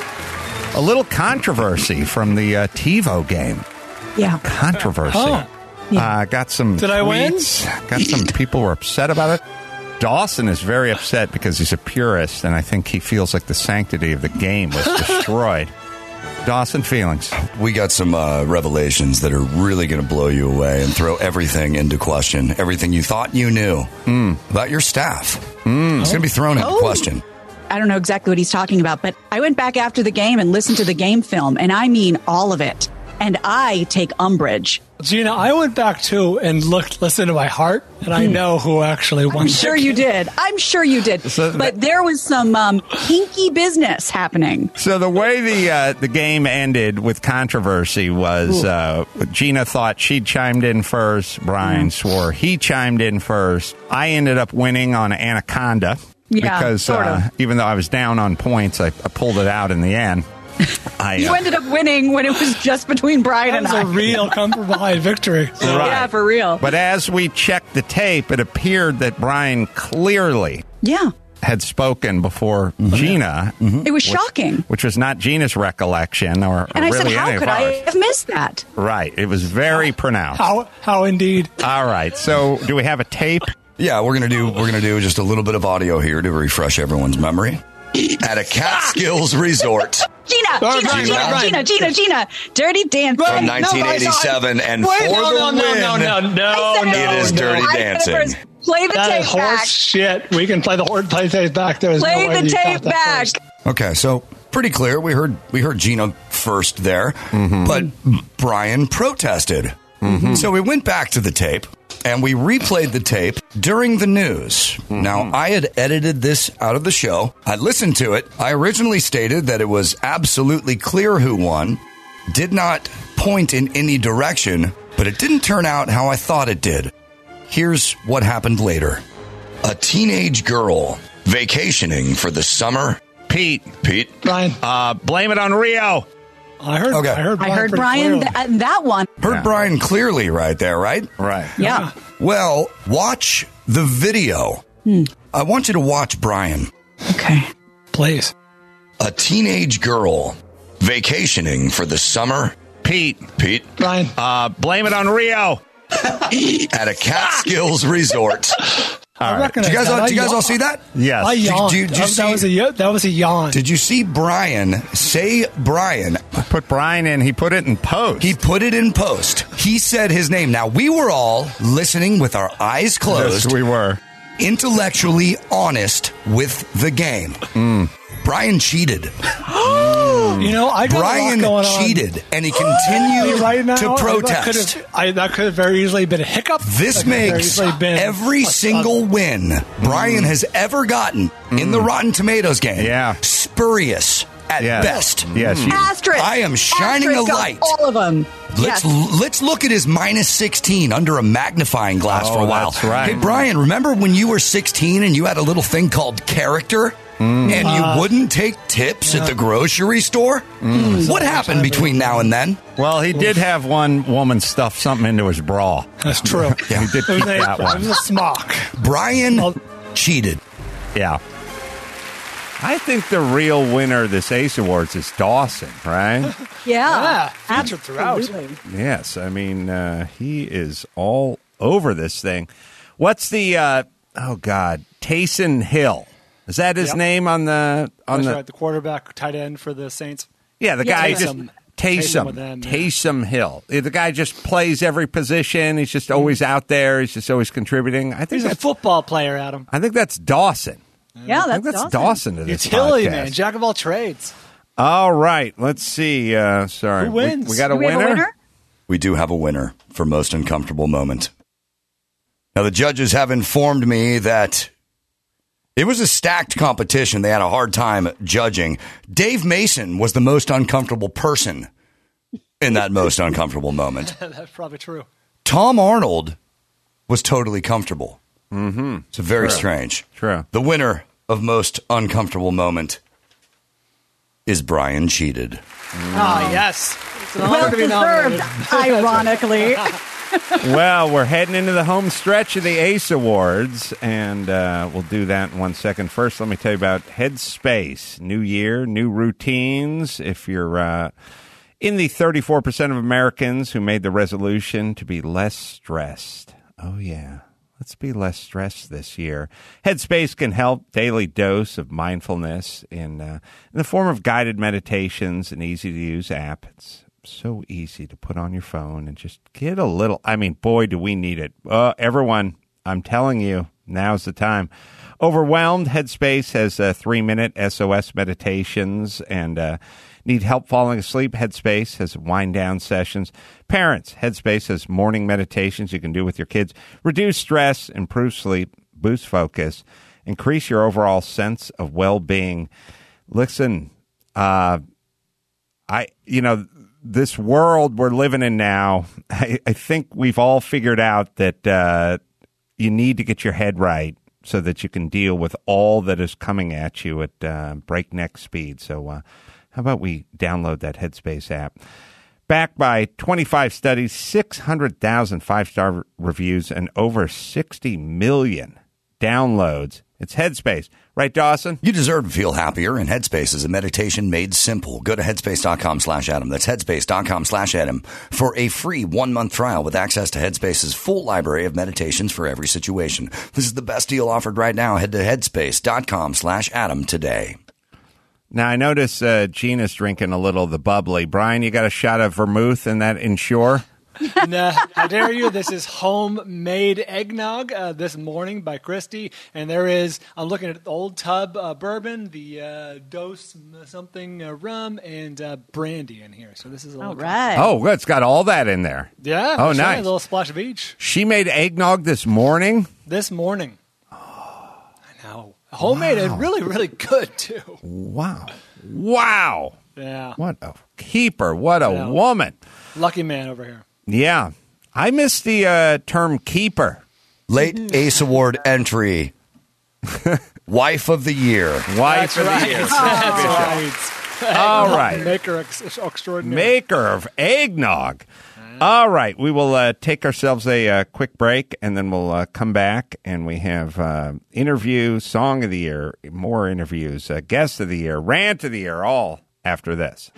A little controversy from the uh, TiVo game. Yeah. Controversy. Oh. Uh, got some Did I win? tweets. Got some people were upset about it. Dawson is very upset because he's a purist, and I think he feels like the sanctity of the game was destroyed. Dawson, feelings? We got some uh, revelations that are really going to blow you away and throw everything into question. Everything you thought you knew Mm. about your staff. Mm. It's going to be thrown into Oh. question. I don't know exactly what he's talking about, but I went back after the game and listened to the game film, and I mean all of it. And I take umbrage. Gina, I went back too and looked, listened to my heart, and I know who actually won. I'm sure you did. I'm sure you did. So but there was some um, hinky business happening. So the way the uh, the game ended with controversy was uh, Gina thought she chimed in first. Brian Mm. swore he chimed in first. I ended up winning on Anaconda Yeah, because sort of. uh, even though I was down on points, I, I pulled it out in the end. I, You uh, ended up winning when it was just between Brian That and was I. a real come from behind victory. Right. Yeah, for real. But as we checked the tape, it appeared that Brian clearly Yeah. had spoken before Gina. It was which- shocking. Which was not Gina's recollection or, And or I really said, how any could of I ours. have missed that? Right. It was very pronounced. How, how indeed. All right. So do we have a tape? Yeah, we're gonna do we're gonna do just a little bit of audio here to refresh everyone's memory. At a Catskills resort Gina, Oh, Gina, right, Gina, right, right. Gina, Gina, Gina, Dirty Dancing. from nineteen eighty-seven, and Wait, for no, the no, no, win, no, no, no, I said- no, it is no. Dirty I said Dancing. first, play the That tape is horse back. shit. We can play the horse play the tape back. There's Play no way the you got tape that back. first. Okay, so pretty clear. We heard we heard Gina first there, but Brian protested. So we went back to the tape and we replayed the tape during the news. Now, I had edited this out of the show. I listened to it. I originally stated that it was absolutely clear who won, did not point in any direction, but it didn't turn out how I thought it did. Here's what happened later. A teenage girl vacationing for the summer. Pete. Pete. Brian. Uh, blame it on Rio. I heard. Okay. I heard. I Brian heard pretty Brian clearly. th- that one. Heard Yeah. Brian clearly right there, right? Right. Yeah. Well, watch the video. I want you to watch Brian. Okay. Please. A teenage girl vacationing for the summer. Pete. Pete. Brian. Uh, blame it on Rio. At a Catskills resort. I All right. recognize Did you guys that. all, I did you guys all yawned. see that? Yes. I yawned. Did you- did you that, that see- was a ya- that was a yawn. Did you see Brian say Brian? Put Brian in. He put it in post. He put it in post. He said his name. Now, we were all listening with our eyes closed. Yes, we were. Intellectually honest with the game. Brian cheated. You know, I got Brian a lot going on. cheated, and he continued right now, to protest. That could, have, I, that could have very easily been a hiccup. This That could have very makes easily been every a- single win Brian has ever gotten in the Rotten Tomatoes game Yeah. spurious at Yes. best. Yes, you- Asterisk. I am shining Asterisk a on light. all of them. Let's Yes. let's look at his minus sixteen under a magnifying glass Oh, for a while. that's right. Hey, Brian, remember when you were sixteen and you had a little thing called character? And you Uh, wouldn't take tips at the grocery store? Mm. What happened between now and then? Well, he did have one woman stuff something into his bra. That's true. Yeah, he did It was keep a- that It one. was a smock. Brian cheated. Yeah. I think the real winner of this Ace Awards is Dawson, right? Yeah, featured throughout. Absolutely. Yes, I mean, uh, he is all over this thing. What's the, uh, oh, God, Taysom Hill? Is that his Yep. name on the... on That's the? right, the quarterback, tight end for the Saints. Yeah, the Yeah, guy just... Taysom. Taysom. Taysom with them, yeah. Taysom Hill. The guy just plays every position. He's just always out there. He's just always contributing. I think He's a that's, football player, Adam. I think that's Dawson. Yeah, I think that's that's Dawson. Dawson to this Utility podcast. man, jack of all trades. All right, let's see. Uh, sorry, Who We- wins? We, got a Do we have winner. a winner? We do have a winner for most uncomfortable moment. Now, the judges have informed me that it was a stacked competition. They had a hard time judging. Dave Mason was the most uncomfortable person in that most uncomfortable moment. That's probably true. Tom Arnold was totally comfortable. Mm-hmm. It's very True. strange. True. The winner of most uncomfortable moment is Brian Cheated. Ah, yes. It's an honor Well to be deserved, nominated. ironically. Well, we're heading into the home stretch of the Ace Awards, and uh, we'll do that in one second. First, let me tell you about Headspace. New year, new routines. If you're uh, in the thirty-four percent of Americans who made the resolution to be less stressed. Oh, yeah. Let's be less stressed this year. Headspace can help. Daily dose of mindfulness in, uh, in the form of guided meditations, an easy-to-use app. It's so easy to put on your phone and just get a little. I mean, boy, do we need it. Uh, everyone, I'm telling you, now's the time. Overwhelmed, Headspace has uh, three-minute S O S meditations and uh, need help falling asleep. Headspace has wind-down sessions. Parents, Headspace has morning meditations you can do with your kids. Reduce stress, improve sleep, boost focus, increase your overall sense of well-being. Listen, uh, I, you know, this world we're living in now, I, I think we've all figured out that uh, you need to get your head right so that you can deal with all that is coming at you at uh, breakneck speed. So uh, how about we download that Headspace app? Backed by twenty-five studies, six hundred thousand five-star reviews, and over sixty million downloads. It's Headspace. Right, Dawson? You deserve to feel happier, and Headspace is a meditation made simple. Go to headspace.com slash Adam. That's headspace.com slash Adam for a free one-month trial with access to Headspace's full library of meditations for every situation. This is the best deal offered right now. Head to headspace.com slash Adam today. Now, I notice uh, Gina's drinking a little of the bubbly. Brian, you got a shot of vermouth in that Ensure? Nah, how dare you? This is homemade eggnog uh, this morning by Christy. And there is, I'm looking at the Old Tub uh, bourbon, the uh, Dose something uh, rum, and uh, brandy in here. So this is a All little right. Oh, good. It's got all that in there. Yeah. Oh, that's right, nice. A little splash of each. She made eggnog this morning? This morning. Oh, I know. Homemade and really, really good, too. Wow. Wow. Yeah. What a keeper. What a Yeah. woman. Lucky man over here. Yeah. I miss the uh, term keeper. Late Ace Award entry. Wife of the Year. Wife That's of right. the year. That's right. All Eggnog right. Maker ex- extraordinary. Maker of eggnog. All right. We will uh, take ourselves a uh, quick break, and then we'll uh, come back, and we have uh, interview, song of the year, more interviews, uh, guest of the year, rant of the year, all after this.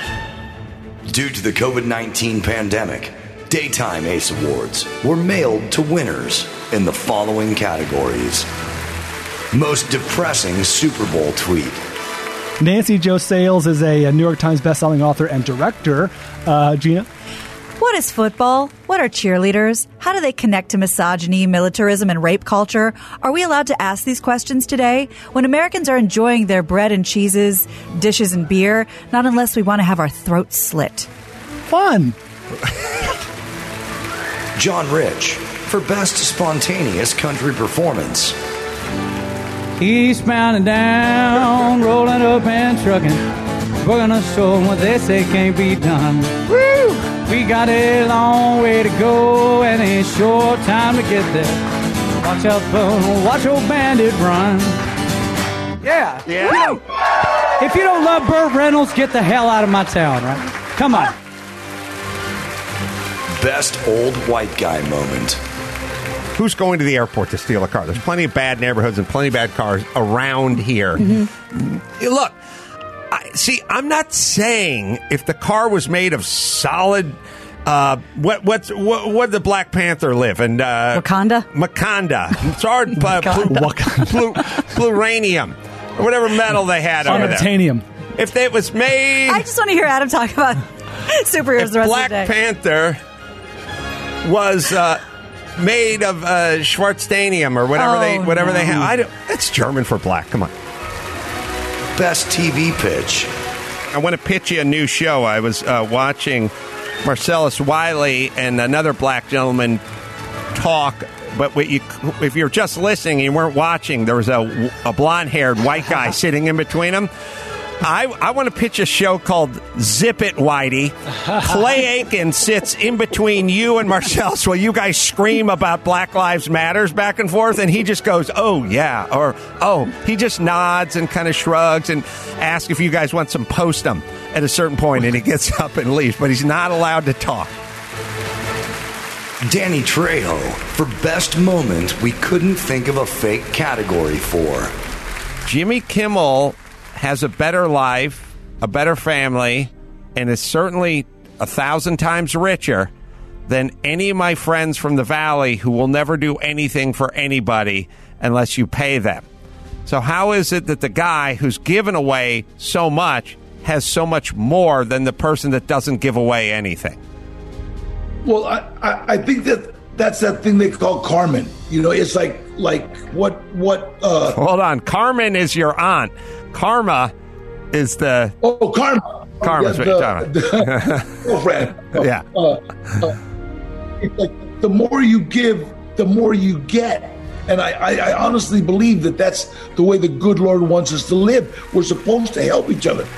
Due to the COVID nineteen pandemic, Daytime Ace Awards were mailed to winners in the following categories. Most depressing Super Bowl tweet. Nancy Jo Sales is a, a New York Times bestselling author and director. Uh, Gina? What What is football? What are cheerleaders? How do they connect to misogyny, militarism, and rape culture? Are we allowed to ask these questions today? When Americans are enjoying their bread and cheeses, dishes and beer, not unless we want to have our throats slit. Fun. John Rich for Best Spontaneous Country Performance. Eastbound and down, rolling up and trucking. We're gonna show them what they say can't be done. Woo! We got a long way to go and a short time to get there. Watch out, phone, watch old bandit run. Yeah. Yeah. Woo! If you don't love Burt Reynolds, get the hell out of my town, right? Come on. Best old white guy moment. Who's going to the airport to steal a car? There's plenty of bad neighborhoods and plenty of bad cars around here. Mm-hmm. Look, I, see, I'm not saying if the car was made of solid. Uh, what what's what? What did the Black Panther live in? Uh, Wakanda. Wakanda. It's hard. Uh, plu- plu- pluranium, or whatever metal they had over there. Unobtainium. If it was made, I just want to hear Adam talk about superheroes if the rest Black of the day. Panther was uh, made of uh, Schwarzstanium or whatever Oh, they whatever no. they have. I don't, it's German for black. Come on. Best T V pitch. I want to pitch you a new show. I was uh, watching Marcellus Wiley and another black gentleman talk, but what you, if you're just listening and you weren't watching, there was a, a blonde-haired white guy sitting in between them. I, I want to pitch a show called Zip It, Whitey. Clay Aiken sits in between you and Marcellus while you guys scream about Black Lives Matters back and forth, and he just goes, oh, yeah, or, oh, he just nods and kind of shrugs and asks if you guys want some Postum at a certain point, and he gets up and leaves, but he's not allowed to talk. Danny Trejo for Best Moment we couldn't think of a fake category for. Jimmy Kimmel has a better life, a better family, and is certainly a thousand times richer than any of my friends from the Valley who will never do anything for anybody unless you pay them. So how is it that the guy who's given away so much has so much more than the person that doesn't give away anything? Well, I, I, I think that that's that thing they call Carmen. You know, it's like like what what. Uh, Hold on, Carmen is your aunt. Karma is the oh Karma. Karma's yeah, what you're talking about. Girlfriend. Yeah. Uh, uh, it's like the more you give, the more you get. And I, I, I honestly believe that that's the way the good Lord wants us to live. We're supposed to help each other.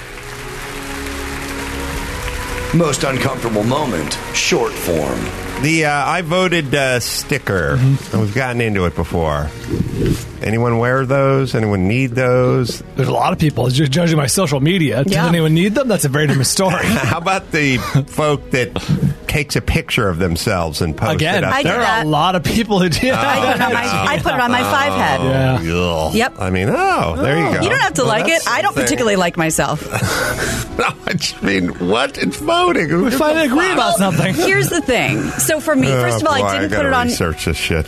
Most uncomfortable moment, short form. The uh, I voted uh, sticker. Mm-hmm. We've gotten into it before. Anyone wear those? Anyone need those? There's a lot of people. Just judging by social media. Does Yeah. anyone need them? That's a very different story. How about the folk that takes a picture of themselves and posts Again, it up I there? there are a lot of people who do. Oh, I put it on my, I put it on my five head. Yeah. Yep. I mean, oh, there you go. You don't have to Well, like it. that's I don't something. particularly like myself. No, I just mean, what? It's voting. Who We gives finally a agree fuck? about something. Here's the thing. So for me, first of all, Oh, boy, I didn't gotta put it on. research this shit.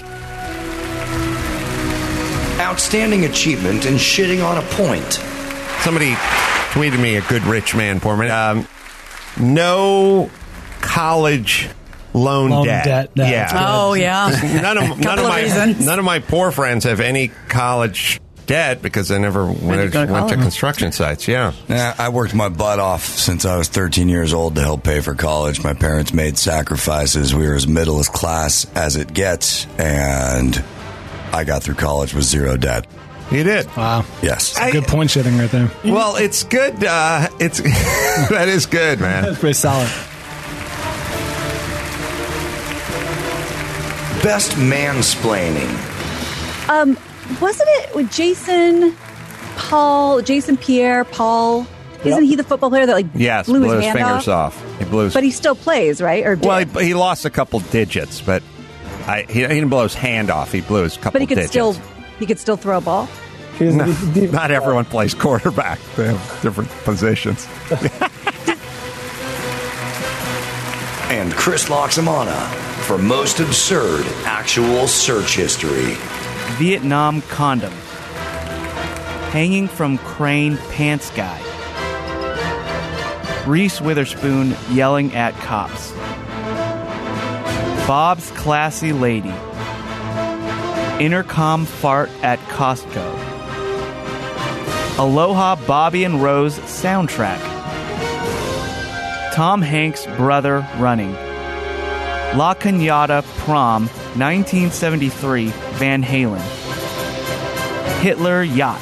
Outstanding achievement in shitting on a point. Somebody tweeted me a good rich man for me. Um, no college loan, Loan debt. debt, no, yeah. that's good. Oh yeah. None of none Couple of of my reasons. none of my poor friends have any college debt because I never went, go to went to college. construction sites. Yeah. Yeah, I worked my butt off since I was thirteen years old to help pay for college. My parents made sacrifices. We were as middle class as it gets, and I got through college with zero debt. You did. Wow. Yes. I- Good point shitting right there. Well, it's good. Uh, it's that is good, man. That's pretty solid. Best mansplaining. Um, wasn't it with Jason Paul, Jason Pierre Paul? Isn't he the football player that like Yes, blew, blew his, his hand fingers off? off. He blew his But he still plays, right? Or did? Well, he, he lost a couple digits, but I, he, he didn't blow his hand off. He blew his couple but he could digits. still he could still throw a ball. No, not everyone plays quarterback. They have different positions. And Chris Loxamana for most absurd actual search history. Vietnam condom. Hanging from crane pants guy. Reese Witherspoon yelling at cops. Bob's Classy Lady. Intercom Fart at Costco. Aloha Bobby and Rose soundtrack. Tom Hanks' Brother Running. La Cañada Prom, nineteen seventy-three, Van Halen. Hitler Yacht.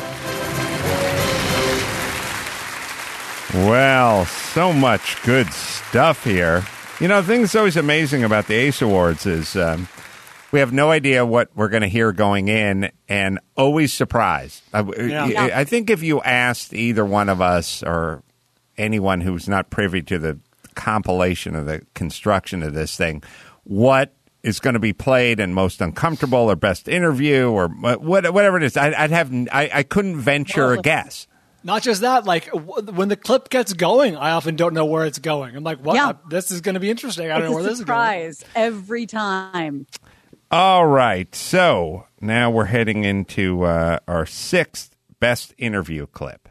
Well, so much good stuff here. You know, the thing that's always amazing about the Ace Awards is um, we have no idea what we're going to hear going in, and always surprised. I, Yeah. I think if you asked either one of us or anyone who's not privy to the compilation of the construction of this thing, what is going to be played and most uncomfortable or best interview or what, whatever it is, I'd, I'd have I, I couldn't venture Well, a guess. Not just that, like w- when the clip gets going, I often don't know where it's going. I'm like, what? Yeah. I- this is going to be interesting. I don't It's know where a this is going. surprise every time. All right, so now we're heading into uh, our sixth best interview clip.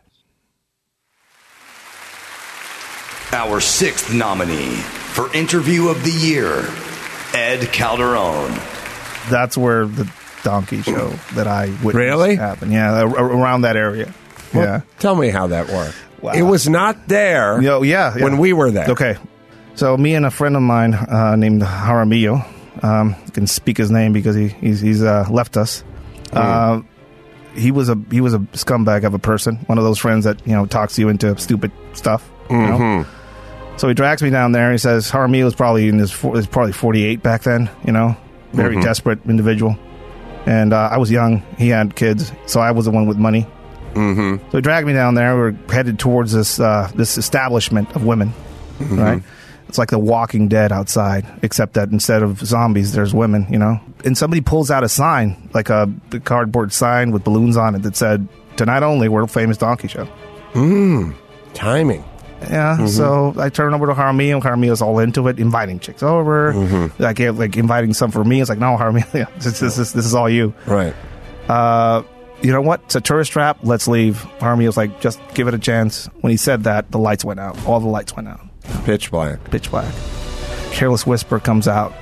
Our sixth nominee for Interview of the Year, Ed Calderon. That's where the donkey show that I witnessed Really? happen. Yeah, a- around that area. Well, yeah. Tell me how that worked. Wow. It was not there Yo, yeah, yeah. when we were there. Okay. So me and a friend of mine uh, named Jaramillo, um, I can speak his name because he, he's, he's uh, left us. Uh, he was a he was a scumbag of a person, one of those friends that you know talks you into stupid stuff. You know? Mm-hmm. So he drags me down there. He says Jaramillo was probably in his was probably forty-eight back then. You know, very Mhm. desperate individual. And uh, I was young. He had kids, so I was the one with money. Mm-hmm. So he dragged me down there. We were headed towards this uh, this establishment of women, Mhm. right? It's like The Walking Dead outside, except that instead of zombies, there's women, you know? And somebody pulls out a sign, like a cardboard sign with balloons on it that said, "Tonight only, World Famous Donkey Show." Mm. Timing. Yeah, Mhm. so I turn over to Jaramillo. Jaramillo's all into it, inviting chicks over. Mm-hmm. Like, like inviting some for me. It's like, no, Jaramillo, this, this, this, this is all you. Right. Uh, you know what? It's a tourist trap. Let's leave. Jaramillo's like, just give it a chance. When he said that, the lights went out. All the lights went out. Pitch black. Pitch black. Careless Whisper comes out.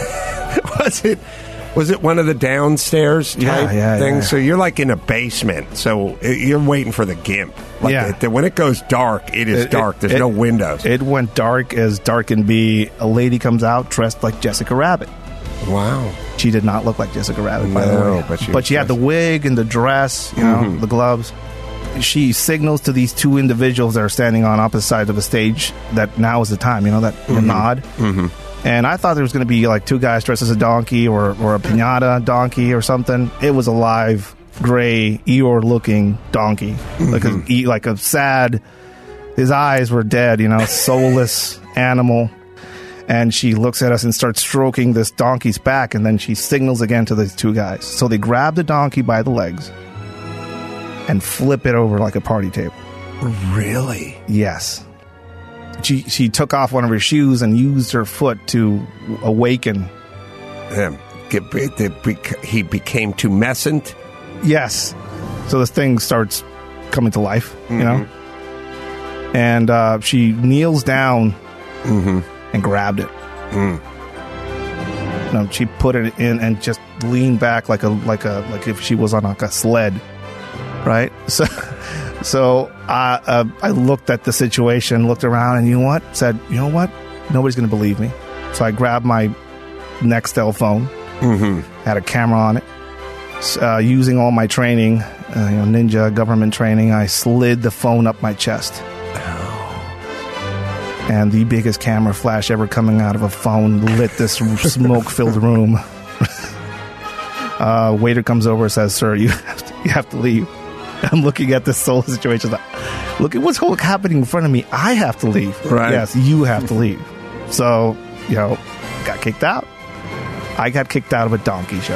Was it? Was it one of the downstairs type Yeah, yeah, things? yeah. So you're like in a basement. So uh, you're waiting for the gimp. Like Yeah. it- when it goes dark, it is It- dark. it- There's it- no windows. It went dark as dark can be. A lady comes out dressed like Jessica Rabbit. Wow. She did not look like Jessica Rabbit, by the No, way. but she but was she had the wig and the dress, you know, Mhm. the gloves. She signals to these two individuals that are standing on opposite sides of a stage that now is the time, you know, that Mhm. nod. Mm-hmm. And I thought there was going to be like two guys dressed as a donkey or, or a pinata donkey or something. It was a live, gray, Eeyore-looking donkey, like a e- like a sad. His eyes were dead, you know, soulless animal. And she looks at us and starts stroking this donkey's back, and then she signals again to the two guys. So they grab the donkey by the legs and flip it over like a party table. Really? Yes. She she took off one of her shoes and used her foot to awaken. Him. Get- it bec- He became tumescent. Yes. So this thing starts coming to life, you know? And uh, she kneels down and grabbed it. Mm. No, she put it in and just leaned back like a like a like if she was on like a sled, right? So, so I uh, I looked at the situation, looked around, and you know what? Said, you know what? Nobody's going to believe me. So I grabbed my Nextel phone, mm-hmm. had a camera on it, S- uh, using all my training, uh, you know, ninja government training. I slid the phone up my chest. And the biggest camera flash ever coming out of a phone lit this smoke-filled room. uh, waiter comes over and says, "Sir, you have to, you have to leave." I'm looking at this whole situation. Like, look at what's whole happening in front of me. I have to leave. Right. Yes, you have to leave. So, you know, got kicked out. I got kicked out of a donkey show.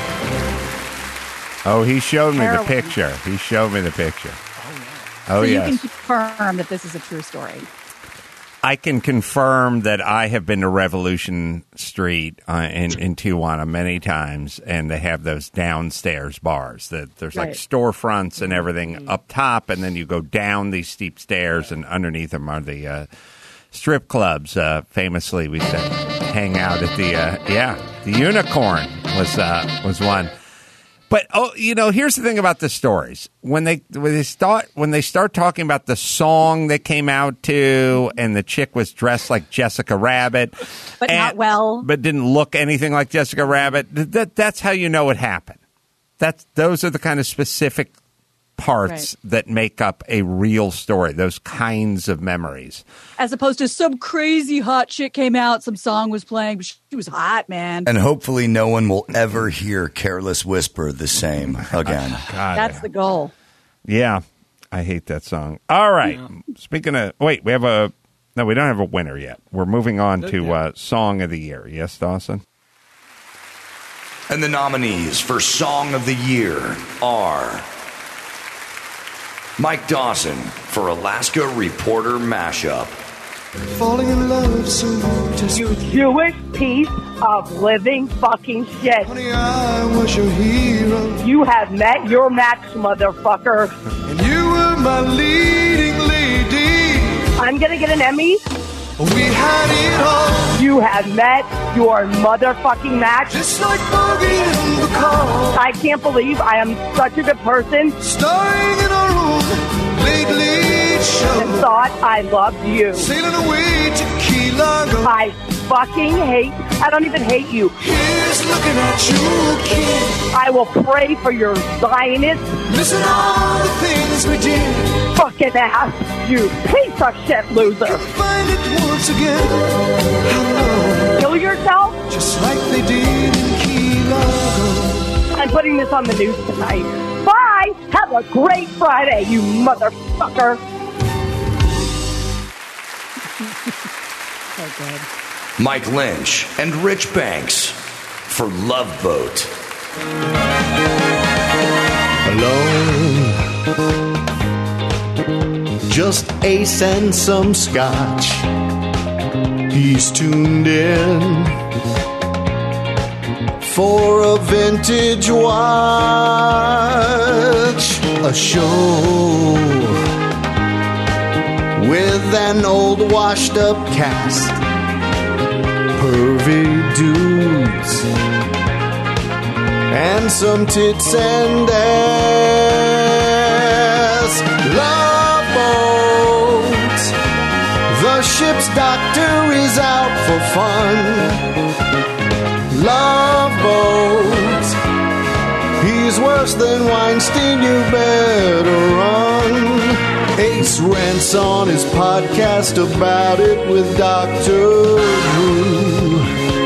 Oh, he showed me the Heroin. picture. He showed me the picture. Oh, so you yes. can confirm that this is a true story. I can confirm that I have been to Revolution Street uh, in, in Tijuana many times, and they have those downstairs bars. That there's like Right. storefronts and everything up top, and then you go down these steep stairs, and underneath them are the uh, strip clubs. Uh, famously, we used to hang out at the uh, yeah, the Unicorn was uh, was one. But oh, you know, here's the thing about the stories. When they when they start when they start talking about the song they came out to, and the chick was dressed like Jessica Rabbit, but and, not well, but didn't look anything like Jessica Rabbit. That that's how you know it happened. That's those are the kind of specific parts right. that make up a real story. Those kinds of memories, as opposed to some crazy hot shit came out, some song was playing, but she was hot, man. And hopefully, no one will ever hear "Careless Whisper" the same again. God, That's the goal. Yeah, I hate that song. All right, yeah. Speaking of, wait, we have a no, we don't have a winner yet. We're moving on to uh, Song of the Year. Yes, Dawson. And the nominees for Song of the Year are Mike Dawson for Alaska Reporter Mashup. Falling in love so just you Jewish piece of living fucking shit. Honey, I was your hero. You have met your match, motherfucker. And you were my leading lady. I'm gonna get an Emmy. We had it all. You have met your motherfucking match. Just like Bogey and Bacall. I can't believe I am such a good person. Starring in our own late, late show. And thought I loved you. Sailing away to Key Largo. I fucking hate, I don't even hate you. Here's looking at you, kid. I will pray for your Zionist. Listen all the things we did. Fucking ass, you piece of shit loser. You'll find it once again. Hello. Kill yourself? Just like they did in Key Largo. I'm putting this on the news tonight. Bye! Have a great Friday, you motherfucker. Oh, God. Mike Lynch and Rich Banks for Love Boat. Alone, just Ace and some scotch. He's tuned in for a vintage watch, a show with an old washed up cast, pervy dudes and some tits and ass. Love Boat, the ship's doctor is out for fun. Love Boat, he's worse than Weinstein, you better run. Ace rants on his podcast about it with Doctor Drew.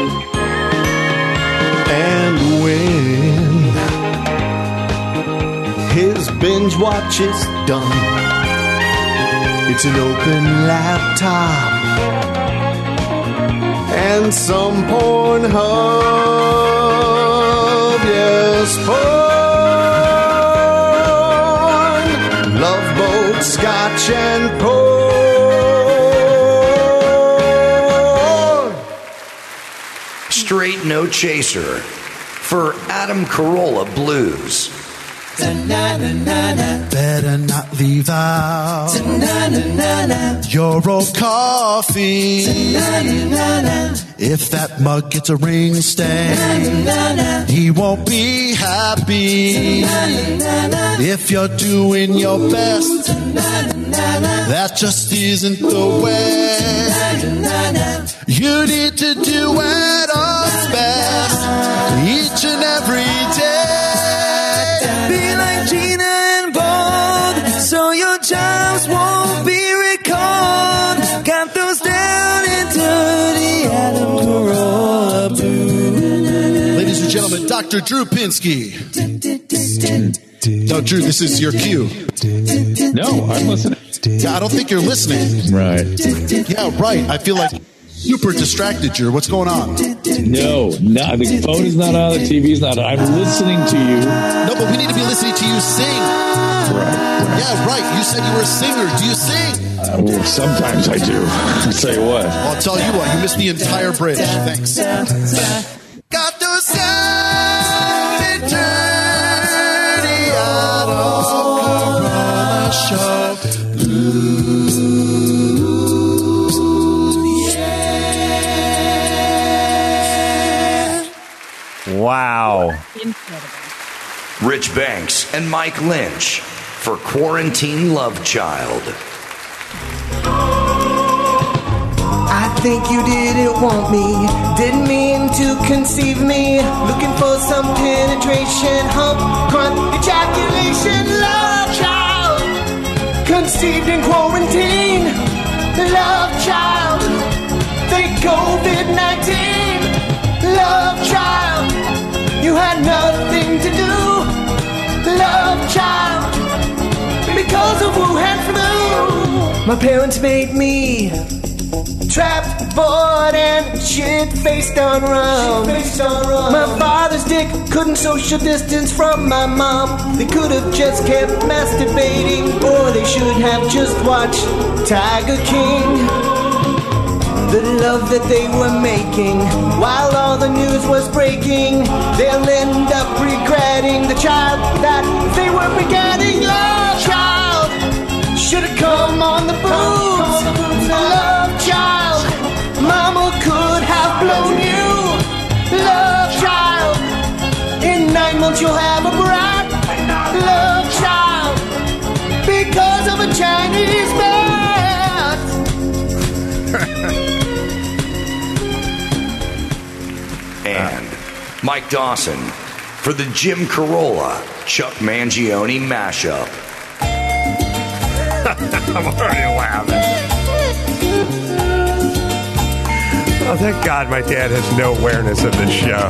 And when his binge watch is done, it's an open laptop and some Pornhub, yes, porn. Love Boat, Scotch and porn. Straight No Chaser for Adam Carolla Blues. Better not leave out your old coffee. If that mug gets a ring stain, he won't be happy. If you're doing your best, that just isn't the way. You need to do it all best each and every day. Be like Gina and Bold, so your jobs won't be recalled. Got those down and dirty Adam Carolla Blues. Ladies and gentlemen, Doctor Drew Pinsky. No, Drew, this is your cue. No, I'm listening. Yeah, I don't think you're listening. Right. Yeah, right. I feel like super distracted, Drew. What's going on? No, no, the phone is not on, the T V's not on. I'm listening to you. No, but we need to be listening to you sing. Right. Yeah, right. You said you were a singer. Do you sing? Uh, well, sometimes I do. I'll tell you what. I'll tell you what. You missed the entire bridge. Thanks. Got those sound and dirty out of Corona show. Blues. Incredible. Rich Banks and Mike Lynch for Quarantine Love Child. I think you didn't want me, didn't mean to conceive me. Looking for some penetration, hump, grunt, ejaculation. Love child, conceived in quarantine. Love child, think covid nineteen. Love child, you had nothing to do. Love child, because of Wuhan flu. My parents made me trapped, bored, and shit-faced on rum. My father's dick couldn't social distance from my mom. They could have just kept masturbating, or they should have just watched Tiger King. The love that they were making while all the news was breaking, they'll end up regretting the child that they were begetting. Love child should have come on the boobs. Love child, mama could have blown you. Love child, in nine months you'll have a brat. Love child, because of a Chinese bat. And Mike Dawson for the Jim Carolla Chuck Mangione mashup. I'm already laughing. Oh, thank God my dad has no awareness of this show.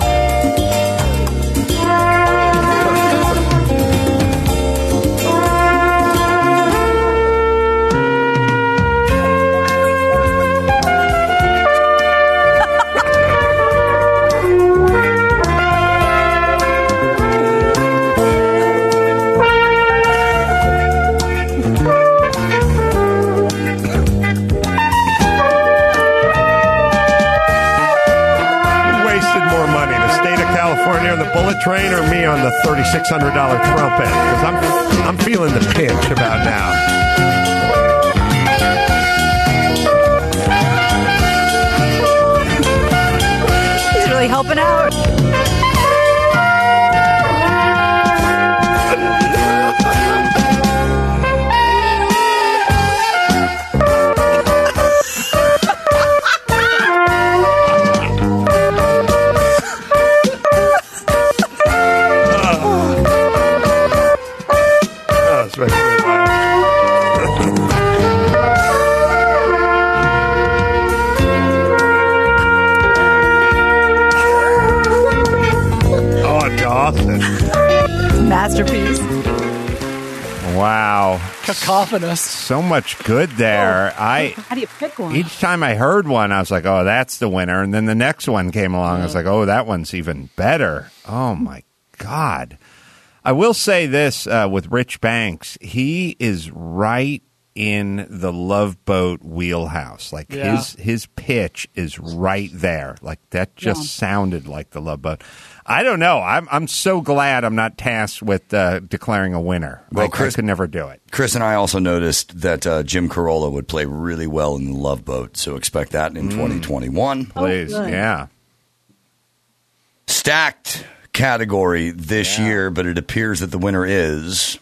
On the bullet train or me on the thirty-six hundred dollars trumpet? Because I'm, I'm feeling the pinch about now. He's really helping out. Masterpiece. Wow. Cacophonous. So much good there. Oh, I how do you pick one? Each time I heard one, I was like, oh, that's the winner. And then the next one came along. I was like, oh, that one's even better. Oh, my God. I will say this uh, with Rich Banks. He is right in the Love Boat wheelhouse. Like Yeah. his his pitch is right there. Like that just Yeah. sounded like the Love Boat. I don't know. I'm I'm so glad I'm not tasked with uh, declaring a winner. Well, Like, Chris- I could never do it. Chris and I also noticed that uh, Jim Carolla would play really well in the Love Boat, so expect that in twenty twenty-one. Please, good. yeah. Stacked category this year, but it appears that the winner is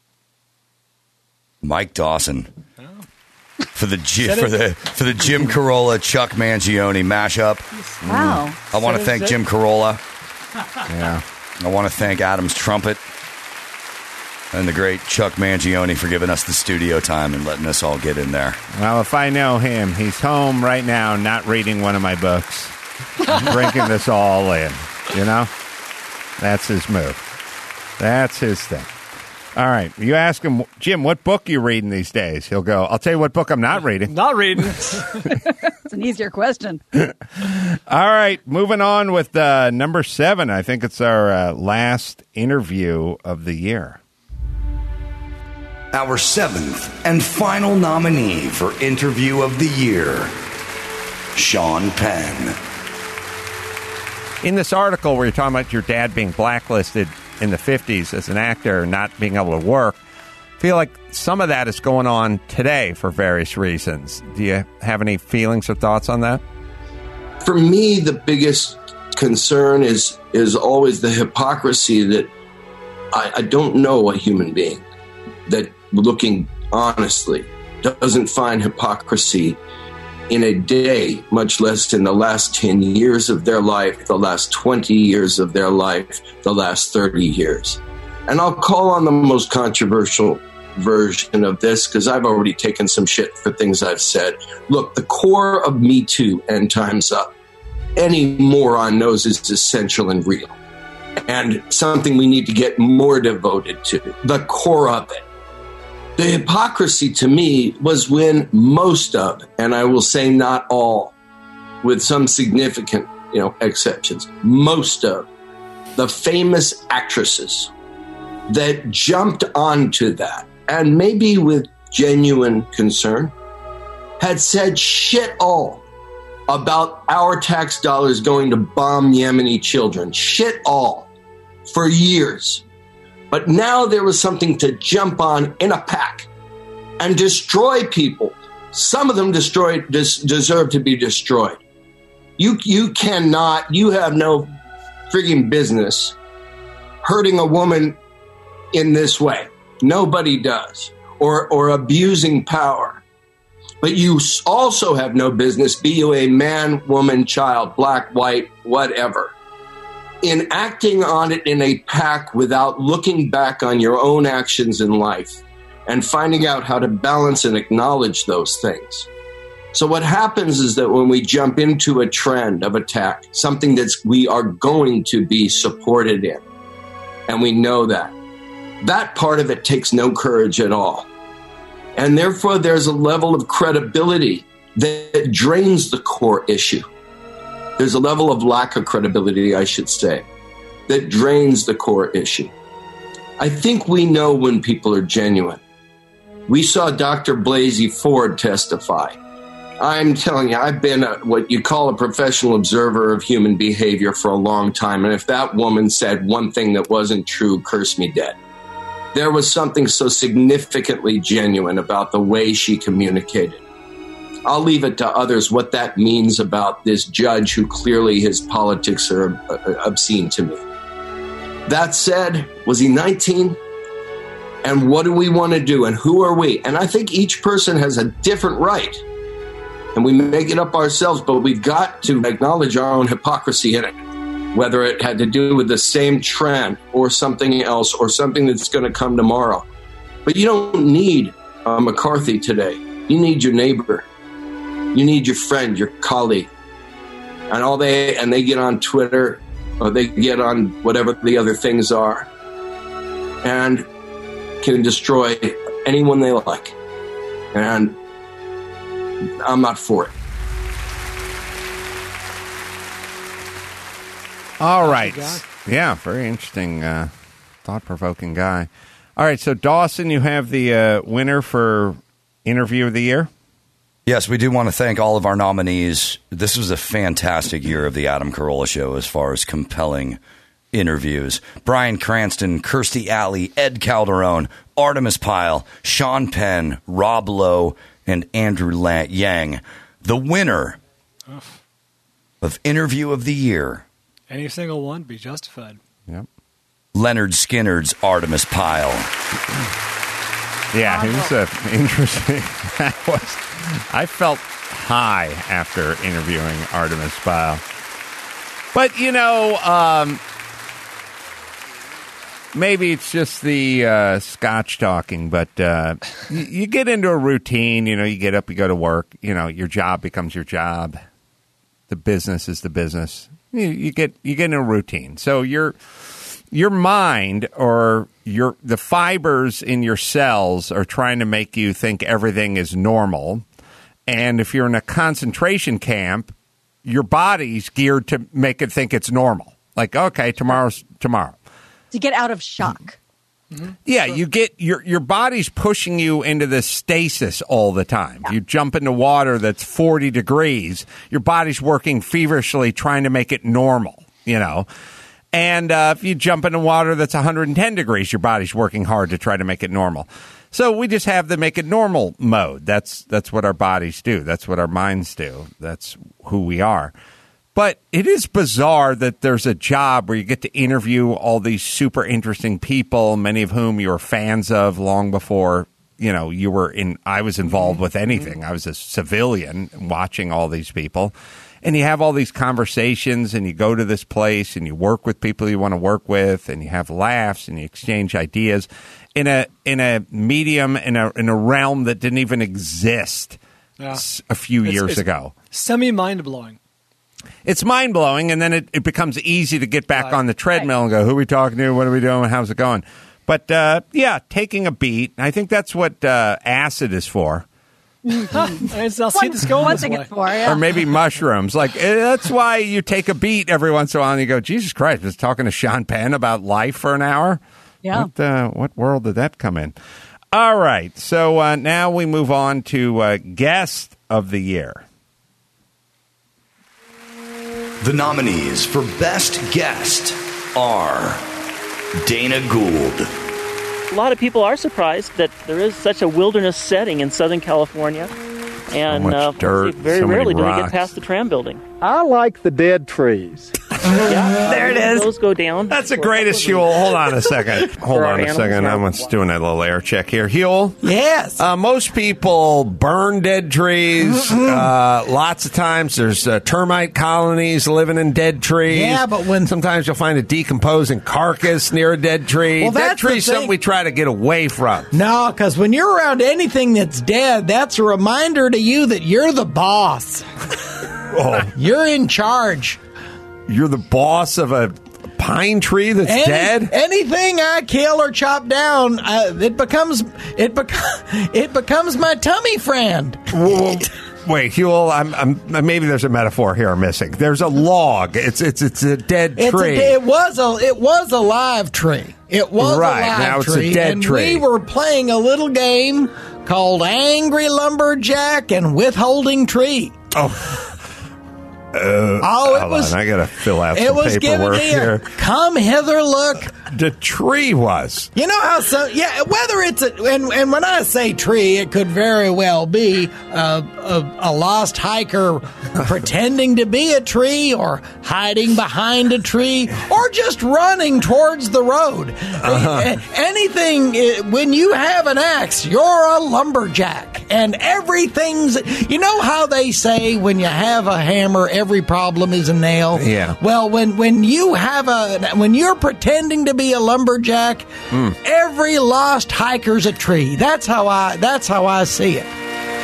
Mike Dawson for the G- Said for it. the for the Jim Carolla Chuck Mangione mashup. Wow. I want to Said it, thank said Jim it. Carolla. Yeah. I want to thank Adam's Trumpet and the great Chuck Mangione for giving us the studio time and letting us all get in there. Well, if I know him, he's home right now not reading one of my books, drinking this all in. You know? That's his move. That's his thing. All right. You ask him, Jim, what book are you reading these days? He'll go, I'll tell you what book I'm not reading. Not reading. It's an easier question. All right. Moving on with uh, number seven. I think it's our uh, last interview of the year. Our seventh and final nominee for Interview of the Year, Sean Penn. In this article where you're talking about your dad being blacklisted in the fifties as an actor, not being able to work, I feel like some of that is going on today for various reasons. Do you have any feelings or thoughts on that? For me, the biggest concern is is always the hypocrisy that I, I don't know a human being that, looking honestly, doesn't find hypocrisy in a day, much less in the last ten years of their life, the last twenty years of their life, the last thirty years. And I'll call on the most controversial version of this because I've already taken some shit for things I've said. Look, the core of Me Too and Time's Up, any moron knows is essential and real, and something we need to get more devoted to, the core of it. The hypocrisy to me was when most of, and I will say not all, with some significant, you know, exceptions, most of the famous actresses that jumped onto that, and maybe with genuine concern, had said shit all about our tax dollars going to bomb Yemeni children. Shit all. For years. But now there was something to jump on in a pack and destroy people. Some of them destroyed, des- deserve to be destroyed. You, you cannot, you have no frigging business hurting a woman in this way. Nobody does. Or, or abusing power. But you also have no business, be you a man, woman, child, black, white, whatever, in acting on it in a pack without looking back on your own actions in life and finding out how to balance and acknowledge those things. So what happens is that when we jump into a trend of attack, something that we are going to be supported in, and we know that, that part of it takes no courage at all. And therefore, there's a level of credibility that drains the core issue. There's a level of lack of credibility, I should say, that drains the core issue. I think we know when people are genuine. We saw Doctor Blasey Ford testify. I'm telling you, I've been a, what you call a professional observer of human behavior for a long time. And if that woman said one thing that wasn't true, curse me dead. There was something so significantly genuine about the way she communicated. I'll leave it to others what that means about this judge who clearly his politics are obscene to me. That said, was he nineteen? And what do we want to do? And who are we? And I think each person has a different right. And we make it up ourselves, but we've got to acknowledge our own hypocrisy in it. Whether it had to do with the same trend or something else or something that's going to come tomorrow. But you don't need uh, McCarthy today. You need your neighbor. You need your friend, your colleague. And all they and they get on Twitter or they get on whatever the other things are and can destroy anyone they like. And I'm not for it. All right. Yeah, very interesting, uh, thought-provoking guy. All right, so Dawson, you have the uh, winner for Interview of the Year? Yes, we do want to thank all of our nominees. This was a fantastic year of the Adam Carolla Show as far as compelling interviews. Bryan Cranston, Kirstie Alley, Ed Calderon, Artemis Pyle, Sean Penn, Rob Lowe, and Andrew La- Yang. The winner of Interview of the Year. Any single one be justified. Yep. Leonard Skinner's Artemis Pyle. Yeah, it was uh, interesting. That was, I felt high after interviewing Artemis Pyle. But, you know, um, maybe it's just the uh, scotch talking, but uh, you, you get into a routine, you know, you get up, you go to work, you know, your job becomes your job. The business is the business. You, you get you get in a routine. So your your mind or your the fibers in your cells are trying to make you think everything is normal. And if you're in a concentration camp, your body's geared to make it think it's normal. Like, okay, tomorrow's tomorrow. To get out of shock. Mm-hmm. Yeah, you get your your body's pushing you into this stasis all the time. Yeah. You jump into water that's forty degrees, your body's working feverishly trying to make it normal, you know. And uh, if you jump into water that's one hundred ten degrees, your body's working hard to try to make it normal. So we just have the make it normal mode. That's that's what our bodies do. That's what our minds do. That's who we are. But it is bizarre that there's a job where you get to interview all these super interesting people, many of whom you were fans of long before, you know, you were in, I was involved with anything. I was a civilian watching all these people. And you have all these conversations and you go to this place and you work with people you want to work with and you have laughs and you exchange ideas in a, in a medium, in a, in a realm that didn't even exist Yeah. a few It's- years it's ago. Semi-mind-blowing. It's mind-blowing, and then it, it becomes easy to get back on the treadmill and go, who are we talking to? What are we doing? How's it going? But, uh, yeah, taking a beat. I think that's what uh, acid is for. I'll see this going One this thing way. it's for, yeah. Or maybe mushrooms. Like, eh, that's why you take a beat every once in a while and you go, Jesus Christ, I was talking to Sean Penn about life for an hour? Yeah. What, uh, what world did that come in? All right. So uh, now we move on to uh, Guest of the Year. The nominees for Best Guest are Dana Gould. A lot of people are surprised that there is such a wilderness setting in Southern California. And much uh, dirt, very so many rarely do they rocks. get past the tram building. I like the dead trees. Yeah, There it is. Those go down. That's the greatest, Huel. Hold on a second. Hold For our on a animals second. now. I'm just doing a little air check here. Huel? Yes. Uh, most people burn dead trees. Uh, lots of times there's uh, termite colonies living in dead trees. Yeah, but when- Sometimes you'll find a decomposing carcass near a dead tree. Well, dead that's the tree is something thing. we try to get away from. No, because when you're around anything that's dead, that's a reminder to you that you're the boss. Oh, You're in charge. you're the boss of a pine tree that's Any- dead? Anything I kill or chop down, uh, it becomes it becomes it becomes my tummy friend. Whoa, wait, Huel, I'm, I'm, maybe there's a metaphor here I'm missing. There's a log. It's it's it's a dead It's tree. a, it was a it was a live tree. It was Right, a live now it's a tree, dead and tree. we were playing a little game called Angry Lumberjack and Withholding Tree. Oh. Uh, Oh, it hold was- on, I gotta fill out It some was given paperwork here. here. Come hither, look. The tree was. You know how so? Yeah, whether it's a and, and when I say tree, it could very well be a, a, a lost hiker pretending to be a tree, or hiding behind a tree, or just running towards the road. Uh-huh. Anything. eh, When you have an axe, you're a lumberjack, and everything's. You know how they say when you have a hammer, every problem is a nail. Yeah. Well, when when you have a when you're pretending to be a lumberjack, Mm. every lost hiker's a tree. That's how I that's how I see it.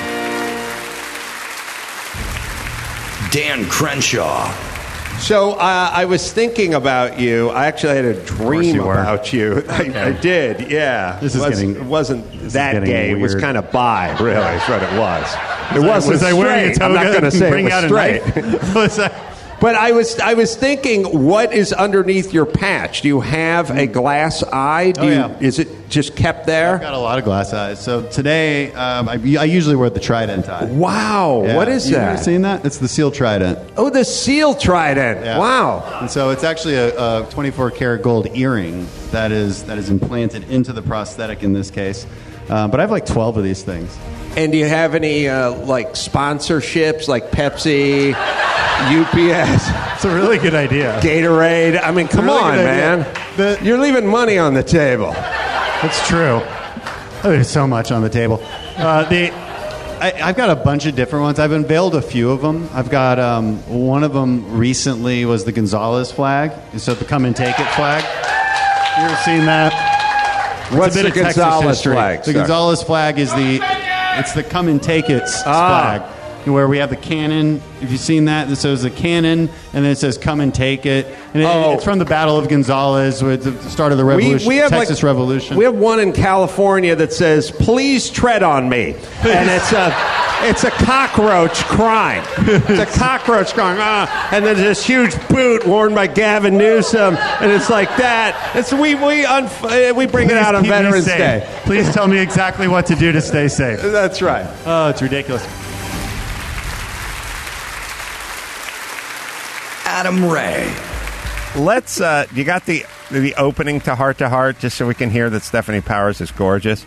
Dan Crenshaw. So uh, I was thinking about you. I actually had a dream you were. about you. I, I did, yeah. This is Was- getting- it wasn't this is that getting gay. It was weird. kind of bi, really, is what it was. It Was I- wasn't was I wearing a straight. I'm not toga going to and say bring it was out a straight. knife? Was I- But I was I was thinking, what is underneath your patch? Do you have a glass eye? Do Oh, you, yeah. Is it just kept there? I've got a lot of glass eyes. So today, um, I, I usually wear the trident eye. Wow, Yeah. what is you that? ever seen that? It's the seal trident. Oh, the seal trident. Yeah. Wow. And so it's actually a, a twenty-four karat gold earring that is that is implanted into the prosthetic in this case. Um, but I have like twelve of these things. And do you have any uh, like sponsorships, like Pepsi, U P S? It's a really good idea. Gatorade. I mean, come really on, good man. idea. The- You're leaving money on the table. That's true. Oh, there's so much on the table. Uh, the I, I've got a bunch of different ones. I've unveiled a few of them. I've got um, one of them recently was the Gonzalez flag. So the come and take it flag. You ever seen that? It's What's a bit the of Texas Gonzalez history. flag, The sir? Gonzalez flag is the it's the come and take it Ah. flag. Where we have the cannon. If you've seen that, so there's a cannon, and then it says "Come and take it." And it, Oh. it's from the Battle of Gonzalez, with the start of the We, revolution, we have Texas like, Revolution. We have one in California that says, "Please tread on me," and it's a it's a cockroach crying. It's a cockroach crying, ah, and then this huge boot worn by Gavin Newsom, and it's like that. It's we we unf- we bring it Please out on keep me Veterans safe. Day. Please tell me exactly what to do to stay safe. That's right. Oh, it's ridiculous. Adam Ray. Let's. Uh, you got the the opening to Heart to Heart, just so we can hear that Stephanie Powers is gorgeous.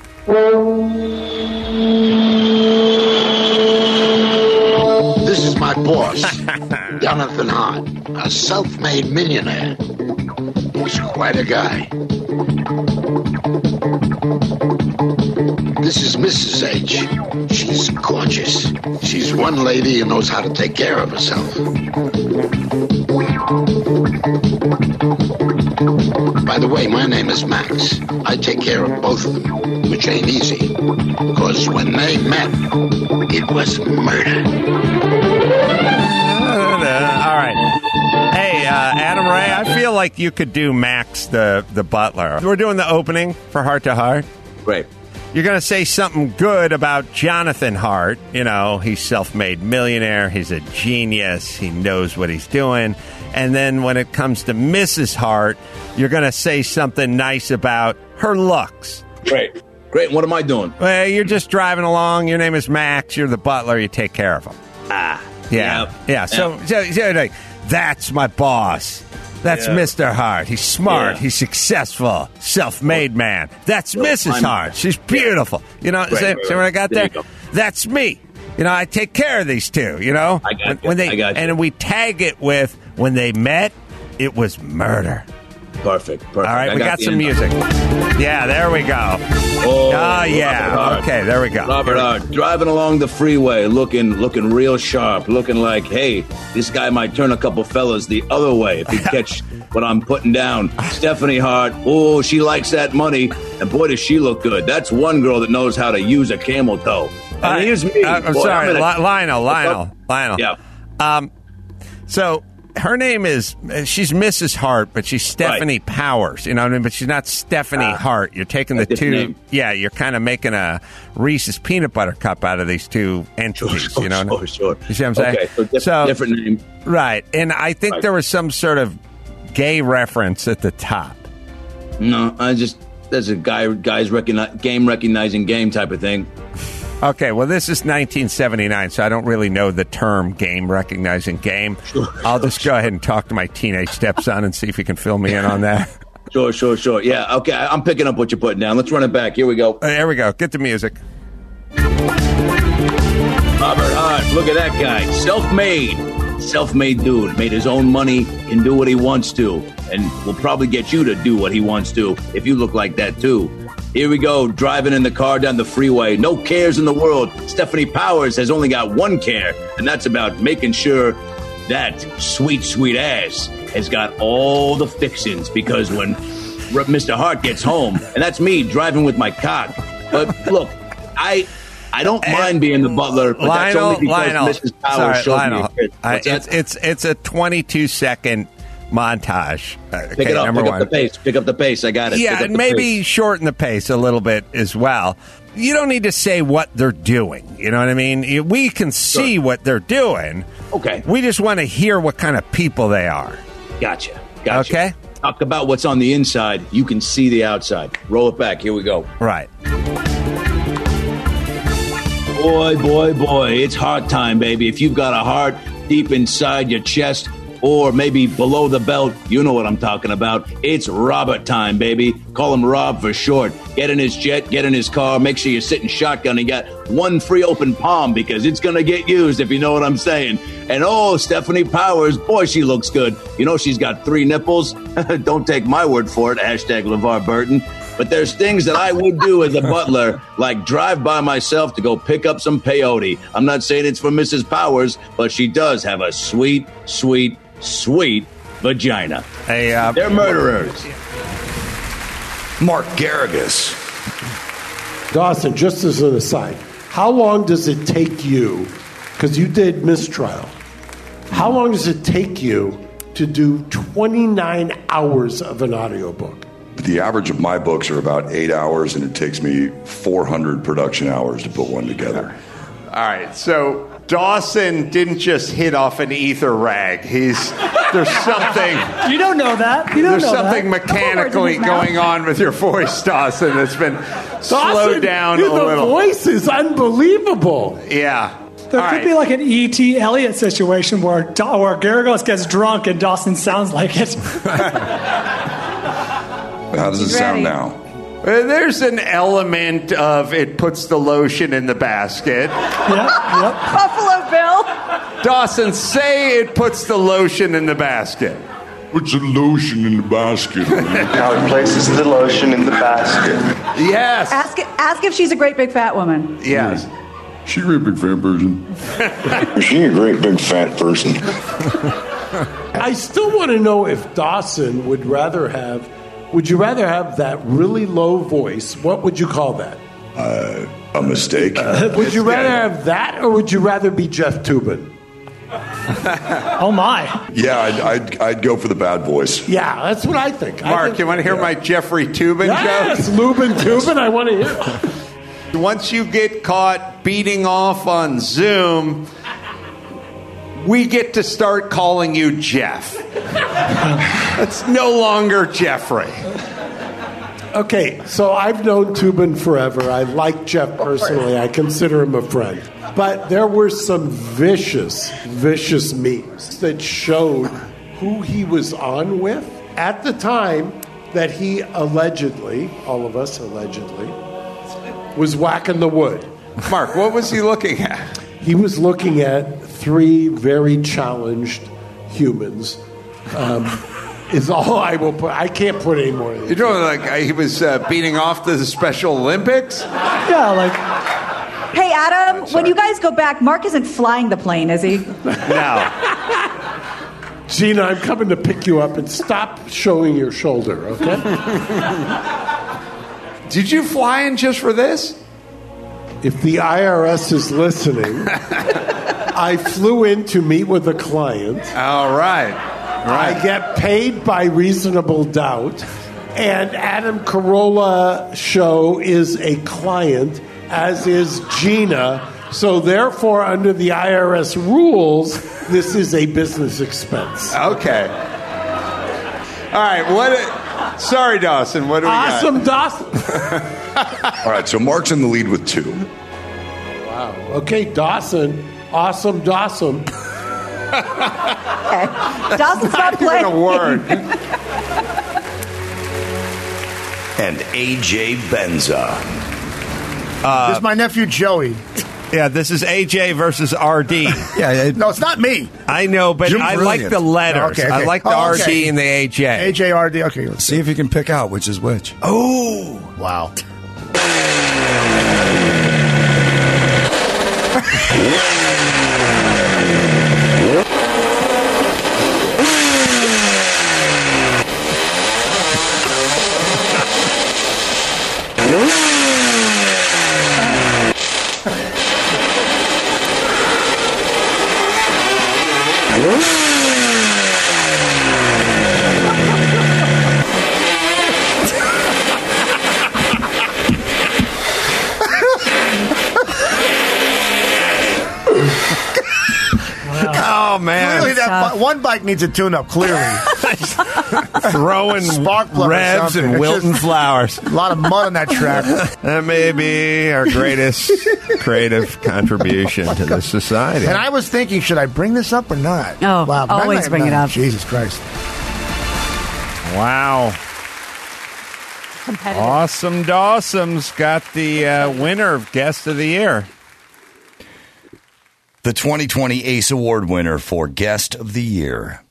This is my boss. Jonathan Hart, a self-made millionaire. He's quite a guy. This is Missus H. She's gorgeous. She's one lady who knows how to take care of herself. By the way, my name is Max. I take care of both of them, which ain't easy. Because when they met, it was murder. All right. Hey, uh, Adam Ray, I feel like you could do Max the, the butler. We're doing the opening for Heart to Heart. Great. You're going to say something good about Jonathan Hart. You know, he's self-made millionaire. He's a genius. He knows what he's doing. And then when it comes to Missus Hart, you're going to say something nice about her looks. Great. Great. What am I doing? Well, you're just driving along. Your name is Max. You're the butler. You take care of him. Ah. Yeah. Yep. Yeah. So, so, so like, that's my boss. That's Yeah. Mister Hart. He's smart. Yeah. He's successful. Self-made man. That's Missus I'm- Hart. She's beautiful. You know, Right, see, right, see what I got there there? you go. That's me. You know, I take care of these two, you know? I got when, you. when they I got you. And we tag it with, when they met, it was murder. Perfect. Perfect. All right, I we got the some end. music. Yeah, there we go. Oh, Oh, yeah. Robert Hart. Okay, there we go. Robert Hart, driving along the freeway, looking looking real sharp, looking like, hey, this guy might turn a couple fellas the other way if he catch what I'm putting down. Stephanie Hart, oh, she likes that money, and boy, does she look good. That's one girl that knows how to use a camel toe. And Uh, here's me. uh, I'm Boy, sorry, I'm gonna- Li- Lionel, Lionel, Lionel. Yeah. Um, so her name is, she's Missus Hart, but she's Stephanie Powers. You know what I mean? But she's not Stephanie Ah, Hart. You're taking the that's two. different name. Yeah, you're kind of making a Reese's peanut butter cup out of these two entities. Sure, you know? sure, sure. You see what I'm saying? Okay, so diff- different name. Right. And I think Right. there was some sort of gay reference at the top. No, I just, there's a guy, guys recognize, game recognizing game type of thing. Okay, well, this is nineteen seventy-nine, so I don't really know the term game recognizing game. Sure, I'll just go ahead and talk to my teenage stepson and see if he can fill me in on that. Sure, sure, sure. Yeah, okay, I- I'm picking up what you're putting down. Let's run it back. Here we go. Uh, there we go. Get the music. Robert Hart, look at that guy. Self-made. Self-made dude. Made his own money, can do what he wants to. And will probably get you to do what he wants to if you look like that too. Here we go, driving in the car down the freeway. No cares in the world. Stephanie Powers has only got one care, and that's about making sure that sweet, sweet ass has got all the fixings. Because when R- Mister Hart gets home, and that's me driving with my cock. But look, I I don't mind being the butler, but that's Lionel, only because Lionel, Missus Powers sorry, showed Lionel. me. I, What's it's, that? it's it's a twenty-two second montage. Uh, Pick okay, it up, number pick one. up the pace, pick up the pace. I got it. Pick Yeah, up and the maybe pace. shorten the pace a little bit as well. You don't need to say what they're doing. You know what I mean? We can see what they're doing. Okay. We just want to hear what kind of people they are. Gotcha. Gotcha. Okay. Talk about what's on the inside. You can see the outside. Roll it back. Here we go. Right. Boy, boy, boy. It's heart time, baby. If you've got a heart deep inside your chest or maybe below the belt, you know what I'm talking about. It's Robert time, baby. Call him Rob for short. Get in his jet, get in his car. Make sure you're sitting shotgun and got one free open palm because it's going to get used, if you know what I'm saying. And oh, Stephanie Powers, boy, she looks good. You know she's got three nipples. Don't take my word for it. Hashtag LeVar Burton. But there's things that I would do as a butler, like drive by myself to go pick up some peyote. I'm not saying it's for Missus Powers, but she does have a sweet, sweet, sweet vagina. Hey, uh, They're murderers. Mark Garrigus. Dawson, just as an aside, how long does it take you, because you did mistrial, how long does it take you to do twenty-nine hours of an audiobook? The average of my books are about eight hours, and it takes me four hundred production hours to put one together. All right, so Dawson didn't just hit off an ether rag. He's there's something. You don't know that. You don't There's know something that. mechanically going on with your voice, Dawson. That's been Dawson, slowed down dude, a little. The voice is unbelievable. Yeah. There All could right. be like an E T. Elliott situation where Da- where Garagos gets drunk and Dawson sounds like it. How does it He's sound ready. now? There's an element of it puts the lotion in the basket. Buffalo Bill. Dawson, say it puts the lotion in the basket. Puts the lotion in the basket. Now it places the lotion in the basket. Yes. Ask ask if she's a great big fat woman. Yes. She a great big fat person. She a great big fat person. I still want to know if Dawson would rather have, would you rather have that really low voice? What would you call that? Uh, a mistake. Uh, would you rather have that or would you rather be Jeff Toobin? Oh, my. Yeah, I'd, I'd, I'd go for the bad voice. Yeah, that's what I think. Mark, I think, you want to hear yeah. my Jeffrey Toobin yes, joke? Lubin Toobin, I want to hear. Once you get caught beating off on Zoom, we get to start calling you Jeff. It's no longer Jeffrey. Okay, so I've known Toobin forever. I like Jeff personally. I consider him a friend. But there were some vicious, vicious memes that showed who he was on with at the time that he allegedly, all of us allegedly, was whacking the wood. Mark, what was he looking at? He was looking at three very challenged humans. Um, is all I will put. I can't put any more. You're doing like uh, he was uh, beating off to the Special Olympics? Yeah, like. Hey, Adam, when you guys go back, Mark isn't flying the plane, is he? No. Gina, I'm coming to pick you up and stop showing your shoulder, okay? Did you fly in just for this? If the I R S is listening, I flew in to meet with a client. All right. Right. I get paid by reasonable doubt. And Adam Carolla show is a client, as is Gina. So therefore, under the I R S rules, this is a business expense. Okay. All right. What? A, sorry, Dawson. What do we awesome, got? Dawson. All right, so Mark's in the lead with two. Wow. Okay, Dawson. Awesome, Dawson. Dawson's not playing. a word. And A J Benza. Uh, this is my nephew Joey. Yeah, this is A J versus R D. yeah, it, no, it's not me. I know, but Jim I Brilliant. like the letters. Okay, okay. I like the oh, okay. R D and the A J. A J, R D. Okay, let's see if you can pick out which is which. Oh, wow. Oh man! Clearly, that bi- one bike needs a tune-up. Clearly, throwing spark plug revs and It's wilting just flowers. A lot of mud on that track. That may be our greatest creative contribution to the society. And I was thinking, should I bring this up or not? Oh, wow! always bring it up. Jesus Christ! Wow! Competitive. Awesome Dawson's got the uh, winner of Guest of the Year. The twenty twenty Ace Award winner for Guest of the Year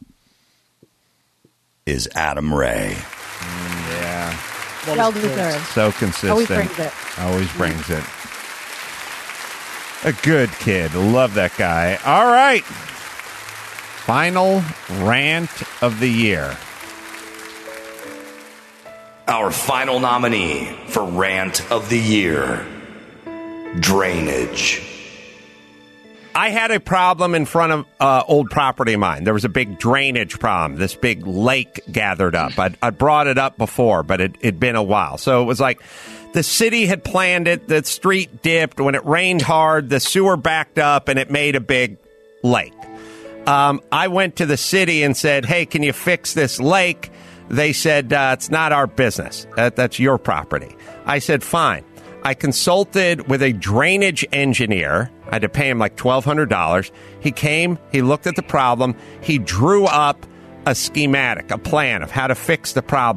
is Adam Ray. Mm, yeah. Well deserved. So consistent. Always brings it. Always brings it. A good kid. Love that guy. All right. Final rant of the year. Our final nominee for Rant of the Year, drainage. I had a problem in front of uh, old property of mine. There was a big drainage problem. This big lake gathered up. I'd, I brought it up before, but it, it'd been a while. So it was like the city had planned it. The street dipped. When it rained hard, the sewer backed up, and it made a big lake. Um, I went to the city and said, hey, can you fix this lake? They said, uh, it's not our business. That, that's your property. I said, fine. I consulted with a drainage engineer. I had to pay him like twelve hundred dollars. He came, he looked at the problem, he drew up a schematic, a plan of how to fix the problem.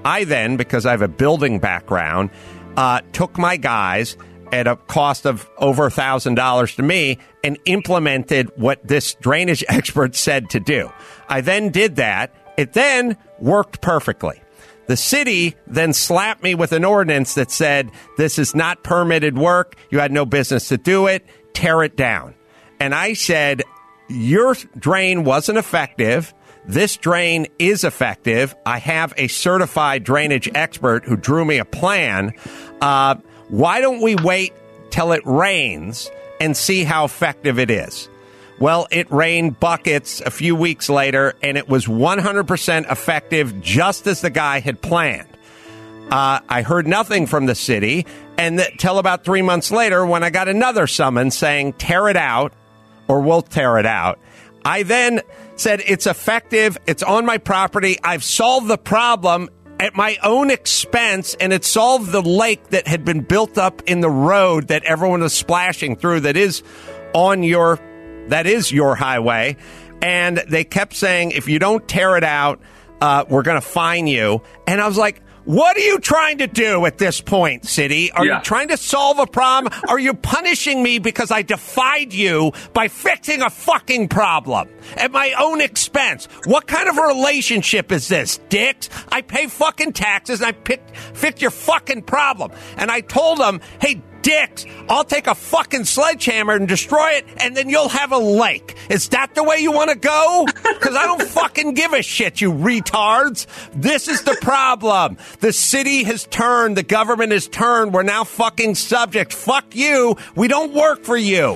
I then, because I have a building background, uh, took my guys at a cost of over one thousand dollars to me and implemented what this drainage expert said to do. I then did that. It then worked perfectly. The city then slapped me with an ordinance that said, this is not permitted work. You had no business to do it. Tear it down. And I said, your drain wasn't effective. This drain is effective. I have a certified drainage expert who drew me a plan. Uh, why don't we wait till it rains and see how effective it is? Well, it rained buckets a few weeks later, and it was one hundred percent effective, just as the guy had planned. Uh, I heard nothing from the city, and th- till about three months later, when I got another summons saying, tear it out, or we'll tear it out. I then said, it's effective, it's on my property, I've solved the problem at my own expense, and it solved the lake that had been built up in the road that everyone was splashing through that is on your... That is your highway. And they kept saying, if you don't tear it out, uh, we're going to fine you. And I was like, what are you trying to do at this point, city? Are yeah. you trying to solve a problem? Are you punishing me because I defied you by fixing a fucking problem at my own expense? What kind of a relationship is this, dicks? I pay fucking taxes and I pick, fix your fucking problem. And I told them, hey, dicks, I'll take a fucking sledgehammer and destroy it, and then you'll have a lake. Is that the way you want to go? Because I don't fucking give a shit, you retards. This is the problem. The city has turned. The government has turned. We're now fucking subject. Fuck you. We don't work for you.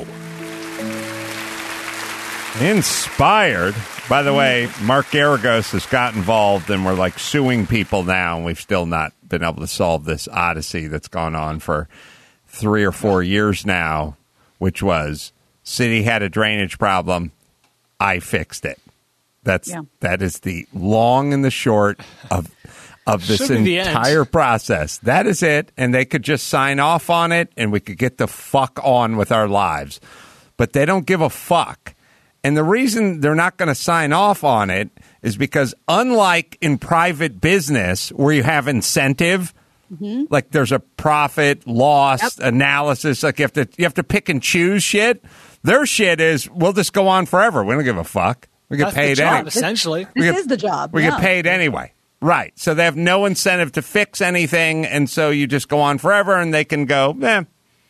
Inspired. By the way, Mark Garagos has got involved, and we're like suing people now, and we've still not been able to solve this odyssey that's gone on for three or four years now, which was city had a drainage problem. I fixed it. That's yeah. that is the long and the short of of this entire process. That is it. And they could just sign off on it and we could get the fuck on with our lives. But they don't give a fuck. And the reason they're not going to sign off on it is because unlike in private business where you have incentive, mm-hmm. like there's a profit loss yep. analysis, like you have to you have to pick and choose shit. Their shit is we'll just go on forever. We don't give a fuck. We get That's paid the job, anyway. Essentially, this get, is the job. We yeah. get paid anyway, right? So they have no incentive to fix anything, and so you just go on forever, and they can go. Eh.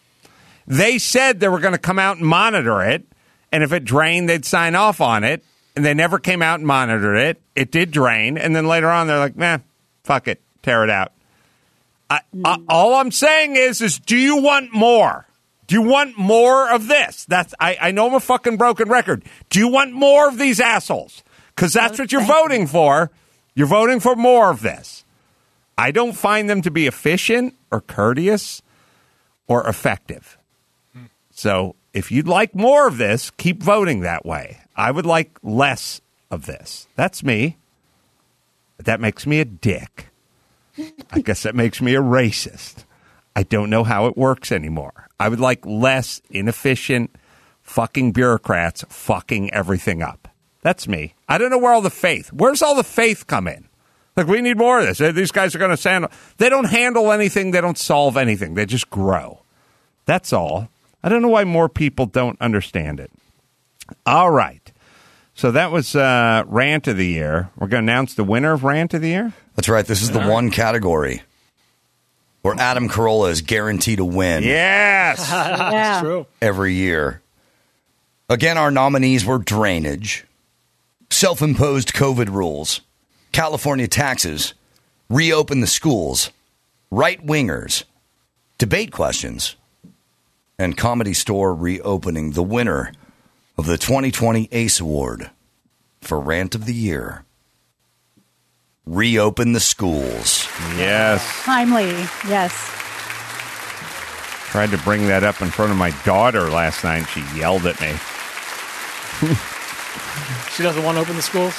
They said they were going to come out and monitor it, and if it drained, they'd sign off on it. And they never came out and monitored it. It did drain, and then later on, they're like, "Nah, fuck it, tear it out." I, I, all I'm saying is, is do you want more? Do you want more of this? That's I, I know I'm a fucking broken record. Do you want more of these assholes? Because that's what you're voting for. You're voting for more of this. I don't find them to be efficient or courteous or effective. So if you'd like more of this, keep voting that way. I would like less of this. That's me. But that makes me a dick. I guess that makes me a racist. I don't know how it works anymore. I would like less inefficient fucking bureaucrats fucking everything up. That's me. I don't know where all the faith. Where's all the faith come in? Like, we need more of this. These guys are going to handle. They don't handle anything. They don't solve anything. They just grow. That's all. I don't know why more people don't understand it. All right. So that was uh, Rant of the Year. We're going to announce the winner of Rant of the Year? That's right. This is the one category where Adam Carolla is guaranteed to win. Yes. yeah. That's true. Every year. Again, our nominees were drainage, self-imposed COVID rules, California taxes, reopen the schools, right-wingers, debate questions, and Comedy Store reopening. The winner of the twenty twenty Ace Award for Rant of the Year. Reopen the schools. Yes. Timely, yes. Tried to bring that up in front of my daughter last night. She yelled at me. She doesn't want to open the schools?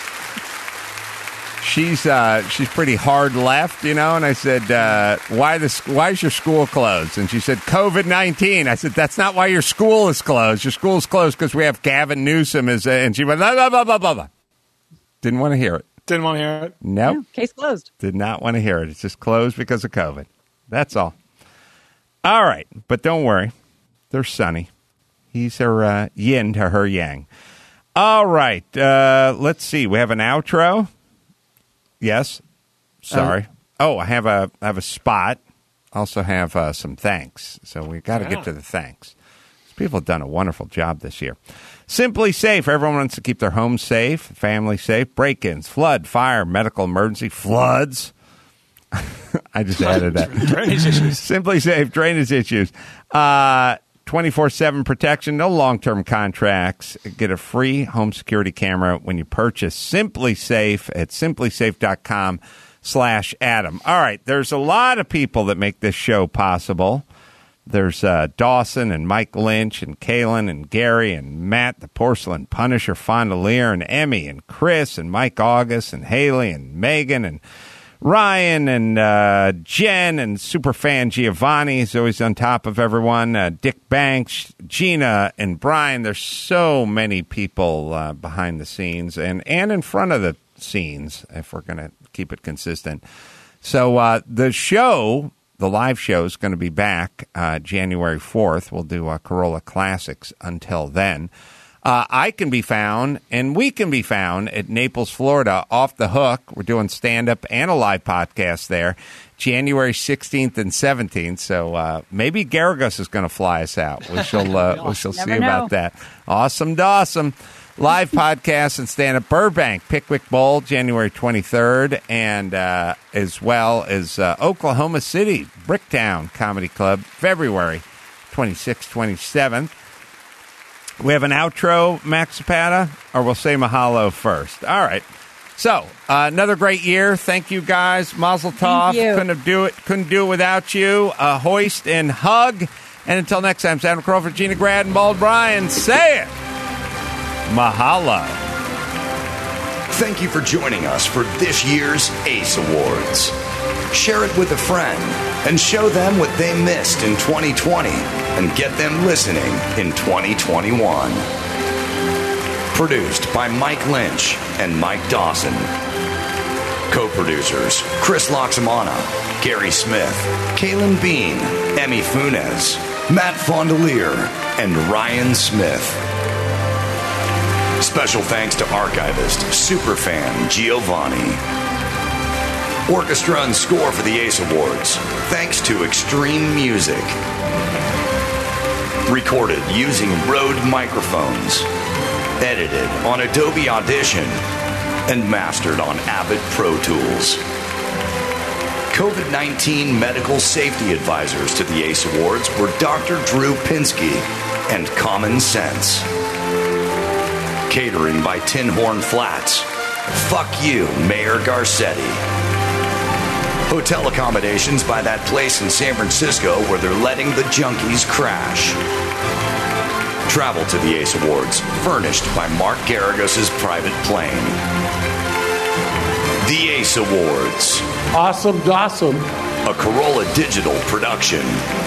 She's uh, she's pretty hard left, you know, and I said, uh, why this? Why is your school closed? And she said, COVID nineteen. I said, that's not why your school is closed. Your school's closed because we have Gavin Newsom. As a, and she went, blah, blah, blah, blah, blah, blah. Didn't want to hear it. Didn't want to hear it. Nope. Yeah, case closed. Did not want to hear it. It's just closed because of COVID. That's all. All right. But don't worry. They're Sonny. He's her uh, yin to her yang. All right. Uh, let's see. We have an outro. Yes. Sorry. Uh, oh, I have a I have a spot. Also have uh, some thanks. So we got to yeah. get to the thanks. People have done a wonderful job this year. Simply Safe. Everyone wants to keep their homes safe, family safe. Break-ins, flood, fire, medical emergency, floods. I just added that. Drainage issues. Simply Safe, drainage issues. Uh, twenty-four seven protection, no long-term contracts. Get a free home security camera when you purchase Simply Safe at simply safe dot com slash Adam. All right, there's a lot of people that make this show possible. There's uh, Dawson and Mike Lynch and Kaylin and Gary and Matt, the Porcelain Punisher Fondelier, and Emmy and Chris and Mike August and Haley and Megan and Ryan and uh, Jen and Superfan Giovanni is always on top of everyone. Uh, Dick Banks, Gina and Brian. There's so many people uh, behind the scenes and, and in front of the scenes, if we're going to keep it consistent. So uh, the show... The live show is going to be back uh, January fourth. We'll do uh, Corolla Classics until then. Uh, I can be found, and we can be found at Naples, Florida, Off the Hook. We're doing stand-up and a live podcast there, January sixteenth and seventeenth. So uh, maybe Garagos is going to fly us out. We shall, uh, we shall see know. about that. Awesome, Dawson. Live podcast and stand-up Burbank, Pickwick Bowl, January twenty-third, and uh, as well as uh, Oklahoma City, Bricktown Comedy Club, February twenty-sixth, twenty-seventh. We have an outro, Max Zapata, or we'll say mahalo first. All right. So, uh, another great year. Thank you, guys. Mazel tov. Couldn't have do it. Couldn't do it without you. Uh, hoist and hug. And until next time, Adam Crawford, Gina Grad, and Bald Brian. Say it. Mahalo. Thank you for joining us for this year's Ace Awards. Share it with a friend and show them what they missed in twenty twenty and get them listening in twenty twenty-one. Produced by Mike Lynch and Mike Dawson. Co-producers Chris Loxamana, Gary Smith, Kaylin Bean, Emmy Funes, Matt Fondelier, and Ryan Smith. Special thanks to archivist, superfan Giovanni. Orchestra and score for the Ace Awards, thanks to Extreme Music. Recorded using Rode microphones. Edited on Adobe Audition. And mastered on Avid Pro Tools. COVID nineteen medical safety advisors to the Ace Awards were Doctor Drew Pinsky and Common Sense. Catering by Tin Horn Flats. Fuck you, Mayor Garcetti. Hotel accommodations by that place in San Francisco where they're letting the junkies crash. Travel to the Ace Awards, furnished by Mark Garagos' private plane. The Ace Awards. Awesome, Dawson. A Corolla Digital production.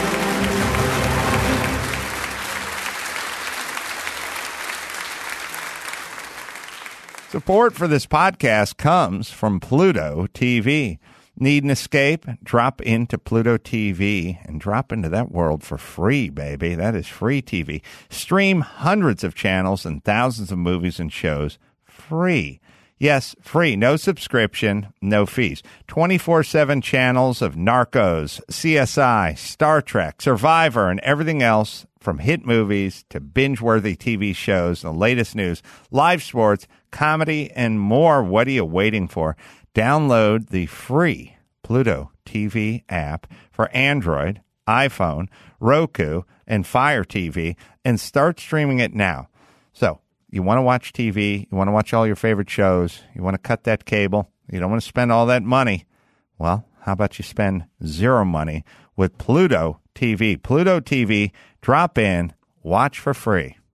Support for this podcast comes from Pluto T V. Need an escape? Drop into Pluto T V and drop into that world for free, baby. That is free T V. Stream hundreds of channels and thousands of movies and shows free. Yes, free. No subscription, no fees. twenty-four seven channels of Narcos, C S I, Star Trek, Survivor, and everything else from hit movies to binge-worthy T V shows, the latest news, live sports, comedy, and more. What are you waiting for? Download the free Pluto T V app for Android, iPhone, Roku, and Fire T V and start streaming it now. So, you want to watch T V, you want to watch all your favorite shows, you want to cut that cable, you don't want to spend all that money. Well, how about you spend zero money with Pluto T V? Pluto T V, drop in, watch for free.